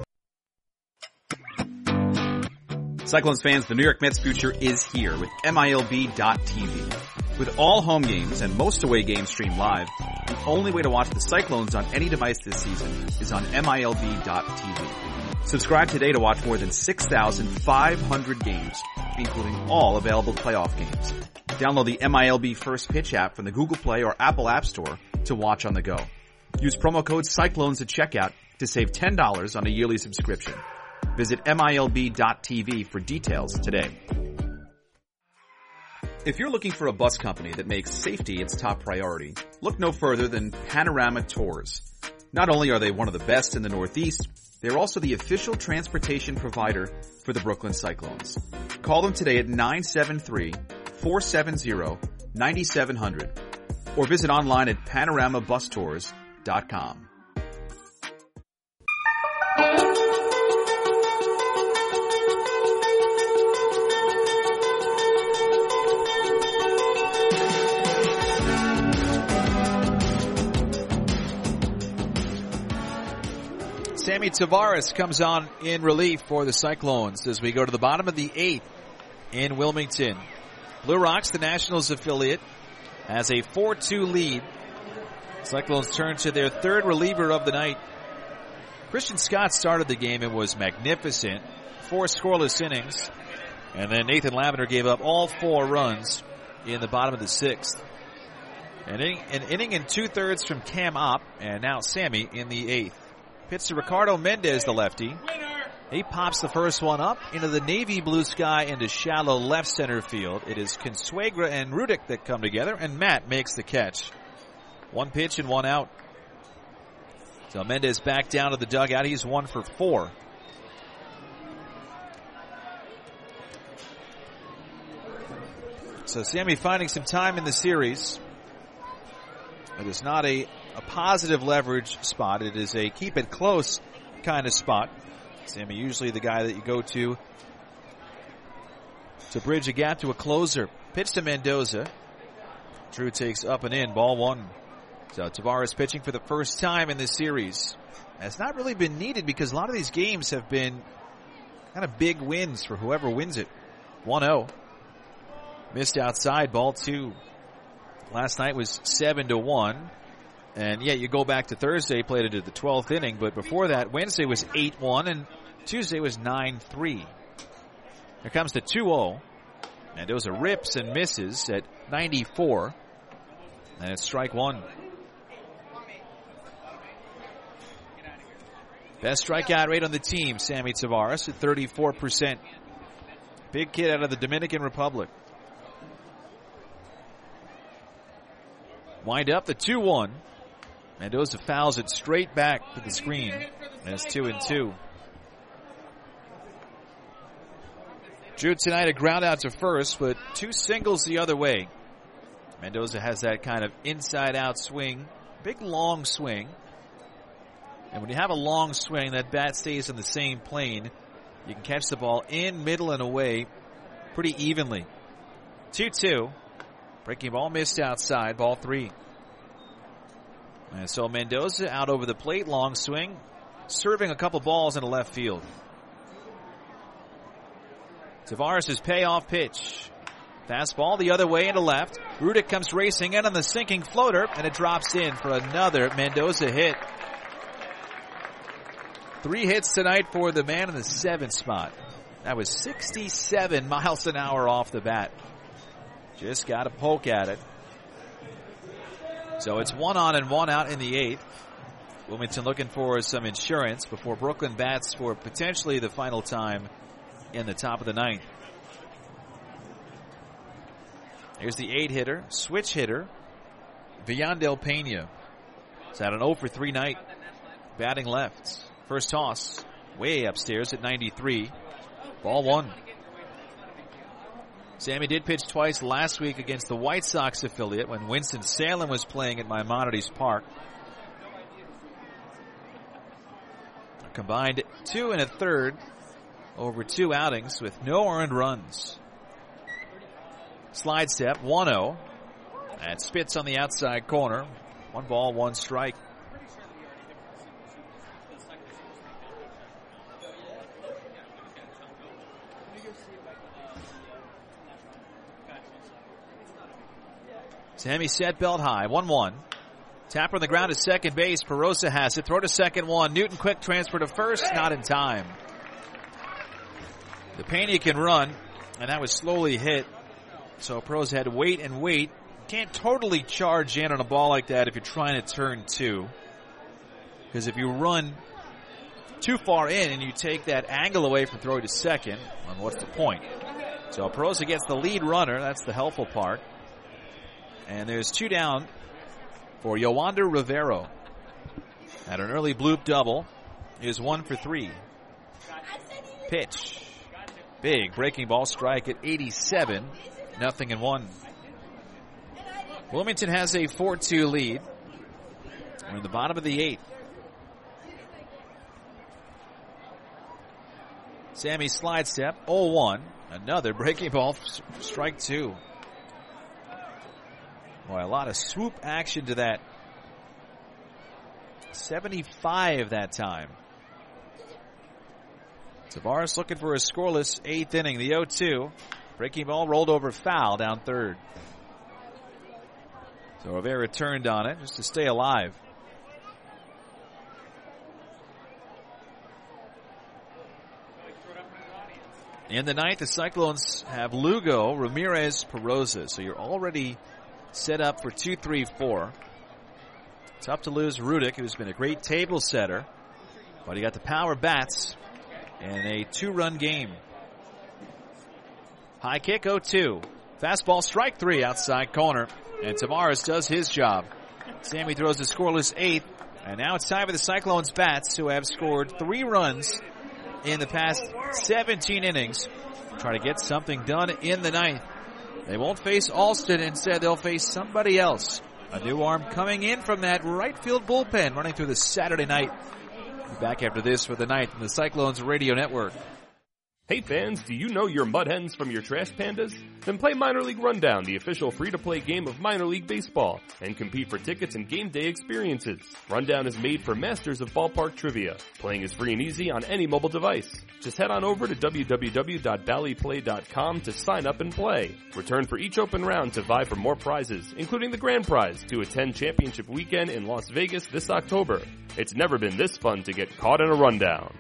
Cyclones fans, the New York Mets future is here with MILB.TV. With all home games and most away games streamed live, the only way to watch the Cyclones on any device this season is on MILB.TV. Subscribe today to watch more than 6,500 games, including all available playoff games. Download the MILB First Pitch app from the Google Play or Apple App Store to watch on the go. Use promo code Cyclones at checkout to save $10 on a yearly subscription. Visit MILB.TV for details today. If you're looking for a bus company that makes safety its top priority, look no further than Panorama Tours. Not only are they one of the best in the Northeast, they're also the official transportation provider for the Brooklyn Cyclones. Call them today at 973-470-9700 or visit online at panoramabustours.com. Sammy Tavares comes on in relief for the Cyclones as we go to the bottom of the 8th in Wilmington. Blue Rocks, the Nationals affiliate, has a 4-2 lead. Cyclones turn to their third reliever of the night. Christian Scott started the game and was magnificent. 4 scoreless innings. And then Nathan Lavender gave up all 4 runs in the bottom of the 6th. An inning and 2/3 from Cam Opp, and now Sammy in the 8th. Pitch to Ricardo Mendez, the lefty. He pops the first one up into the navy blue sky into shallow left center field. It is Consuegra and Rudick that come together, and Matt makes the catch. 1 pitch and 1 out. So Mendez back down to the dugout. He's 1 for 4. So Sammy finding some time in the series. It is not a positive leverage spot. It is a keep it close kind of spot. Sammy usually the guy that you go to bridge a gap to a closer. Pitch to Mendoza. Drew takes up and in. Ball 1. So Tavares pitching for the first time in this series. Has not really been needed because a lot of these games have been kind of big wins for whoever wins it. 1-0. Missed outside. Ball 2. Last night was 7-1. And yeah, you go back to Thursday, played into the 12th inning, but before that, Wednesday was 8-1 and Tuesday was 9-3. Here comes the 2-0. Mendoza rips and misses at 94. And it's strike 1. Best strikeout rate on the team, Sammy Tavares at 34%. Big kid out of the Dominican Republic. Wind up the 2-1. Mendoza fouls it straight back to the screen. And it's 2-2. Drew tonight a ground out to first, but 2 singles the other way. Mendoza has that kind of inside-out swing. Big, long swing. And when you have a long swing, that bat stays in the same plane. You can catch the ball in, middle, and away pretty evenly. 2-2. Breaking ball missed outside. Ball 3. And so Mendoza out over the plate. Long swing. Serving a couple balls into left field. Tavares' payoff pitch. Fastball the other way into left. Rudick comes racing in on the sinking floater, and it drops in for another Mendoza hit. 3 hits tonight for the man in the 7th spot. That was 67 miles an hour off the bat. Just got a poke at it. So it's 1 on and 1 out in the 8th. Wilmington looking for some insurance before Brooklyn bats for potentially the final time in the top of the 9th. Here's the 8-hitter, switch hitter, Villandel Pena. He's had an 0 for 3 night, batting left. First toss, way upstairs at 93. Ball 1. Sammy did pitch twice last week against the White Sox affiliate when Winston-Salem was playing at Maimonides Park. Combined 2 1/3 over 2 outings with no earned runs. Slide step, 1-0. And Spitz on the outside corner. 1 ball, 1 strike. Sammy set belt high, 1-1. Tapper on the ground to second base. Perosa has it. Throw to second one. Newton quick transfer to first. Not in time. The Pena can run, and that was slowly hit. So Perosa had to wait and wait. Can't totally charge in on a ball like that if you're trying to turn 2. Because if you run too far in and you take that angle away from throwing to second, well, what's the point? So Perosa gets the lead runner. That's the helpful part. And there's 2 down for Yoander Rivero. At an early bloop double is 1 for 3. Pitch. Big breaking ball strike at 87. 0-1. Wilmington has a 4-2 lead. We're in the bottom of the 8th. Sammy slide step, 0-1. Another breaking ball, strike 2. Boy, a lot of swoop action to that. 75 that time. Tavares looking for a scoreless 8th inning. The 0-2. Breaking ball rolled over foul down third. So Rivera turned on it just to stay alive. In the 9th, the Cyclones have Lugo, Ramirez, Perosa. So you're already set up for 2-3-4. Tough to lose Rudick, who's been a great table setter. But he got the power bats in a 2-run game. High kick, 0-2. Fastball, strike 3 outside corner. And Tavares does his job. Sammy throws a scoreless 8th. And now it's time for the Cyclones bats, who have scored 3 runs in the past 17 innings. Try to get something done in the 9th. They won't face Alston. Instead, they'll face somebody else. A new arm coming in from that right field bullpen running through the Saturday night. We'll be back after this for the 9th in the Cyclones Radio Network. Hey fans, do you know your mud hens from your trash pandas? Then play Minor League Rundown, the official free-to-play game of minor league baseball, and compete for tickets and game day experiences. Rundown is made for masters of ballpark trivia. Playing is free and easy on any mobile device. Just head on over to www.ballyplay.com to sign up and play. Return for each open round to vie for more prizes, including the grand prize to attend Championship Weekend in Las Vegas this October. It's never been this fun to get caught in a rundown.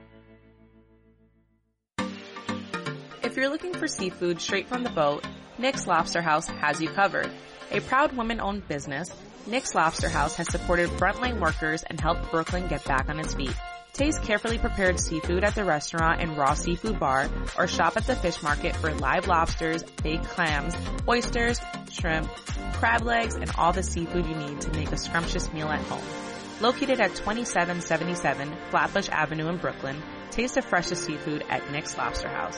If you're looking for seafood straight from the boat, Nick's Lobster House has you covered. A proud woman-owned business, Nick's Lobster House has supported frontline workers and helped Brooklyn get back on its feet. Taste carefully prepared seafood at the restaurant and raw seafood bar, or shop at the fish market for live lobsters, baked clams, oysters, shrimp, crab legs, and all the seafood you need to make a scrumptious meal at home. Located at 2777 Flatbush Avenue in Brooklyn, taste the freshest seafood at Nick's Lobster House.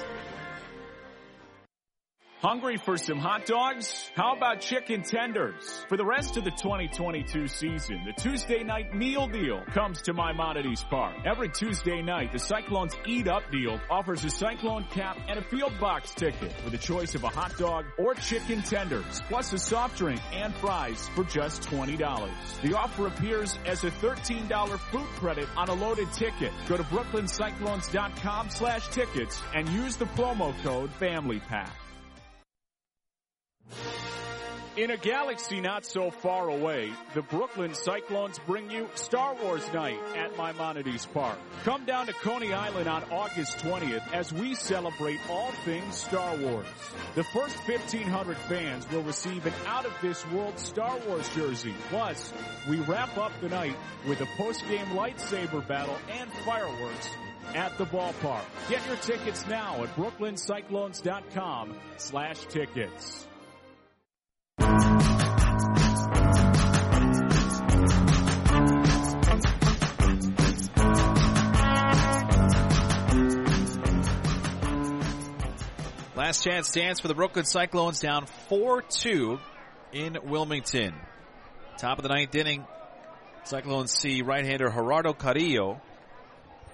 Hungry for some hot dogs? How about chicken tenders? For the rest of the 2022 season, the Tuesday night meal deal comes to Maimonides Park. Every Tuesday night, the Cyclones Eat Up deal offers a Cyclone cap and a field box ticket with a choice of a hot dog or chicken tenders, plus a soft drink and fries for just $20. The offer appears as a $13 food credit on a loaded ticket. Go to brooklyncyclones.com/tickets and use the promo code FAMILYPACK. In a galaxy not so far away, the Brooklyn Cyclones bring you Star Wars Night at Maimonides Park. Come down to Coney Island on August 20th as we celebrate all things Star Wars. The first 1,500 fans will receive an out-of-this-world Star Wars jersey. Plus, we wrap up the night with a post-game lightsaber battle and fireworks at the ballpark. Get your tickets now at brooklyncyclones.com/tickets. Last chance stands for the Brooklyn Cyclones, down 4-2 in Wilmington. Top of the 9th inning, Cyclones see right-hander Gerardo Carrillo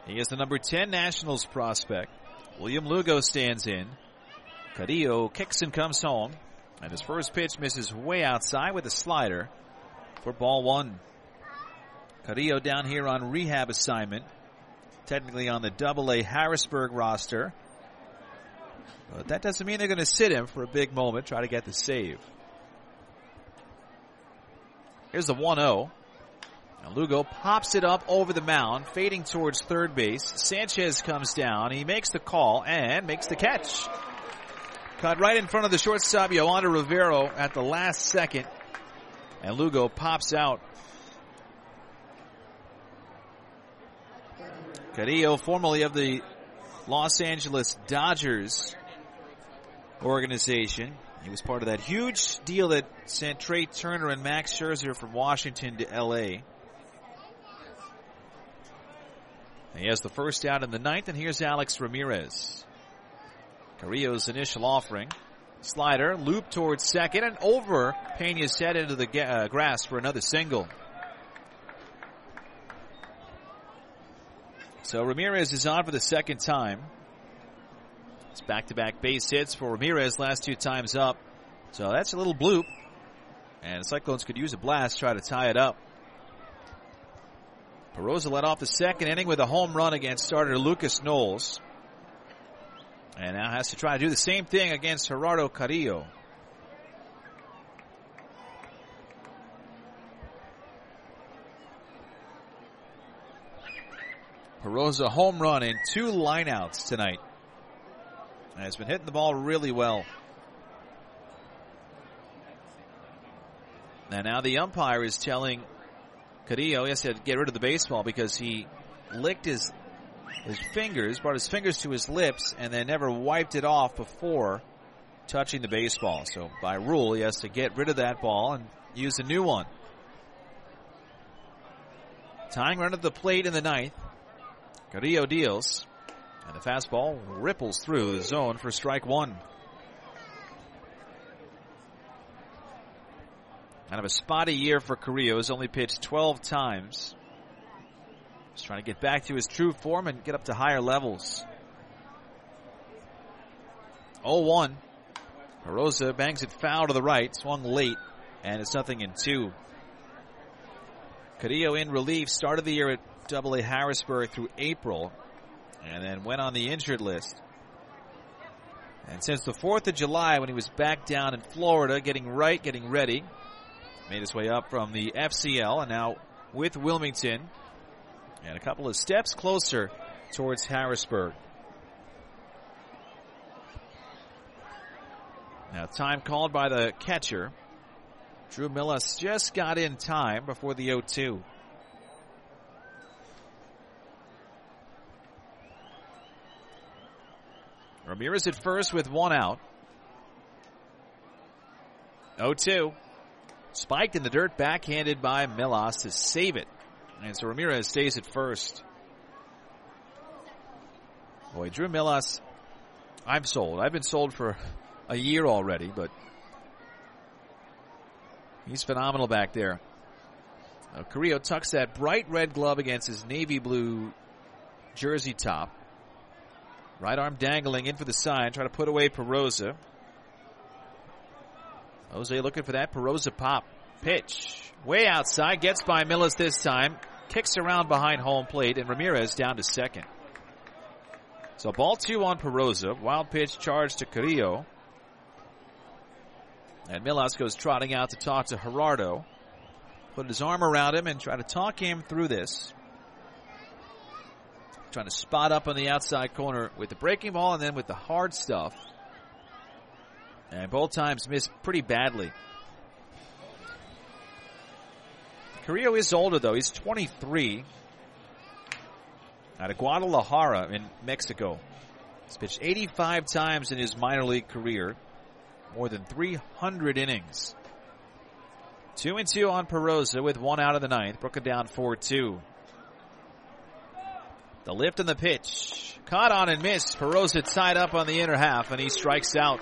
He is the number 10 Nationals prospect. William Lugo stands in. Carrillo kicks and comes home. And his first pitch misses way outside with a slider for ball 1. Carrillo down here on rehab assignment. Technically on the AA Harrisburg roster. But that doesn't mean they're going to sit him for a big moment, try to get the save. Here's the 1-0. And Lugo pops it up over the mound, fading towards third base. Sanchez comes down. He makes the call and makes the catch. Caught right in front of the shortstop, Yoander Rivero, at the last second. And Lugo pops out. Carrillo, formerly of the Los Angeles Dodgers organization. He was part of that huge deal that sent Trey Turner and Max Scherzer from Washington to L.A. And he has the first out in the 9th, and here's Alex Ramirez. Carrillo's initial offering. Slider, loop towards second, and over Pena's head into the grass for another single. So Ramirez is on for the second time. It's back-to-back base hits for Ramirez last 2 times up. So that's a little bloop. And the Cyclones could use a blast, try to tie it up. Perosa led off the second inning with a home run against starter Lucas Knowles. And now has to try to do the same thing against Gerardo Carrillo. Perosa home run in 2 lineouts tonight. And has been hitting the ball really well. And now the umpire is telling Carrillo he has to get rid of the baseball because he licked his fingers, brought his fingers to his lips, and then never wiped it off before touching the baseball. So by rule, he has to get rid of that ball and use a new one. Tying run at the plate in the 9th. Carrillo deals, and the fastball ripples through the zone for strike 1. Kind of a spotty year for Carrillo. He's only pitched 12 times. He's trying to get back to his true form and get up to higher levels. 0-1. Perosa bangs it foul to the right, swung late, and it's 0-2. Carrillo in relief, started the year at AA Harrisburg through April, and then went on the injured list. And since the 4th of July, when he was back down in Florida, getting ready, made his way up from the FCL, and now with Wilmington, and a couple of steps closer towards Harrisburg. Now time called by the catcher. Drew Millas just got in time before the 0-2. Ramirez at first with 1 out. 0-2. Spiked in the dirt, backhanded by Millas to save it. And so Ramirez stays at first. Boy, Drew Millas, I'm sold. I've been sold for a year already, but he's phenomenal back there. Carrillo tucks that bright red glove against his navy blue jersey top. Right arm dangling in for the sign, trying to put away Perosa. Jose looking for that Perosa pop. Pitch. Way outside, gets by Millas this time. Kicks around behind home plate, and Ramirez down to second. So ball 2 on Perosa. Wild pitch charged to Carrillo. And Millas goes trotting out to talk to Gerardo. Put his arm around him and try to talk him through this. Trying to spot up on the outside corner with the breaking ball and then with the hard stuff. And both times missed pretty badly. Carrillo is older, though. He's 23. Out of Guadalajara in Mexico. He's pitched 85 times in his minor league career. More than 300 innings. 2-2 on Perosa with 1 out of the 9th. Brooklyn down 4-2. The lift and the pitch. Caught on and missed. Perosa tied up on the inner half, and he strikes out.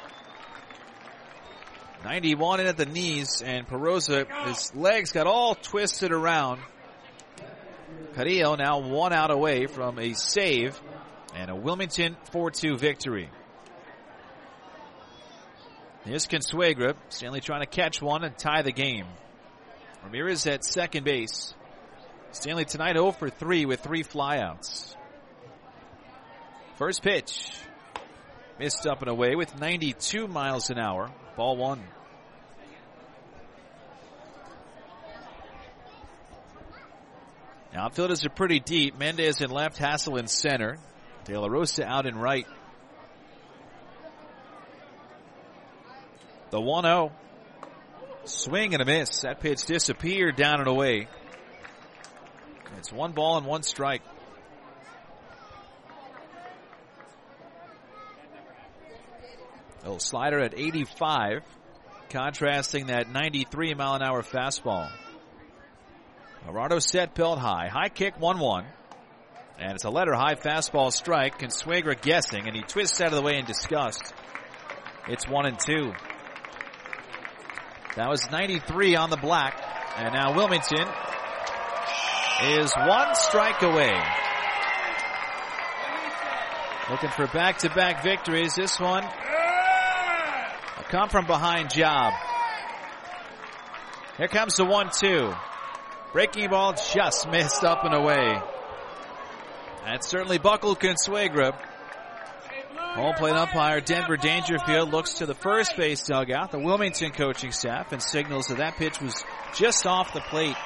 91 in at the knees, and Perosa, his legs got all twisted around. Carrillo now 1 out away from a save and a Wilmington 4-2 victory. Here's Consuegra. Stanley trying to catch one and tie the game. Ramirez at second base. Stanley tonight 0 for 3 with 3 flyouts. First pitch. Missed up and away with 92 miles an hour. Ball 1. Outfielders are pretty deep. Mendez in left, Hassel in center. De La Rosa out in right. The 1-0. Swing and a miss. That pitch disappeared down and away. It's 1 ball and 1 strike. Little slider at 85, contrasting that 93 mile an hour fastball. Gerardo set, belt high. High kick, 1-1. And it's a letter high fastball strike. Consuegra guessing, and he twists out of the way in disgust. It's 1-2. That was 93 on the black. And now Wilmington is 1 strike away. Looking for back-to-back victories. This one, a come from behind job. Here comes the 1-2. Breaking ball just missed up and away. That certainly buckled Consuegra. Home plate umpire Denver Dangerfield looks to the first base dugout, the Wilmington coaching staff, and signals that that pitch was just off the plate.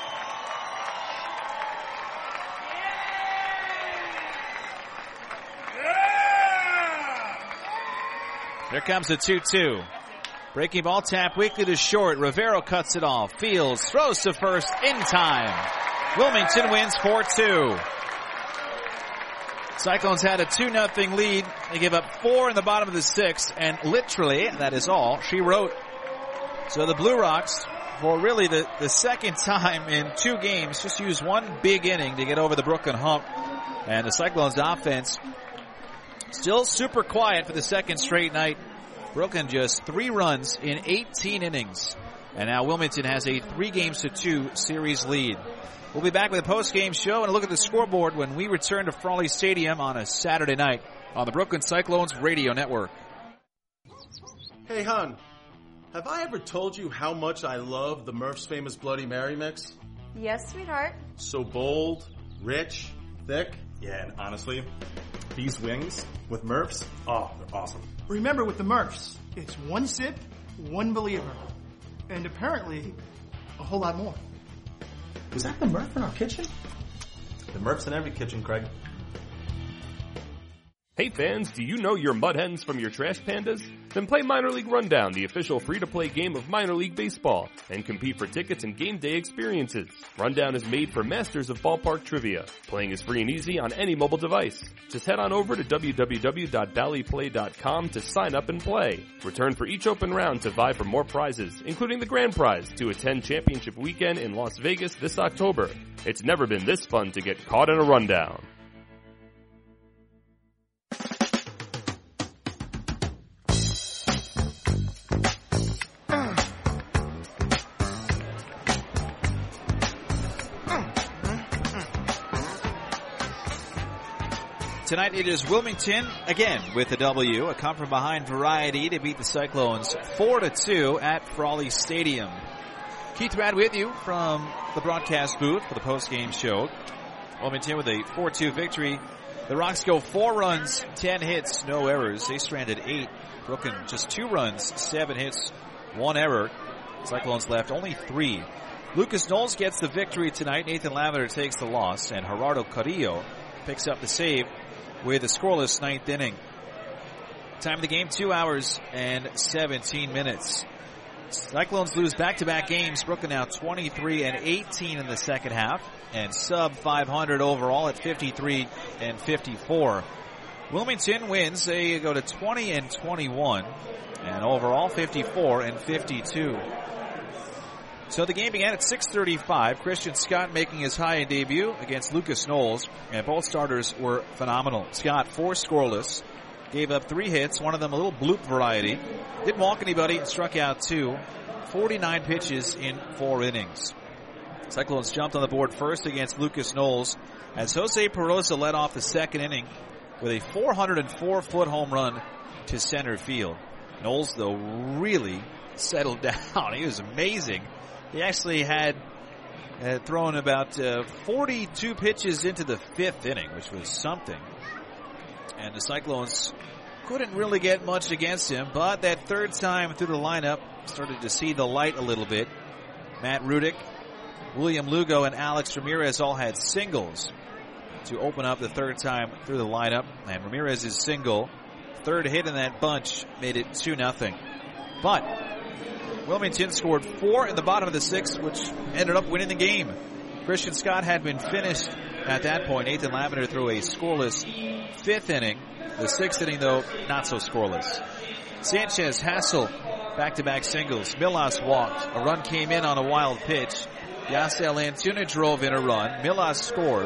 There comes the 2-2. Breaking ball tap weakly to short. Rivero cuts it off. Fields throws to first in time. Wilmington wins 4-2. Cyclones had a 2-0 lead. They gave up 4 in the bottom of the 6th, and literally, that is all she wrote. So the Blue Rocks, for really the second time in 2 games, just used 1 big inning to get over the Brooklyn hump. And the Cyclones offense still super quiet for the second straight night. Brooklyn just 3 runs in 18 innings. And now Wilmington has a 3-2 series lead. We'll be back with a post-game show and a look at the scoreboard when we return to Frawley Stadium on a Saturday night on the Brooklyn Cyclones Radio Network. Hey, hon, have I ever told you how much I love the Murph's Famous Bloody Mary mix? Yes, sweetheart. So bold, rich, thick. Yeah, and honestly, these wings with Murph's, oh, they're awesome. Remember, with the Murphs, it's 1 sip, 1 believer. And apparently, a whole lot more. Was that the Murph in our kitchen? The Murph's in every kitchen, Craig. Hey fans, do you know your mud hens from your trash pandas? Then play Minor League Rundown, the official free-to-play game of minor league baseball, and compete for tickets and game day experiences. Rundown is made for masters of ballpark trivia. Playing is free and easy on any mobile device. Just head on over to www.ballyplay.com to sign up and play. Return for each open round to vie for more prizes, including the grand prize to attend championship weekend in Las Vegas this October. It's never been this fun to get caught in a rundown. Tonight it is Wilmington, again with a W, a come-from-behind variety to beat the Cyclones 4-2 at Frawley Stadium. Keith Rad with you from the broadcast booth for the post-game show. Wilmington with a 4-2 victory. The Rocks go 4 runs, 10 hits, no errors. They stranded 8. Brooklyn just 2 runs, 7 hits, 1 error. Cyclones left only 3. Lucas Knowles gets the victory tonight. Nathan Lavender takes the loss, and Gerardo Carrillo picks up the save with a scoreless 9th inning. Time of the game, 2 hours and 17 minutes. Cyclones lose back-to-back games. Brooklyn now 23-18 in the second half, and sub 500 overall at 53-54. Wilmington wins. They go to 20-21, and overall 54-52. So the game began at 6:35. Christian Scott making his high-end debut against Lucas Knowles, and both starters were phenomenal. Scott 4 scoreless, gave up 3 hits, one of them a little bloop variety. Didn't walk anybody and struck out 2. 49 pitches in 4 innings. Cyclones jumped on the board first against Lucas Knowles as Jose Perosa led off the second inning with a 404-foot home run to center field. Knowles, though, really settled down. He was amazing. He actually had thrown about 42 pitches into the fifth inning, which was something. And the Cyclones couldn't really get much against him, but that third time through the lineup started to see the light a little bit. Matt Rudick, William Lugo, and Alex Ramirez all had singles to open up the third time through the lineup. And Ramirez's single, third hit in that bunch, made it 2-0. But Wilmington scored 4 in the bottom of the sixth, which ended up winning the game. Christian Scott had been finished at that point. Nathan Lavender threw a scoreless fifth inning. The sixth inning, though, not so scoreless. Sanchez, Hassel, back-to-back singles. Milas walked. A run came in on a wild pitch. Yasel Antuna drove in a run. Milas scored.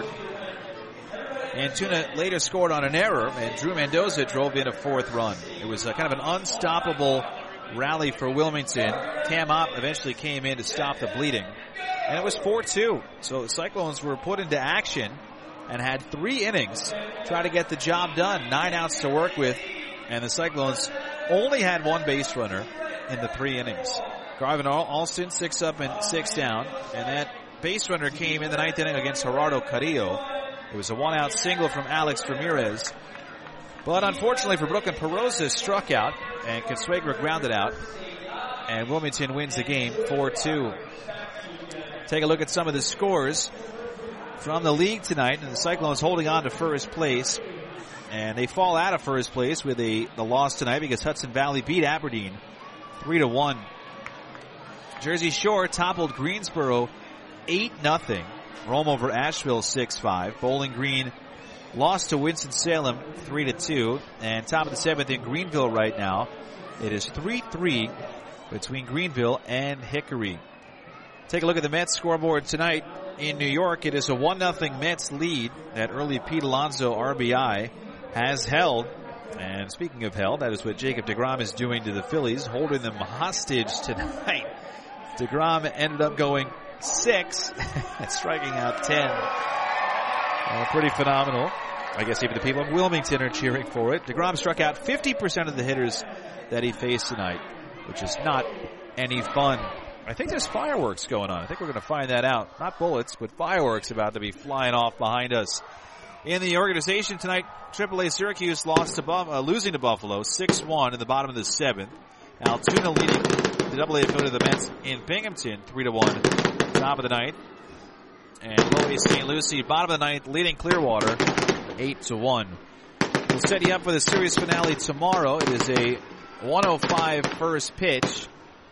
Antuna later scored on an error, and Drew Mendoza drove in a fourth run. It was kind of an unstoppable rally for Wilmington. Tam Ott eventually came in to stop the bleeding. And it was 4-2. So the Cyclones were put into action and had 3 innings try to get the job done. 9 outs to work with. And the Cyclones only had 1 base runner in the 3 innings. Garvin Alston 6 up and 6 down. And that base runner came in the 9th inning against Gerardo Carrillo. It was a 1-out single from Alex Ramirez. But unfortunately for Brooklyn, Perosa struck out and Consuegra grounded out. And Wilmington wins the game 4-2. Take a look at some of the scores from the league tonight. And the Cyclones holding on to first place. And they fall out of first place with the loss tonight because Hudson Valley beat Aberdeen 3-1. Jersey Shore toppled Greensboro 8-0. Rome over Asheville 6-5. Bowling Green lost to Winston-Salem 3-2. And top of the 7th in Greenville right now. It is 3-3 between Greenville and Hickory. Take a look at the Mets scoreboard tonight in New York. It is a 1-0 Mets lead. That early Pete Alonso RBI has held. And speaking of held, that is what Jacob deGrom is doing to the Phillies, holding them hostage tonight. deGrom ended up going 6 and striking out 10. Pretty phenomenal. I guess even the people of Wilmington are cheering for it. deGrom struck out 50% of the hitters that he faced tonight, which is not any fun. I think there's fireworks going on. I think we're going to find that out. Not bullets, but fireworks about to be flying off behind us. In the organization tonight, AAA Syracuse losing to Buffalo 6-1 in the bottom of the 7th. Altoona leading the AA affiliate of the Mets in Binghamton 3-1, top of the 9th. And Low A St. Lucie, bottom of the 9th, leading Clearwater 8-1. We'll set you up for the series finale tomorrow. It is a 1:05 first pitch.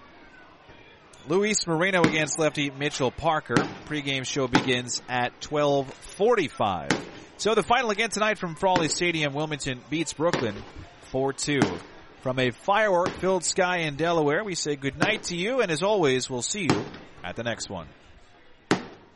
Luis Moreno against lefty Mitchell Parker. Pre-game show begins at 12:45. So the final again tonight from Frawley Stadium. Wilmington beats Brooklyn 4-2. From a firework-filled sky in Delaware, we say good night to you, and as always, we'll see you at the next one.